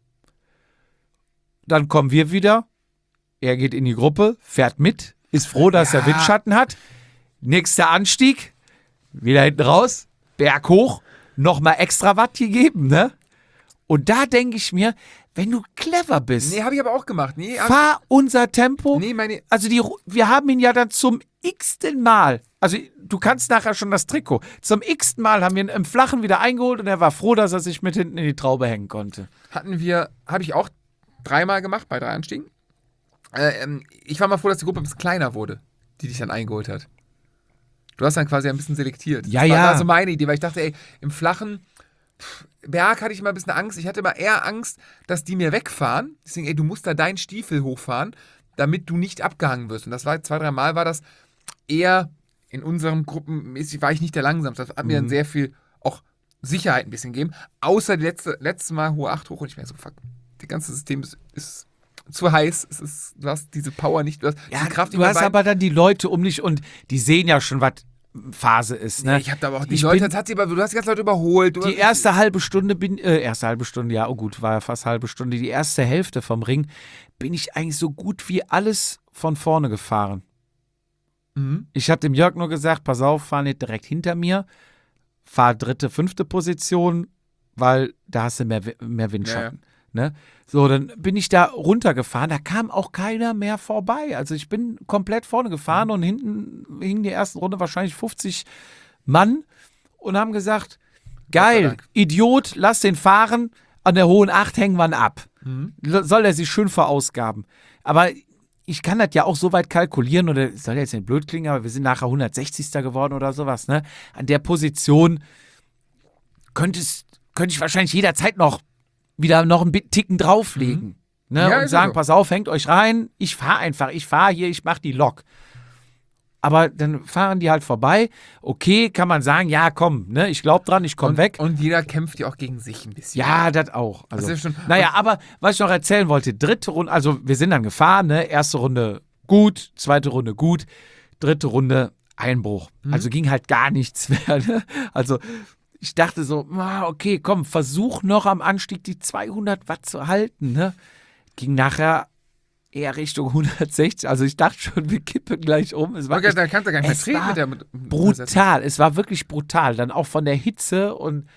Dann kommen wir wieder. Er geht in die Gruppe, fährt mit, ist froh, dass Ja. er Windschatten hat. Nächster Anstieg, wieder hinten raus, Berg hoch, nochmal extra Watt gegeben, ne? Und da denke ich mir, wenn du clever bist, Nee, habe ich aber auch gemacht. Nee, hab, fahr unser Tempo. nee meine. Also die, wir haben ihn ja dann zum x-ten Mal, also du kannst nachher schon das Trikot, zum x-ten Mal haben wir ihn im Flachen wieder eingeholt und er war froh, dass er sich mit hinten in die Traube hängen konnte. Hatten wir, habe ich auch dreimal gemacht bei drei Anstiegen. Äh, ähm, ich war mal froh, dass die Gruppe ein bisschen kleiner wurde, die dich dann eingeholt hat. Du hast dann quasi ein bisschen selektiert. Ja, das war, ja. war so meine Idee, weil ich dachte, ey, im flachen pff, Berg hatte ich immer ein bisschen Angst. Ich hatte immer eher Angst, dass die mir wegfahren. Deswegen, ey, du musst da deinen Stiefel hochfahren, damit du nicht abgehangen wirst. Und das war zwei, drei Mal war das eher in unseren Gruppen, war ich nicht der Langsamste. Das hat mir dann sehr viel auch Sicherheit ein bisschen gegeben. Außer die letzte, letzte Mal hohe acht hoch und ich mir so, fuck, das ganze System ist, ist zu heiß. Es ist, du hast diese Power nicht, du hast diese Kraft du über hast Bein. aber dann die Leute um dich und die sehen ja schon, was Phase ist. Ne? Nee, ich hab da aber auch die Ich Leute, bin- jetzt hat sie aber, du hast die ganzen Leute überholt. Du, Die erste halbe Stunde bin, äh, erste halbe Stunde, ja, oh gut, war ja fast halbe Stunde. Die erste Hälfte vom Ring bin ich eigentlich so gut wie alles von vorne gefahren. Mhm. Ich habe dem Jörg nur gesagt, pass auf, fahr nicht direkt hinter mir, fahr dritte, fünfte Position, weil da hast du mehr, Wi- mehr Windschatten. Ne? So, dann bin ich da runtergefahren, da kam auch keiner mehr vorbei. Also ich bin komplett vorne gefahren und hinten hing die erste Runde wahrscheinlich fünfzig Mann und haben gesagt, geil, Dank. Idiot, lass den fahren, an der hohen acht hängen wir ihn ab. Mhm. Soll er sich schön verausgaben. Aber ich kann das ja auch so weit kalkulieren, oder es soll jetzt nicht blöd klingen, aber wir sind nachher hundertsechzigster geworden oder sowas, ne? An der Position könnte es, könnte ich wahrscheinlich jederzeit noch wieder noch einen Bi- Ticken drauflegen. Ne? Ja, Und ist sagen, so. pass auf, hängt euch rein, ich fahre einfach, ich fahre hier, ich mache die Lok. Aber dann fahren die halt vorbei. Okay, kann man sagen, ja komm, ne, ich glaube dran, ich komme und, weg. Und jeder kämpft ja auch gegen sich ein bisschen. Ja, das auch. Also, Das ist schon- naja, aber was ich noch erzählen wollte, dritte Runde, also wir sind dann gefahren, ne? Erste Runde gut, zweite Runde gut, dritte Runde Einbruch. Also ging halt gar nichts mehr. Ne? Also ich dachte so, ah, okay, komm, versuch noch am Anstieg die zweihundert Watt zu halten. Ne? Ging nachher eher Richtung hundertsechzig. Also ich dachte schon, wir kippen gleich um. Es war Okay, echt da kannst du gar nicht mehr es treten war mit der mit, mit brutal. Es war wirklich brutal. Dann auch von der Hitze und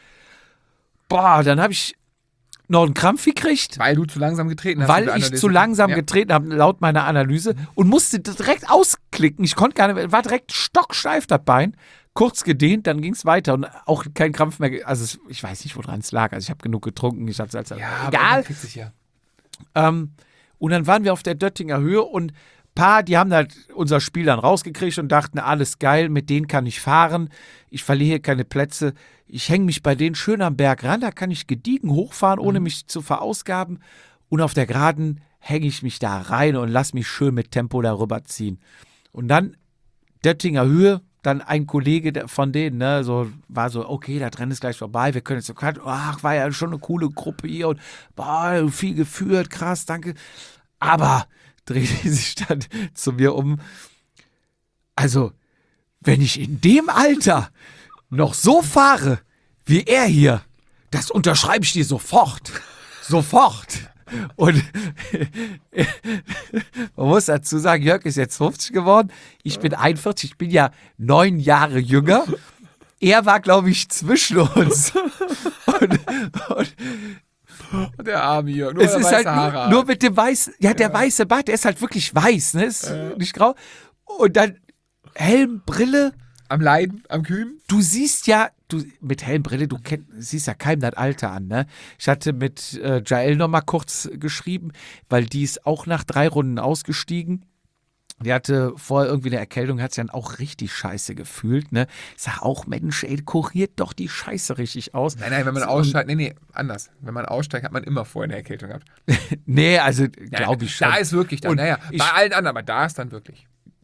boah, dann habe ich noch einen Krampf gekriegt, Weil du zu langsam getreten hast. weil mit der ich Analyse. zu langsam ja. getreten habe, laut meiner Analyse, und musste direkt ausklicken. Ich konnte gar nicht, war direkt stocksteif das Bein, kurz gedehnt, dann ging es weiter und auch kein Krampf mehr. ge- Also es, ich weiß nicht, woran es lag. Also ich habe genug getrunken, ich habe es als Ja, aber egal. man kriegt sich ja. Ähm, und dann waren wir auf der Döttinger Höhe und paar, die haben halt unser Spiel dann rausgekriegt und dachten, alles geil, mit denen kann ich fahren. Ich verliere hier keine Plätze. Ich hänge mich bei denen schön am Berg ran, da kann ich gediegen hochfahren, ohne mich zu verausgaben. Und auf der Geraden hänge ich mich da rein und lass mich schön mit Tempo darüber ziehen. Und dann Döttinger Höhe, dann ein Kollege der- von denen, ne, so war so, okay, das Rennen ist gleich vorbei, wir können jetzt so, ach, war ja schon eine coole Gruppe hier und boah, viel geführt, krass, danke. Aber drehte sich dann zu mir um. Also, wenn ich in dem Alter noch so fahre wie er hier, das unterschreibe ich dir sofort. Sofort. Und man muss dazu sagen, Jörg ist jetzt fünfzig geworden, ich bin einundvierzig, ich bin ja neun Jahre jünger. Er war, glaube ich, zwischen uns. Und, und Der arme Jörg, nur es der ist weiße halt Haare nur, hat. nur mit dem weißen, ja, der Ja. weiße Bart, der ist halt wirklich weiß, ne? Ist Ja. nicht grau. Und dann Helm, Brille. Am Leiden, am Kühen. Du siehst ja, du mit Helmbrille, du kenn, siehst ja keinem das Alter an, ne? Ich hatte mit äh, Jael noch mal kurz geschrieben, weil die ist auch nach drei Runden ausgestiegen. Die hatte vorher irgendwie eine Erkältung, hat sich dann auch richtig scheiße gefühlt, ne? Ich sag auch, Mensch, ey, kuriert doch die Scheiße richtig aus. Nein, nein, wenn man aussteigt, nee, nee, anders. Wenn man aussteigt, hat man immer vorher eine Erkältung gehabt. Nee, also glaube ich schon. Da ist wirklich dann, Und naja, ich- bei allen anderen, aber da ist dann wirklich.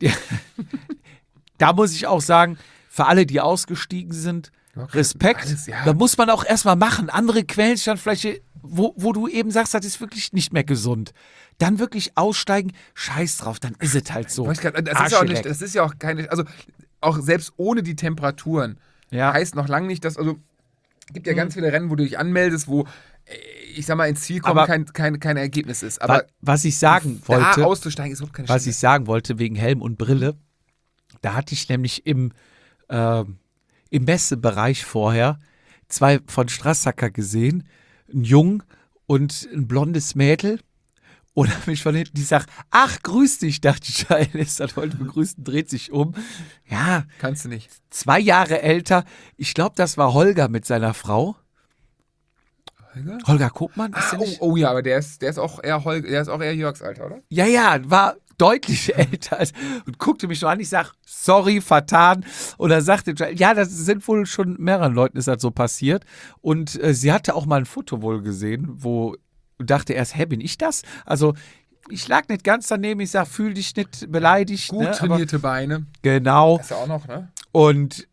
Da muss ich auch sagen, für alle, die ausgestiegen sind, Okay, Respekt. alles, ja. Da muss man auch erstmal machen. Andere quälen sich dann vielleicht, wo, wo du eben sagst, das ist wirklich nicht mehr gesund. Dann wirklich aussteigen, scheiß drauf, dann ist es halt so. Weiß ich grad, Das ist, ja auch Arscheleck. nicht, das ist ja auch keine, also auch selbst ohne die Temperaturen Ja. heißt noch lange nicht, dass, also gibt ja ganz viele Rennen, wo du dich anmeldest, wo, äh, ich sag mal, ins Ziel kommen Aber- kein, kein, kein Ergebnis ist. Wa- Aber was ich sagen da wollte, auszusteigen ist überhaupt keine was Schande. ich sagen wollte wegen Helm und Brille, da hatte ich nämlich im, ähm, im Messebereich vorher zwei von Strassacker gesehen, einen Jungen und ein blondes Mädel. Und habe mich von hinten, die sagt, ach, grüß dich, dachte ich, ja, ist das heute begrüßen, dreht sich um. Ja, Kannst du nicht. zwei Jahre älter. Ich glaube, das war Holger mit seiner Frau. Holger? Holger Kopmann, ist Ah, der oh, nicht? oh ja, aber der ist, der ist auch eher Holger, der ist auch eher Jörgs Alter, oder? Ja, ja, war deutlich älter als, und guckte mich so an. Ich sag, sorry, vertan. Und er sagte, ja, das sind wohl schon mehreren Leuten ist das so passiert. Und äh, sie hatte auch mal ein Foto wohl gesehen, wo dachte erst, hä, bin ich das? Also ich lag nicht ganz daneben. Ich sag, fühl dich nicht beleidigt. Gut ne? Aber, trainierte Beine. genau. Das ist ja auch noch, ne? Und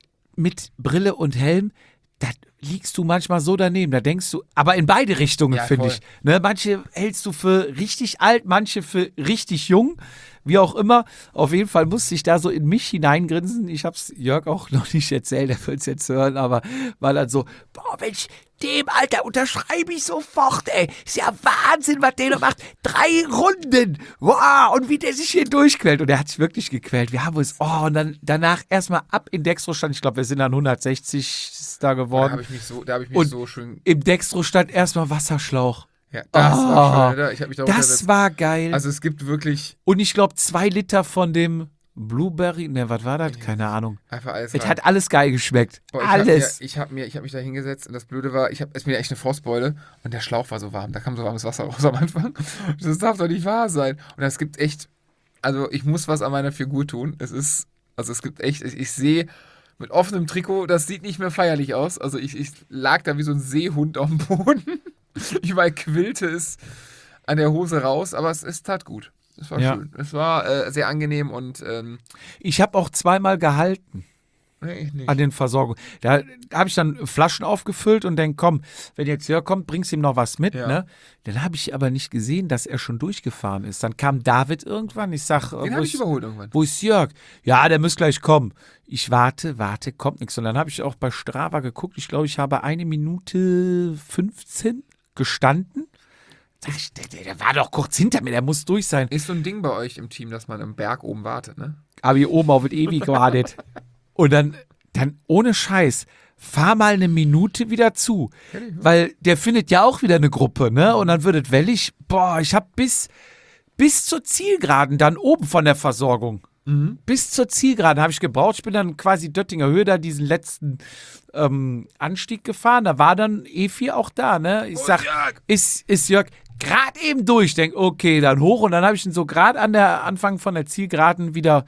mit Brille und Helm, da liegst du manchmal so daneben. Da denkst du, aber in beide Richtungen, Ja, finde voll. ich. Ne, manche hältst du für richtig alt, manche für richtig jung. Wie auch immer. Auf jeden Fall musste ich da so in mich hineingrinsen. Ich habe es Jörg auch noch nicht erzählt, er wird es jetzt hören, aber war dann so, boah, Mensch, dem Alter unterschreibe ich sofort, ey. Ist ja Wahnsinn, was der noch macht. Drei Runden. Wow, und wie der sich hier durchquält. Und er hat sich wirklich gequält. Wir haben uns, oh, und dann danach erstmal ab in Dextro-Stand. Ich glaube, wir sind dann hundertsechzig da Da geworden. habe ich mich so, da habe ich mich Und so schön. Im Dextro-Stand erstmal Wasserschlauch. Ja, das Oh, war schön, oder? Ich habe mich da Das untersetzt. war geil. Also es gibt wirklich Und ich glaube, zwei Liter von dem Blueberry, ne, was war das? Keine Ahnung. einfach alles. Es rein. hat alles geil geschmeckt. Boah, ich alles. Hab mir, ich habe mir, ich hab mich da hingesetzt und das Blöde war, ich habe es mir echt eine Frostbeule und der Schlauch war so warm. Da kam so warmes Wasser raus am Anfang. Das darf doch nicht wahr sein. Und es gibt echt, also ich muss was an meiner Figur tun. Es ist, also es gibt echt, ich, ich sehe mit offenem Trikot, das sieht nicht mehr feierlich aus. Also ich, ich lag da wie so ein Seehund auf dem Boden. Überall quillte es an der Hose raus, aber es, es tat gut. Es war Ja. schön. Es war äh, sehr angenehm und ähm, Ich habe auch zweimal gehalten nee, ich nicht. an den Versorgungen. Da habe ich dann Flaschen aufgefüllt und denke, komm, wenn jetzt Jörg kommt, bringst du ihm noch was mit. Ja. Ne? Dann habe ich aber nicht gesehen, dass er schon durchgefahren ist. Dann kam David irgendwann. Ich sag, Den wo, habe ich ist, überholt irgendwann. wo ist Jörg? Ja, der muss gleich kommen. Ich warte, warte, kommt nichts. Und dann habe ich auch bei Strava geguckt. Ich glaube, ich habe eine Minute fünfzehn gestanden. Sag ich, der, der, der war doch kurz hinter mir, der muss durch sein. Ist so ein Ding bei euch im Team, dass man im Berg oben wartet, ne? Aber hier oben auf das ewig gewartet. Und dann, dann ohne Scheiß, fahr mal eine Minute wieder zu. Weil der findet ja auch wieder eine Gruppe, ne? Und dann wird es wellig. Boah, ich hab bis, bis zur Zielgeraden dann oben von der Versorgung. Bis zur Zielgeraden habe ich gebraucht. Ich bin dann quasi Döttinger Höhe da diesen letzten ähm, Anstieg gefahren. Da war dann Efi auch da, ne? Ich sag, Jörg! ist, ist Jörg gerade eben durch. Ich denk, okay, dann hoch. Und dann habe ich ihn so gerade an der Anfang von der Zielgeraden wieder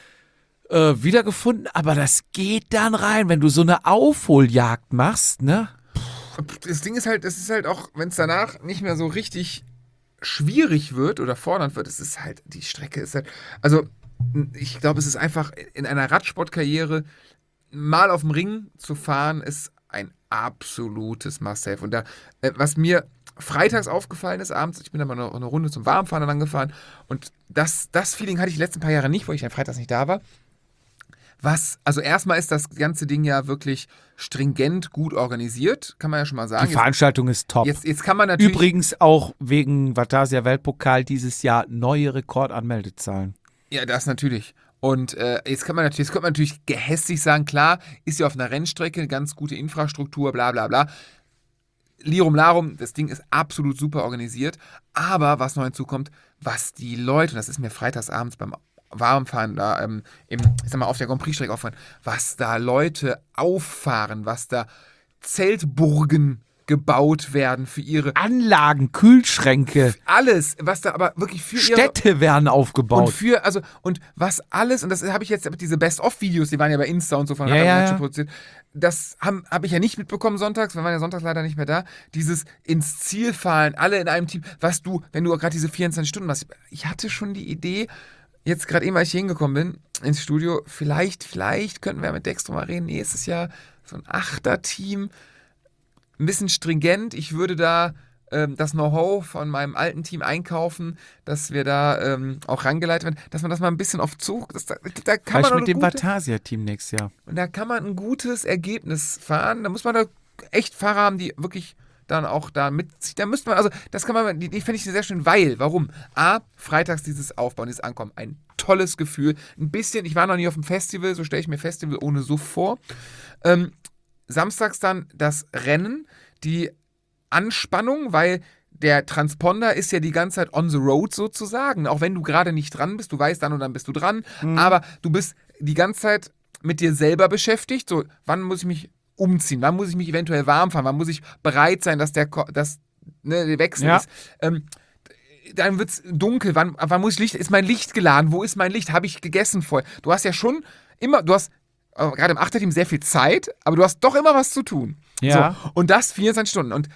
äh, wiedergefunden. Aber das geht dann rein, wenn du so eine Aufholjagd machst, ne? Das Ding ist halt, es ist halt auch, wenn es danach nicht mehr so richtig schwierig wird oder fordernd wird, es ist halt, die Strecke ist halt, also ich glaube, es ist einfach in einer Radsportkarriere mal auf dem Ring zu fahren, ist ein absolutes Must-Have. Und da, äh, was mir freitags aufgefallen ist, abends, ich bin dann mal eine, eine Runde zum Warmfahren dann gefahren und das, das Feeling hatte ich die letzten paar Jahre nicht, wo ich dann freitags nicht da war. was, also erstmal ist das ganze Ding ja wirklich stringent gut organisiert, kann man ja schon mal sagen. Die Veranstaltung ist top. Jetzt, jetzt kann man natürlich... Übrigens auch wegen Vatasia Weltpokal dieses Jahr neue Rekordanmeldezahlen. Ja, das natürlich. Und äh, jetzt kann man natürlich, jetzt könnte man natürlich gehässig sagen, klar, ist ja auf einer Rennstrecke, ganz gute Infrastruktur, bla bla bla. Lirum Larum, das Ding ist absolut super organisiert. Aber was noch hinzukommt, was die Leute, und das ist mir freitagsabends beim Warmfahren da ähm, im, ich sag mal, auf der Grand Prix-Strecke auffahren, was da Leute auffahren, was da Zeltburgen gebaut werden für ihre Anlagen, Kühlschränke, alles, was da aber wirklich für ihre Städte werden aufgebaut. und für, also, und was alles, und das habe ich jetzt, diese Best-of-Videos, die waren ja bei Insta und so von Ja, Radar ja, Menschen ja. produziert, das habe hab ich ja nicht mitbekommen sonntags, wir waren ja sonntags leider nicht mehr da, dieses ins Ziel fahren, alle in einem Team, was du, wenn du gerade diese vierundzwanzig Stunden machst, ich hatte schon die Idee, jetzt gerade eben, als ich hier hingekommen bin, ins Studio, vielleicht, vielleicht könnten wir mit Dextro mal reden, nächstes Jahr so ein Achter-Team, ein bisschen stringent. Ich würde da ähm, das Know-how von meinem alten Team einkaufen, dass wir da ähm, auch rangeleitet werden, dass man das mal ein bisschen auf Zug, das, da, da kann Vielleicht man mit eine dem gute, Vatasia-Team nächstes Jahr. und da kann man ein gutes Ergebnis fahren. Da muss man da echt Fahrer haben, die wirklich dann auch da mitziehen. Da müsste man, also das kann man, die, die finde ich sehr schön, weil, warum? A, freitags dieses Aufbauen, dieses Ankommen, ein tolles Gefühl. Ein bisschen, ich war noch nie auf dem Festival, so stelle ich mir Festival ohne Suff vor. Ähm, Samstags dann das Rennen, die Anspannung, weil der Transponder ist ja die ganze Zeit on the road sozusagen. Auch wenn du gerade nicht dran bist, du weißt dann und dann bist du dran, Mhm. aber du bist die ganze Zeit mit dir selber beschäftigt. So, wann muss ich mich umziehen? Wann muss ich mich eventuell warm fahren? Wann muss ich bereit sein, dass der, Ko- dass, ne, der Wechsel Ja. ist? Ähm, dann wird es dunkel. Wann, wann muss ich Licht? Ist mein Licht geladen? Wo ist mein Licht? Habe ich gegessen vorher? Du hast ja schon immer, du hast äh, gerade im Achterteam sehr viel Zeit, aber du hast doch immer was zu tun. Ja. So, und das vierundzwanzig Stunden. Und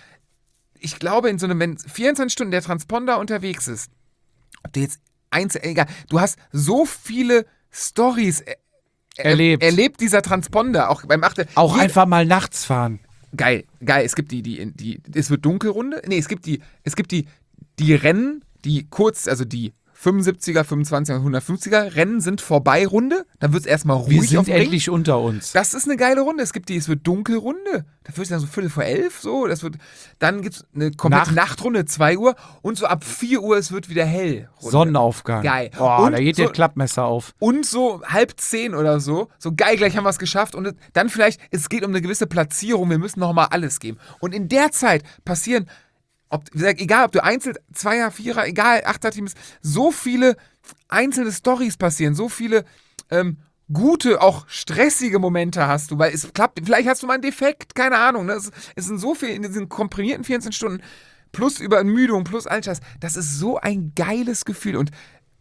ich glaube, in so einem, wenn vierundzwanzig Stunden der Transponder unterwegs ist, ob du jetzt eins, egal, du hast so viele Stories er, Erlebt. erlebt dieser Transponder, auch beim Achter. Auch Jed- einfach mal nachts fahren. Geil, geil. Es gibt die, die, die, es wird Dunkelrunde. Nee, es gibt die, es gibt die, die Rennen, die kurz, also die fünfundsiebziger, fünfundzwanziger und hundertfünfziger Rennen sind vorbei Runde. Dann wird es erstmal ruhig Wir auf sind dem Ring. endlich unter uns. Das ist eine geile Runde. Es gibt die, es wird Dunkelrunde. Da wird es dann so Viertel vor elf, so. Das wird, dann gibt es eine komplette Nacht. Nachtrunde, zwei Uhr. Und so ab vier Uhr, es wird wieder hell. Runde. Sonnenaufgang. Geil. Oh, Und da geht so- der Klappmesser auf. Und so halb zehn oder so. So geil, gleich haben wir es geschafft. Und dann vielleicht, es geht um eine gewisse Platzierung. Wir müssen nochmal alles geben. Und in der Zeit passieren, ob, wie gesagt, egal ob du Einzel, Zweier, Vierer, egal, Achterteams, so viele einzelne Stories passieren, so viele ähm, gute, auch stressige Momente hast du, weil es klappt, vielleicht hast du mal einen Defekt, keine Ahnung. Ne? Es, es sind so viel in diesen komprimierten vierundzwanzig Stunden, plus Übermüdung, plus all das. Das ist so ein geiles Gefühl. Und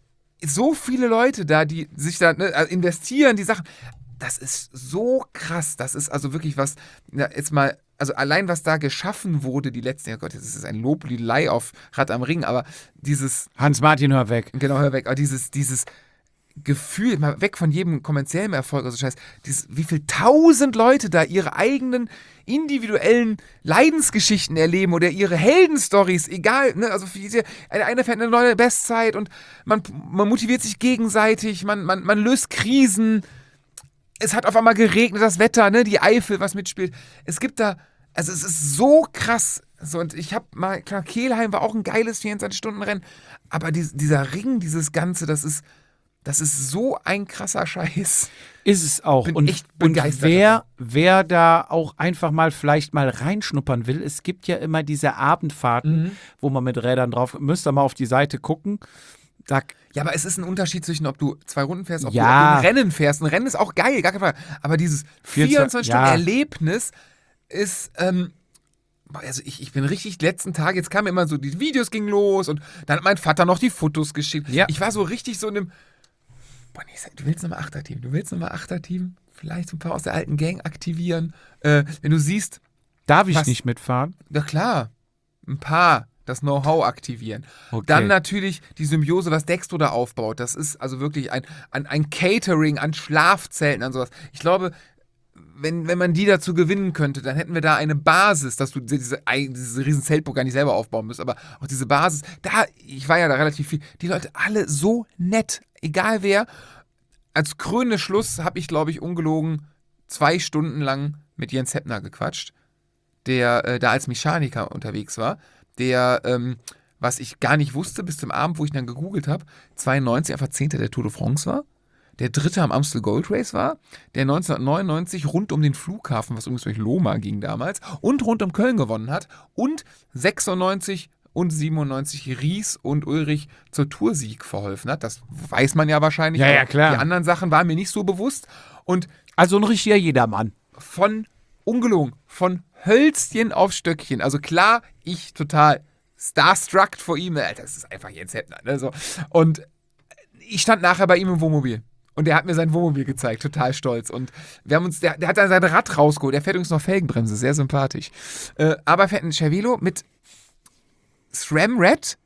so viele Leute da, die sich da ne, investieren, die Sachen, das ist so krass. Das ist also wirklich was, na, jetzt mal, also allein was da geschaffen wurde, die letzten, oh Gott, das ist ein Lobliederei auf Rad am Ring, aber dieses, Hans-Martin, hör weg. genau, hör weg, aber dieses, dieses Gefühl, mal weg von jedem kommerziellen Erfolg, also Scheiß, dieses, wie viel tausend Leute da ihre eigenen individuellen Leidensgeschichten erleben oder ihre Heldenstories, egal, ne, also für diese, einer fährt eine neue Bestzeit und man, man motiviert sich gegenseitig, man, man, man löst Krisen. Es hat auf einmal geregnet, das Wetter, ne, die Eifel, was mitspielt. Es gibt da, also es ist so krass. So, und ich habe mal, klar, Kelheim war auch ein geiles vierundzwanzig-Stunden-Rennen, aber dies, dieser Ring, dieses Ganze, das ist, das ist so ein krasser Scheiß. Ist es auch. Bin und echt und begeistert wer, wer da auch einfach mal vielleicht mal reinschnuppern will, es gibt ja immer diese Abendfahrten, Mhm. wo man mit Rädern drauf, müsst ihr mal auf die Seite gucken. Da, Ja, aber es ist ein Unterschied zwischen, ob du zwei Runden fährst, ob, Ja. du, ob du ein Rennen fährst. Ein Rennen ist auch geil, gar keine Frage. Aber dieses vierundzwanzig ja. vierundzwanzig-Stunden-Erlebnis ist, ähm, boah, also ich, ich bin richtig, die letzten Tage, jetzt kamen immer so, die Videos gingen los und dann hat mein Vater noch die Fotos geschickt. Ja. Ich war so richtig so in einem, boah, nee, du willst nochmal Achterteam, du willst nochmal Achterteam, vielleicht so ein paar aus der alten Gang aktivieren. Äh, wenn du siehst, darf ich Was? nicht mitfahren? na klar, ein paar das Know-how aktivieren. Okay. Dann natürlich die Symbiose, was Dextro da aufbaut. Das ist also wirklich ein, ein, ein Catering an Schlafzelten, an sowas. Ich glaube, wenn, wenn man die dazu gewinnen könnte, dann hätten wir da eine Basis, dass du diese, diese riesen Zeltburg gar nicht selber aufbauen musst, aber auch diese Basis, da, ich war ja da relativ viel, die Leute alle so nett, egal wer. als krönender Schluss habe ich, glaube ich, ungelogen zwei Stunden lang mit Jens Heppner gequatscht, der äh, da als Mechaniker unterwegs war, der, ähm, was ich gar nicht wusste bis zum Abend, wo ich dann gegoogelt habe, zweiundneunzig einfach Zehnter der Tour de France war, der Dritte am Amstel Gold Race war, der neunzehnhundertneunundneunzig rund um den Flughafen, was übrigens durch Loma ging damals, und rund um Köln gewonnen hat und sechsundneunzig und siebenundneunzig Ries und Ulrich zur Toursieg verholfen hat. Das weiß man ja wahrscheinlich. Ja, ja, klar. Die anderen Sachen waren mir nicht so bewusst. Und Also ein richtiger Jedermann. von, ungelogen, von Hölzchen auf Stöckchen. Also klar, ich total starstruck vor ihm. Alter, das ist einfach Jens Heppner. Ne? So. Und ich stand nachher bei ihm im Wohnmobil. Und der hat mir sein Wohnmobil gezeigt, total stolz. Und wir haben uns, der, der hat dann sein Rad rausgeholt. Der fährt übrigens noch Felgenbremse, sehr sympathisch. Äh, aber fährt ein Cervelo mit SRAM Red,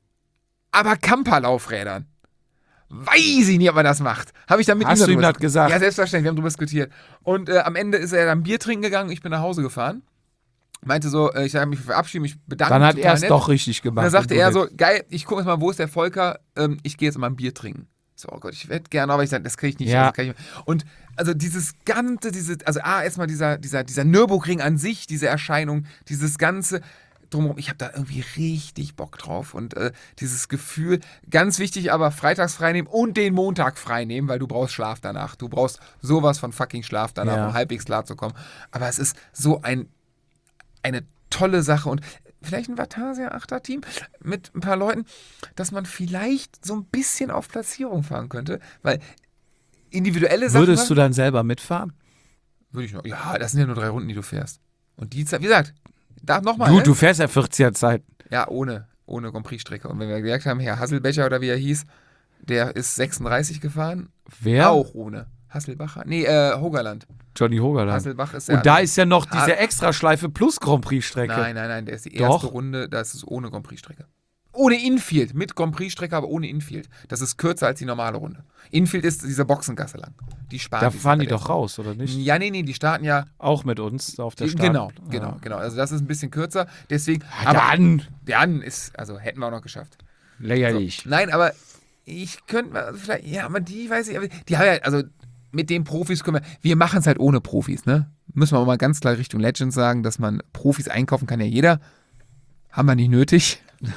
aber Camper-Laufrädern. Weiß ich nicht, ob man das macht. Habe ich dann mit Hast ihm du ihm darüber das gesagt? Ja, selbstverständlich, wir haben darüber diskutiert. Und äh, am Ende ist er dann Bier trinken gegangen, ich bin nach Hause gefahren. Meinte so, äh, ich sage mich verabschieden, ich bedanke mich. Dann hat total er es nett. doch richtig gemacht. Und dann sagte und du er nicht. so, geil, ich gucke jetzt mal, wo ist der Volker? Ähm, ich gehe jetzt mal ein Bier trinken. So, oh Gott, ich hätte gerne, aber ich sage, das kriege ich nicht. Ja. Das kann ich nicht. Und also dieses ganze, diese, also A, erstmal dieser, dieser, dieser Nürburgring an sich, diese Erscheinung, dieses ganze drumherum, ich habe da irgendwie richtig Bock drauf und äh, dieses Gefühl, ganz wichtig, aber freitags freinehmen und den Montag freinehmen, weil du brauchst Schlaf danach. Du brauchst sowas von fucking Schlaf danach, Ja. um halbwegs klar zu kommen. Aber es ist so ein, eine tolle Sache und vielleicht ein Vatasia-Achter-Team mit ein paar Leuten, dass man vielleicht so ein bisschen auf Platzierung fahren könnte, weil individuelle Sachen... Würdest du dann selber mitfahren? Würde ich noch. Ja, das sind ja nur drei Runden, die du fährst. Und die Zeit, wie gesagt, da nochmal. Du, Ne? du fährst ja vierziger Zeit. Ja, ohne, ohne Grand Prix-Strecke. Und wenn wir gemerkt haben, Herr Hasselbecher oder wie er hieß, der ist sechsunddreißig gefahren, Wer? auch ohne. Hasselbacher? Nee, äh, Hogerland. Johnny Hogerland. Hasselbach ist ja... Und da ist ja noch Ha- diese Extraschleife plus Grand Prix-Strecke. Nein, nein, nein, der ist die erste Doch. Runde, das ist ohne Grand Prix-Strecke. Ohne Infield, mit Grand Prix-Strecke, aber ohne Infield. Das ist kürzer als die normale Runde. Infield ist diese Boxengasse lang. Die sparen Da die fahren die Zeit. doch raus, oder nicht? Ja, nee, nee, die starten ja... Auch mit uns auf der Die, Start. genau, Ja. genau, genau. Also das ist ein bisschen kürzer. Deswegen... Dann. Dann ist... Also hätten wir auch noch geschafft. Lächerlich. So. Nein, aber ich könnte mal vielleicht... Ja, aber die weiß ich... aber Die haben ja... Also mit den Profis können wir... Wir machen es halt ohne Profis, ne? Müssen wir auch mal ganz klar Richtung Legends sagen, dass man Profis einkaufen kann ja jeder. Haben wir nicht nötig.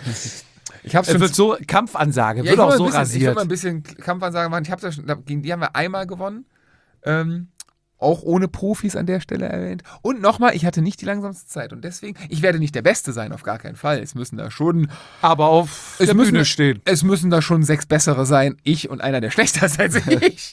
Ich hab's Es schon wird so, Kampfansage, Ja, wird ich auch will so mal ein bisschen, Ich will rasiert. mal ein bisschen Kampfansage machen. Ich hab's ja schon, gegen die haben wir einmal gewonnen. Ähm, auch ohne Profis an der Stelle erwähnt. Und nochmal, ich hatte nicht die langsamste Zeit. Und deswegen, ich werde nicht der Beste sein, auf gar keinen Fall. Es müssen da schon, Aber auf es der müssen, Bühne stehen. Es müssen da schon sechs bessere sein. Ich und einer, der schlechter ist als ich.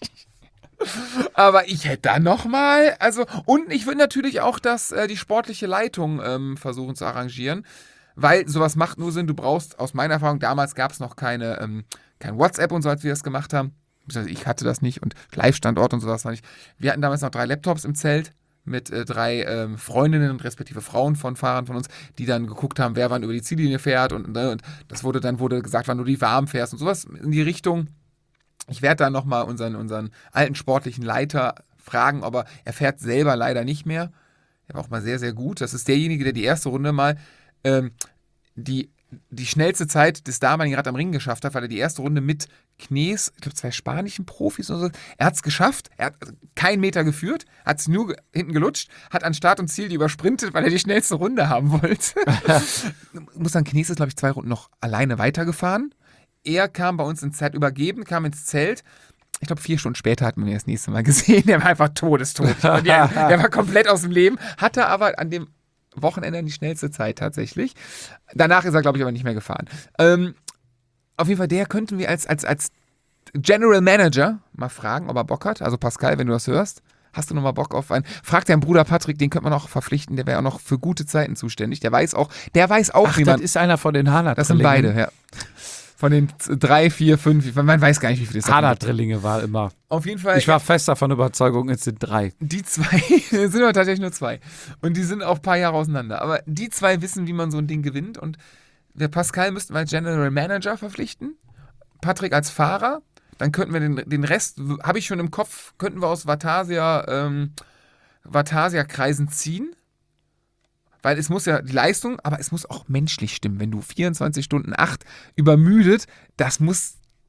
Aber ich hätte da nochmal, also, und ich würde natürlich auch das, äh, die sportliche Leitung ähm, versuchen zu arrangieren. Weil sowas macht nur Sinn, du brauchst, aus meiner Erfahrung, damals gab es noch keine, ähm, kein WhatsApp und so, als wir das gemacht haben. Ich hatte das nicht und Live-Standort und sowas war nicht. Wir hatten damals noch drei Laptops im Zelt mit äh, drei ähm, Freundinnen, respektive Frauen von Fahrern von uns, die dann geguckt haben, wer wann über die Ziellinie fährt und, und, und das wurde dann wurde gesagt, wann du die warm fährst und sowas in die Richtung. Ich werde da nochmal unseren, unseren alten sportlichen Leiter fragen, aber er fährt selber leider nicht mehr. Er war auch mal sehr, sehr gut. Das ist derjenige, der die erste Runde mal ähm, die, die schnellste Zeit des damaligen Rad am Ring geschafft hat, weil er die erste Runde mit Knees, ich glaube zwei spanischen Profis oder so, er hat es geschafft, er hat keinen Meter geführt, hat es nur ge- hinten gelutscht, hat an Start und Ziel die übersprintet, weil er die schnellste Runde haben wollte. Muss sagen, Knees ist, glaube ich, zwei Runden noch alleine weitergefahren. Er kam bei uns ins Zelt übergeben, kam ins Zelt. Ich glaube, vier Stunden später hat man ihn das nächste Mal gesehen. Der war einfach todestot. der, der war komplett aus dem Leben. Hatte aber an dem Wochenende die schnellste Zeit tatsächlich. Danach ist er, glaube ich, aber nicht mehr gefahren. Ähm, auf jeden Fall, der könnten wir als, als, als General Manager mal fragen, ob er Bock hat. Also Pascal, wenn du das hörst, hast du nochmal Bock auf einen? Frag deinen Bruder Patrick, den könnte man auch verpflichten. Der wäre auch noch für gute Zeiten zuständig. Der weiß auch, der weiß auch, Ach, wie das man... ist einer von den Hana-Drillingen. Das sind beide, ja. Von den z- drei, vier, fünf, man weiß gar nicht, wie viele es sind. Hana-Drillinge war immer. Auf jeden Fall, Ich war fest davon überzeugt, es sind drei. die zwei, es sind aber tatsächlich nur zwei. Und die sind auch ein paar Jahre auseinander. Aber die zwei wissen, wie man so ein Ding gewinnt. Und der Pascal müssten wir als General Manager verpflichten. Patrick als Fahrer. Dann könnten wir den, den Rest, habe ich schon im Kopf, könnten wir aus Vatasia, ähm, Vatasia-Kreisen ziehen. Weil es muss ja die Leistung, aber es muss auch menschlich stimmen. Wenn du vierundzwanzig Stunden acht übermüdet, das muss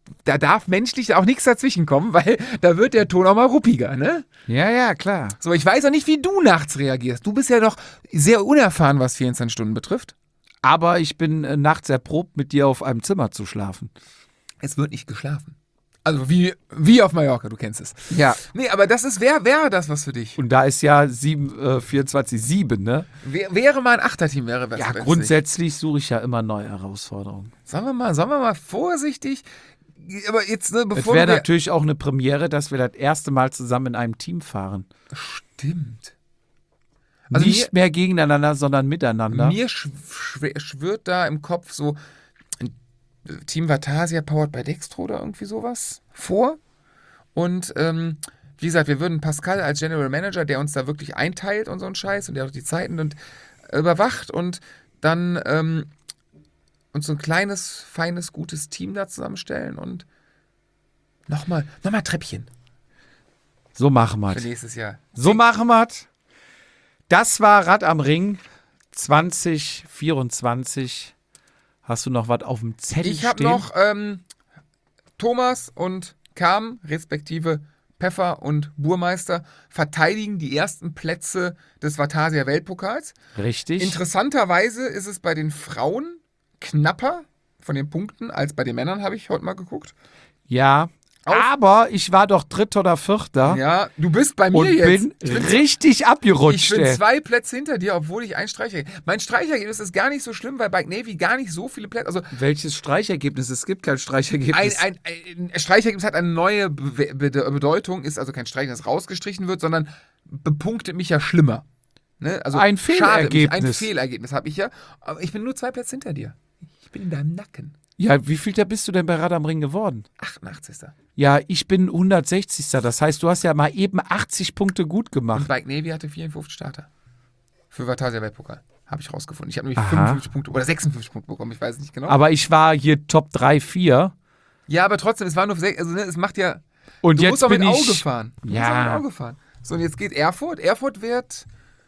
da darf menschlich auch nichts dazwischen kommen, weil da wird der Ton auch mal ruppiger, ne? Ja, ja, klar. So, ich weiß auch nicht, wie du nachts reagierst. Du bist ja doch sehr unerfahren, was vierundzwanzig Stunden betrifft. Aber ich bin äh, nachts erprobt, mit dir auf einem Zimmer zu schlafen. Es wird nicht geschlafen. Also wie, wie auf Mallorca, du kennst es. Ja. Nee, aber das ist, wär, wäre das was für dich? Und da ist ja sieben, äh, vierundzwanzig sieben, ne? Wär, wäre mal ein Achterteam, wäre was. Ja, wenn's grundsätzlich suche ich ja immer neue Herausforderungen. nicht. Sollen wir mal, sollen wir mal vorsichtig, aber jetzt, ne, Es bevor wäre wir... natürlich auch eine Premiere, dass wir das erste Mal zusammen in einem Team fahren. Stimmt. Also Nicht mehr gegeneinander, sondern miteinander. Mir schw schw schwirrt da im Kopf so ein Team Vatasia powered by Dextro oder irgendwie sowas vor. Und ähm, wie gesagt, wir würden Pascal als General Manager, der uns da wirklich einteilt und so einen Scheiß und der auch die Zeiten und überwacht und dann ähm, uns so ein kleines, feines, gutes Team da zusammenstellen und nochmal noch mal Treppchen So machen wir für es. nächstes Jahr. So machen wir es. Das war Rad am Ring zwanzig vierundzwanzig. Hast du noch was auf dem Zettel Ich habe stehen? noch ähm, Thomas und Carmen, respektive Pfeffer und Burmeister, verteidigen die ersten Plätze des Vatasia Weltpokals. Richtig. Interessanterweise ist es bei den Frauen knapper von den Punkten als bei den Männern, habe ich heute mal geguckt. Ja. Auf- Aber ich war doch Dritter oder Vierter Ja, du bist bei mir und jetzt. bin Ich bin richtig abgerutscht. Ich bin ey. zwei Plätze hinter dir, obwohl ich ein Streichergebnis. Mein Streichergebnis ist gar nicht so schlimm, weil Bike Navy gar nicht so viele Plätze. Also Welches Streichergebnis? Es gibt kein ein, Streichergebnis. ein, ein Streichergebnis hat eine neue Be Be Bedeutung, ist also kein Streichen, das rausgestrichen wird, sondern bepunktet mich ja schlimmer. Ne? Also Ein schadet mich. Ein Fehlergebnis. Fehlergebnis habe ich ja. Aber ich bin nur zwei Plätze hinter dir. Ich bin in deinem Nacken. Ja, wie viel da bist du denn bei Rad am Ring geworden? achtundachtzigster Ja, ich bin hundertsechzigster Das heißt, du hast ja mal eben achtzig Punkte gut Und gemacht. Bike Navy hatte vierundfünfzig Starter. Für Vatasia Weltpokal. Habe ich rausgefunden. Ich habe nämlich Aha. fünfundfünfzig Punkte oder sechsundfünfzig Punkte bekommen, ich weiß es nicht genau. Aber ich war hier Top drei, vier. ja, aber trotzdem, es war nur sechs, also ne, es macht ja. Und Du jetzt musst auch bin mit ich. Auge fahren. Du Ja. musst auch mit Auge fahren. So, und jetzt geht Erfurt. Erfurt wird,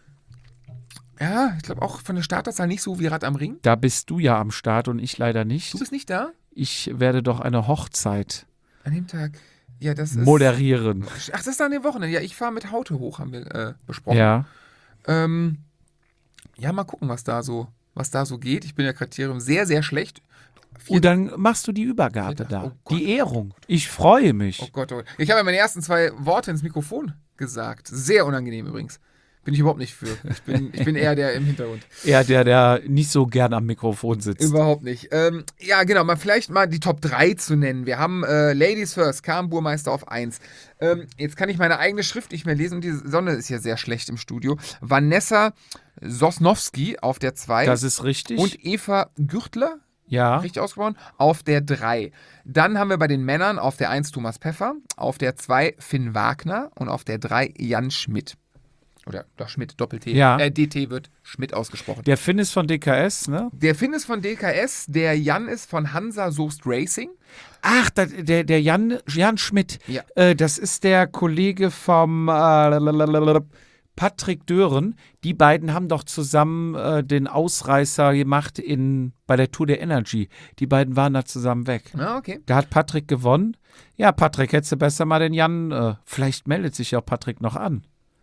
ja, ich glaube auch von der Starterzahl nicht so wie Rad am Ring. Da bist du ja am Start und ich leider nicht. Du bist nicht da? Ich werde doch eine Hochzeit An dem Tag. Ja, das ist. moderieren. Ach, das ist dann am Wochenende. Ja, ich fahre mit Haute hoch, haben wir äh, besprochen. Ja. Ähm, ja, mal gucken, was da so, was da so geht. Ich bin ja Kriterium sehr, sehr schlecht. Vier- Und dann machst du die Übergabe Vierter. da. Oh Gott. Die Ehrung. Ich freue mich. Oh Gott, oh Gott. Ich habe ja meine ersten zwei Worte ins Mikrofon gesagt. Sehr unangenehm übrigens. Bin ich überhaupt nicht für. Ich bin, ich bin eher der im Hintergrund. Er, der, der nicht so gern am Mikrofon sitzt. Überhaupt nicht. Ähm, ja, genau, mal vielleicht mal die Top drei zu nennen. Wir haben äh, Ladies First, Carmen Burmeister auf eins. Ähm, jetzt kann ich meine eigene Schrift nicht mehr lesen und die Sonne ist ja sehr schlecht im Studio. Vanessa Sosnowski auf der zwei Das ist richtig. und Eva Gürtler, ja. richtig ausgesprochen, auf der drei. Dann haben wir bei den Männern auf der eins Thomas Pfeffer, auf der zwei Finn Wagner und auf der drei Jan Schmidt. Oder doch Schmidt, Doppel-T. Ja. Äh, D T wird Schmidt ausgesprochen. Der Finn ist von D K S, ne? Der Finn ist von D K S, der Jan ist von Hansa Soest Racing. Ach, da, der, der Jan, Jan Schmidt. Ja. Äh, das ist der Kollege vom äh, Patrick Dören. Die beiden haben doch zusammen äh, den Ausreißer gemacht in, bei der Tour der Energy. Die beiden waren da zusammen weg. Ah, okay. Da hat Patrick gewonnen. Ja, Patrick, hättest du besser mal den Jan, äh, vielleicht meldet sich ja auch Patrick noch an.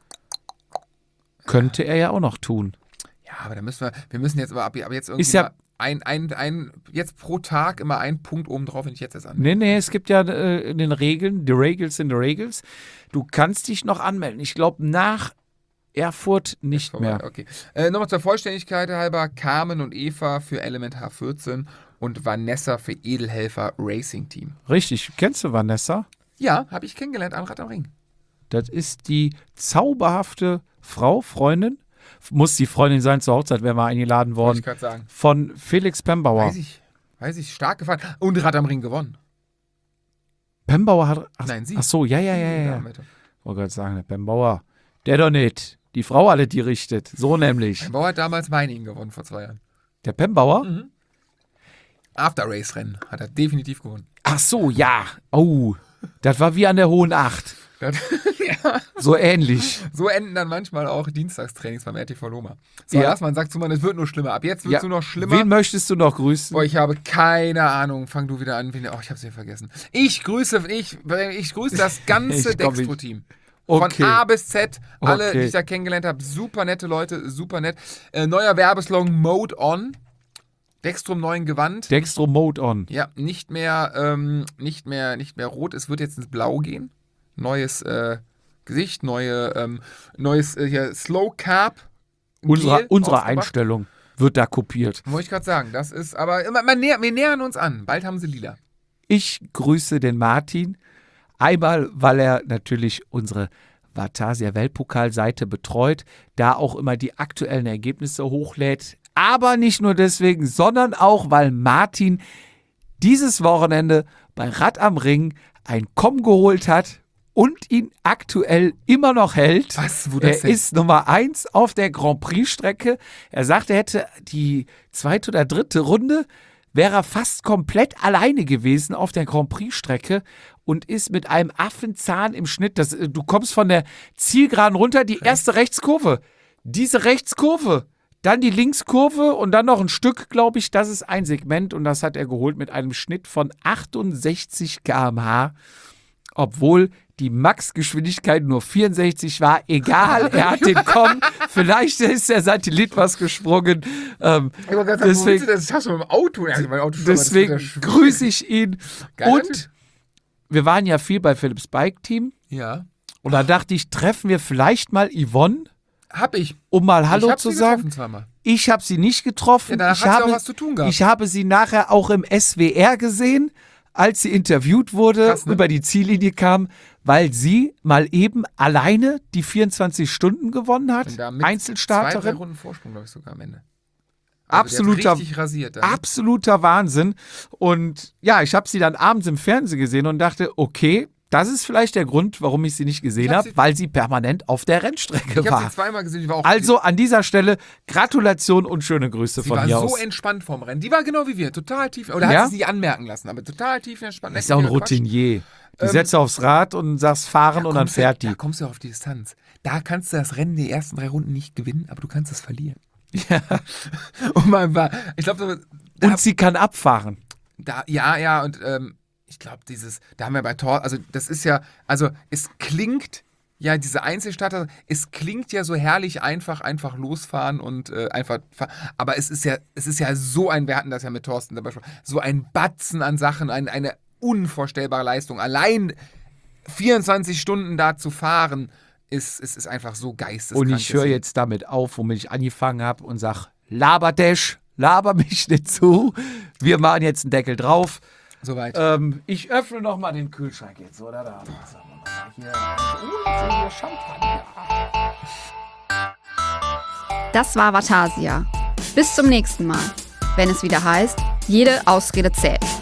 Könnte er ja auch noch tun. Ja, aber da müssen wir, wir müssen jetzt aber ab, ab jetzt irgendwie Ist ja- mal ein, ein, ein, jetzt pro Tag immer einen Punkt oben drauf, wenn ich jetzt das an. Nee, nee, es gibt ja äh, in den Regeln, die Regels sind die Regels. Du kannst dich noch anmelden. Ich glaube, nach Erfurt nicht Vorbei, mehr. Okay. Äh, Nochmal zur Vollständigkeit halber: Carmen und Eva für Element H vierzehn und Vanessa für Edelhelfer Racing Team. Richtig. Kennst du Vanessa? Ja, habe ich kennengelernt am Rad am Ring. Das ist die zauberhafte Frau, Freundin. Muss die Freundin sein, zur Hochzeit wären wir eingeladen Wollte worden. ich gerade sagen. Von Felix Pembauer. Weiß ich, weiß ich, stark gefahren. Und Rad am Ring gewonnen. Pembauer hat. Ach, Nein, sie. Ach so, ja, ja, ja, Die ja. Dame, bitte. Ich wollte gerade sagen, der Pembauer. Der doch nicht. Die Frau alle, die richtet. So nämlich. Mein Bauer hat damals Meiningen gewonnen vor zwei Jahren. Der Pembauer? Mhm. After-Race-Rennen hat er definitiv gewonnen. Ach so, ja. Oh, das war wie an der Hohen Acht. Das, ja. So ähnlich. So enden dann manchmal auch Dienstagstrainings beim R T V Loma. So, Ja. lass man sagt zu man, es wird nur schlimmer. Ab jetzt wird es Ja. nur noch schlimmer. Wen möchtest du noch grüßen? Boah, ich habe keine Ahnung. Fang du wieder an. Wen- Oh, ich habe es hier vergessen. Ich grüße, ich, ich grüße das ganze Ich komm nicht. Dextro-Team. Okay. Von A bis Z, alle, Okay. die ich da kennengelernt habe, super nette Leute, super nett. Äh, neuer Werbeslogan, Mode On. Dextro im neuen Gewand. Dextro Mode On. Ja, nicht mehr, ähm, nicht mehr, nicht mehr rot, es wird jetzt ins Blau gehen. Neues äh, Gesicht, neue, ähm, neues äh, hier Slow Carb. Unsere, Gel unsere ausgebracht. Einstellung wird da kopiert. Wollte ich gerade sagen, das ist, aber man, man näher, wir nähern uns an. Bald haben sie lila. Ich grüße den Martin. Einmal, weil er natürlich unsere Vatasia Weltpokalseite betreut, da auch immer die aktuellen Ergebnisse hochlädt. Aber nicht nur deswegen, sondern auch, weil Martin dieses Wochenende bei Rad am Ring ein Komm geholt hat und ihn aktuell immer noch hält. Was? Wo das Er denn? ist Nummer eins auf der Grand Prix-Strecke. Er sagt, er hätte die zweite oder dritte Runde, wäre er fast komplett alleine gewesen auf der Grand Prix-Strecke und ist mit einem Affenzahn im Schnitt, das, du kommst von der Zielgeraden runter, die erste Rechtskurve, diese Rechtskurve, dann die Linkskurve und dann noch ein Stück, glaube ich, das ist ein Segment und das hat er geholt mit einem Schnitt von achtundsechzig Kilometer pro Stunde, obwohl die Max-Geschwindigkeit nur vierundsechzig war. Egal, er hat den Komm. Vielleicht ist der Satellit was gesprungen. Ähm, Ich wollte gerade sagen, wo willst deswegen du das? Das hast du mit dem Auto. Ja, mein Auto schon mal, das deswegen wird ja schwierig. grüße ich ihn. Geiler Und Typ. wir waren ja viel bei Philips Bike Team. Ja. Und da dachte ich, treffen wir vielleicht mal Yvonne, Hab ich. um mal Hallo ich hab zu sie sagen. getroffen zweimal. Ich habe sie nicht getroffen. Ja, danach ich hat sie habe, auch was zu tun gehabt. Ich habe sie nachher auch im S W R gesehen, als sie interviewt wurde, Krass, ne? über die Ziellinie kam, weil sie mal eben alleine die vierundzwanzig Stunden gewonnen hat. Und da mit Zwei, drei Einzelstarterin. Runden Vorsprung, glaube ich, sogar am Ende. Absoluter- Also die hat richtig rasiert. Dann. Absoluter Wahnsinn. Und ja, ich habe sie dann abends im Fernsehen gesehen und dachte, okay, das ist vielleicht der Grund, warum ich sie nicht gesehen Ich hab habe, sie- weil sie permanent auf der Rennstrecke Ich habe war. sie zweimal gesehen, die war auch Also an dieser Stelle Gratulation und schöne Grüße sie von war mir so aus. entspannt vorm Rennen. Die war genau wie wir, total tief. Oder Ja? hat sie sich anmerken lassen, aber total tief entspannt. Das ist ja auch ein Nett mit ihr Routinier. Die Ähm, setzt aufs Rad und sagst fahren Da und dann kommst du- fährt Da die. kommst du auf die Distanz. Da kannst du das Rennen die ersten drei Runden nicht gewinnen, aber du kannst es verlieren. Ja. Und man war, ich glaube, so, da, Und sie kann abfahren. da, ja, ja, und ähm, ich glaube, dieses, da haben wir bei Tor, also das ist ja, also es klingt, ja, diese Einzelstarter, es klingt ja so herrlich einfach, einfach losfahren und äh, einfach fahren. Aber es ist ja, es ist ja so ein, wir hatten das ja mit Thorsten zum Beispiel, so ein Batzen an Sachen, ein, eine unvorstellbare Leistung. Allein vierundzwanzig Stunden da zu fahren, ist, ist, ist einfach so geisteskrank. Und ich höre Deswegen- jetzt damit auf, womit ich angefangen habe und sag, Laberdash, laber mich nicht zu. Wir machen jetzt einen Deckel drauf. Soweit. Ähm, ich öffne noch mal den Kühlschrank jetzt, oder? Da. So, hier. Oh, jetzt sehen wir Champagner. Das war Vatasia. Bis zum nächsten Mal, wenn es wieder heißt, jede Ausrede zählt.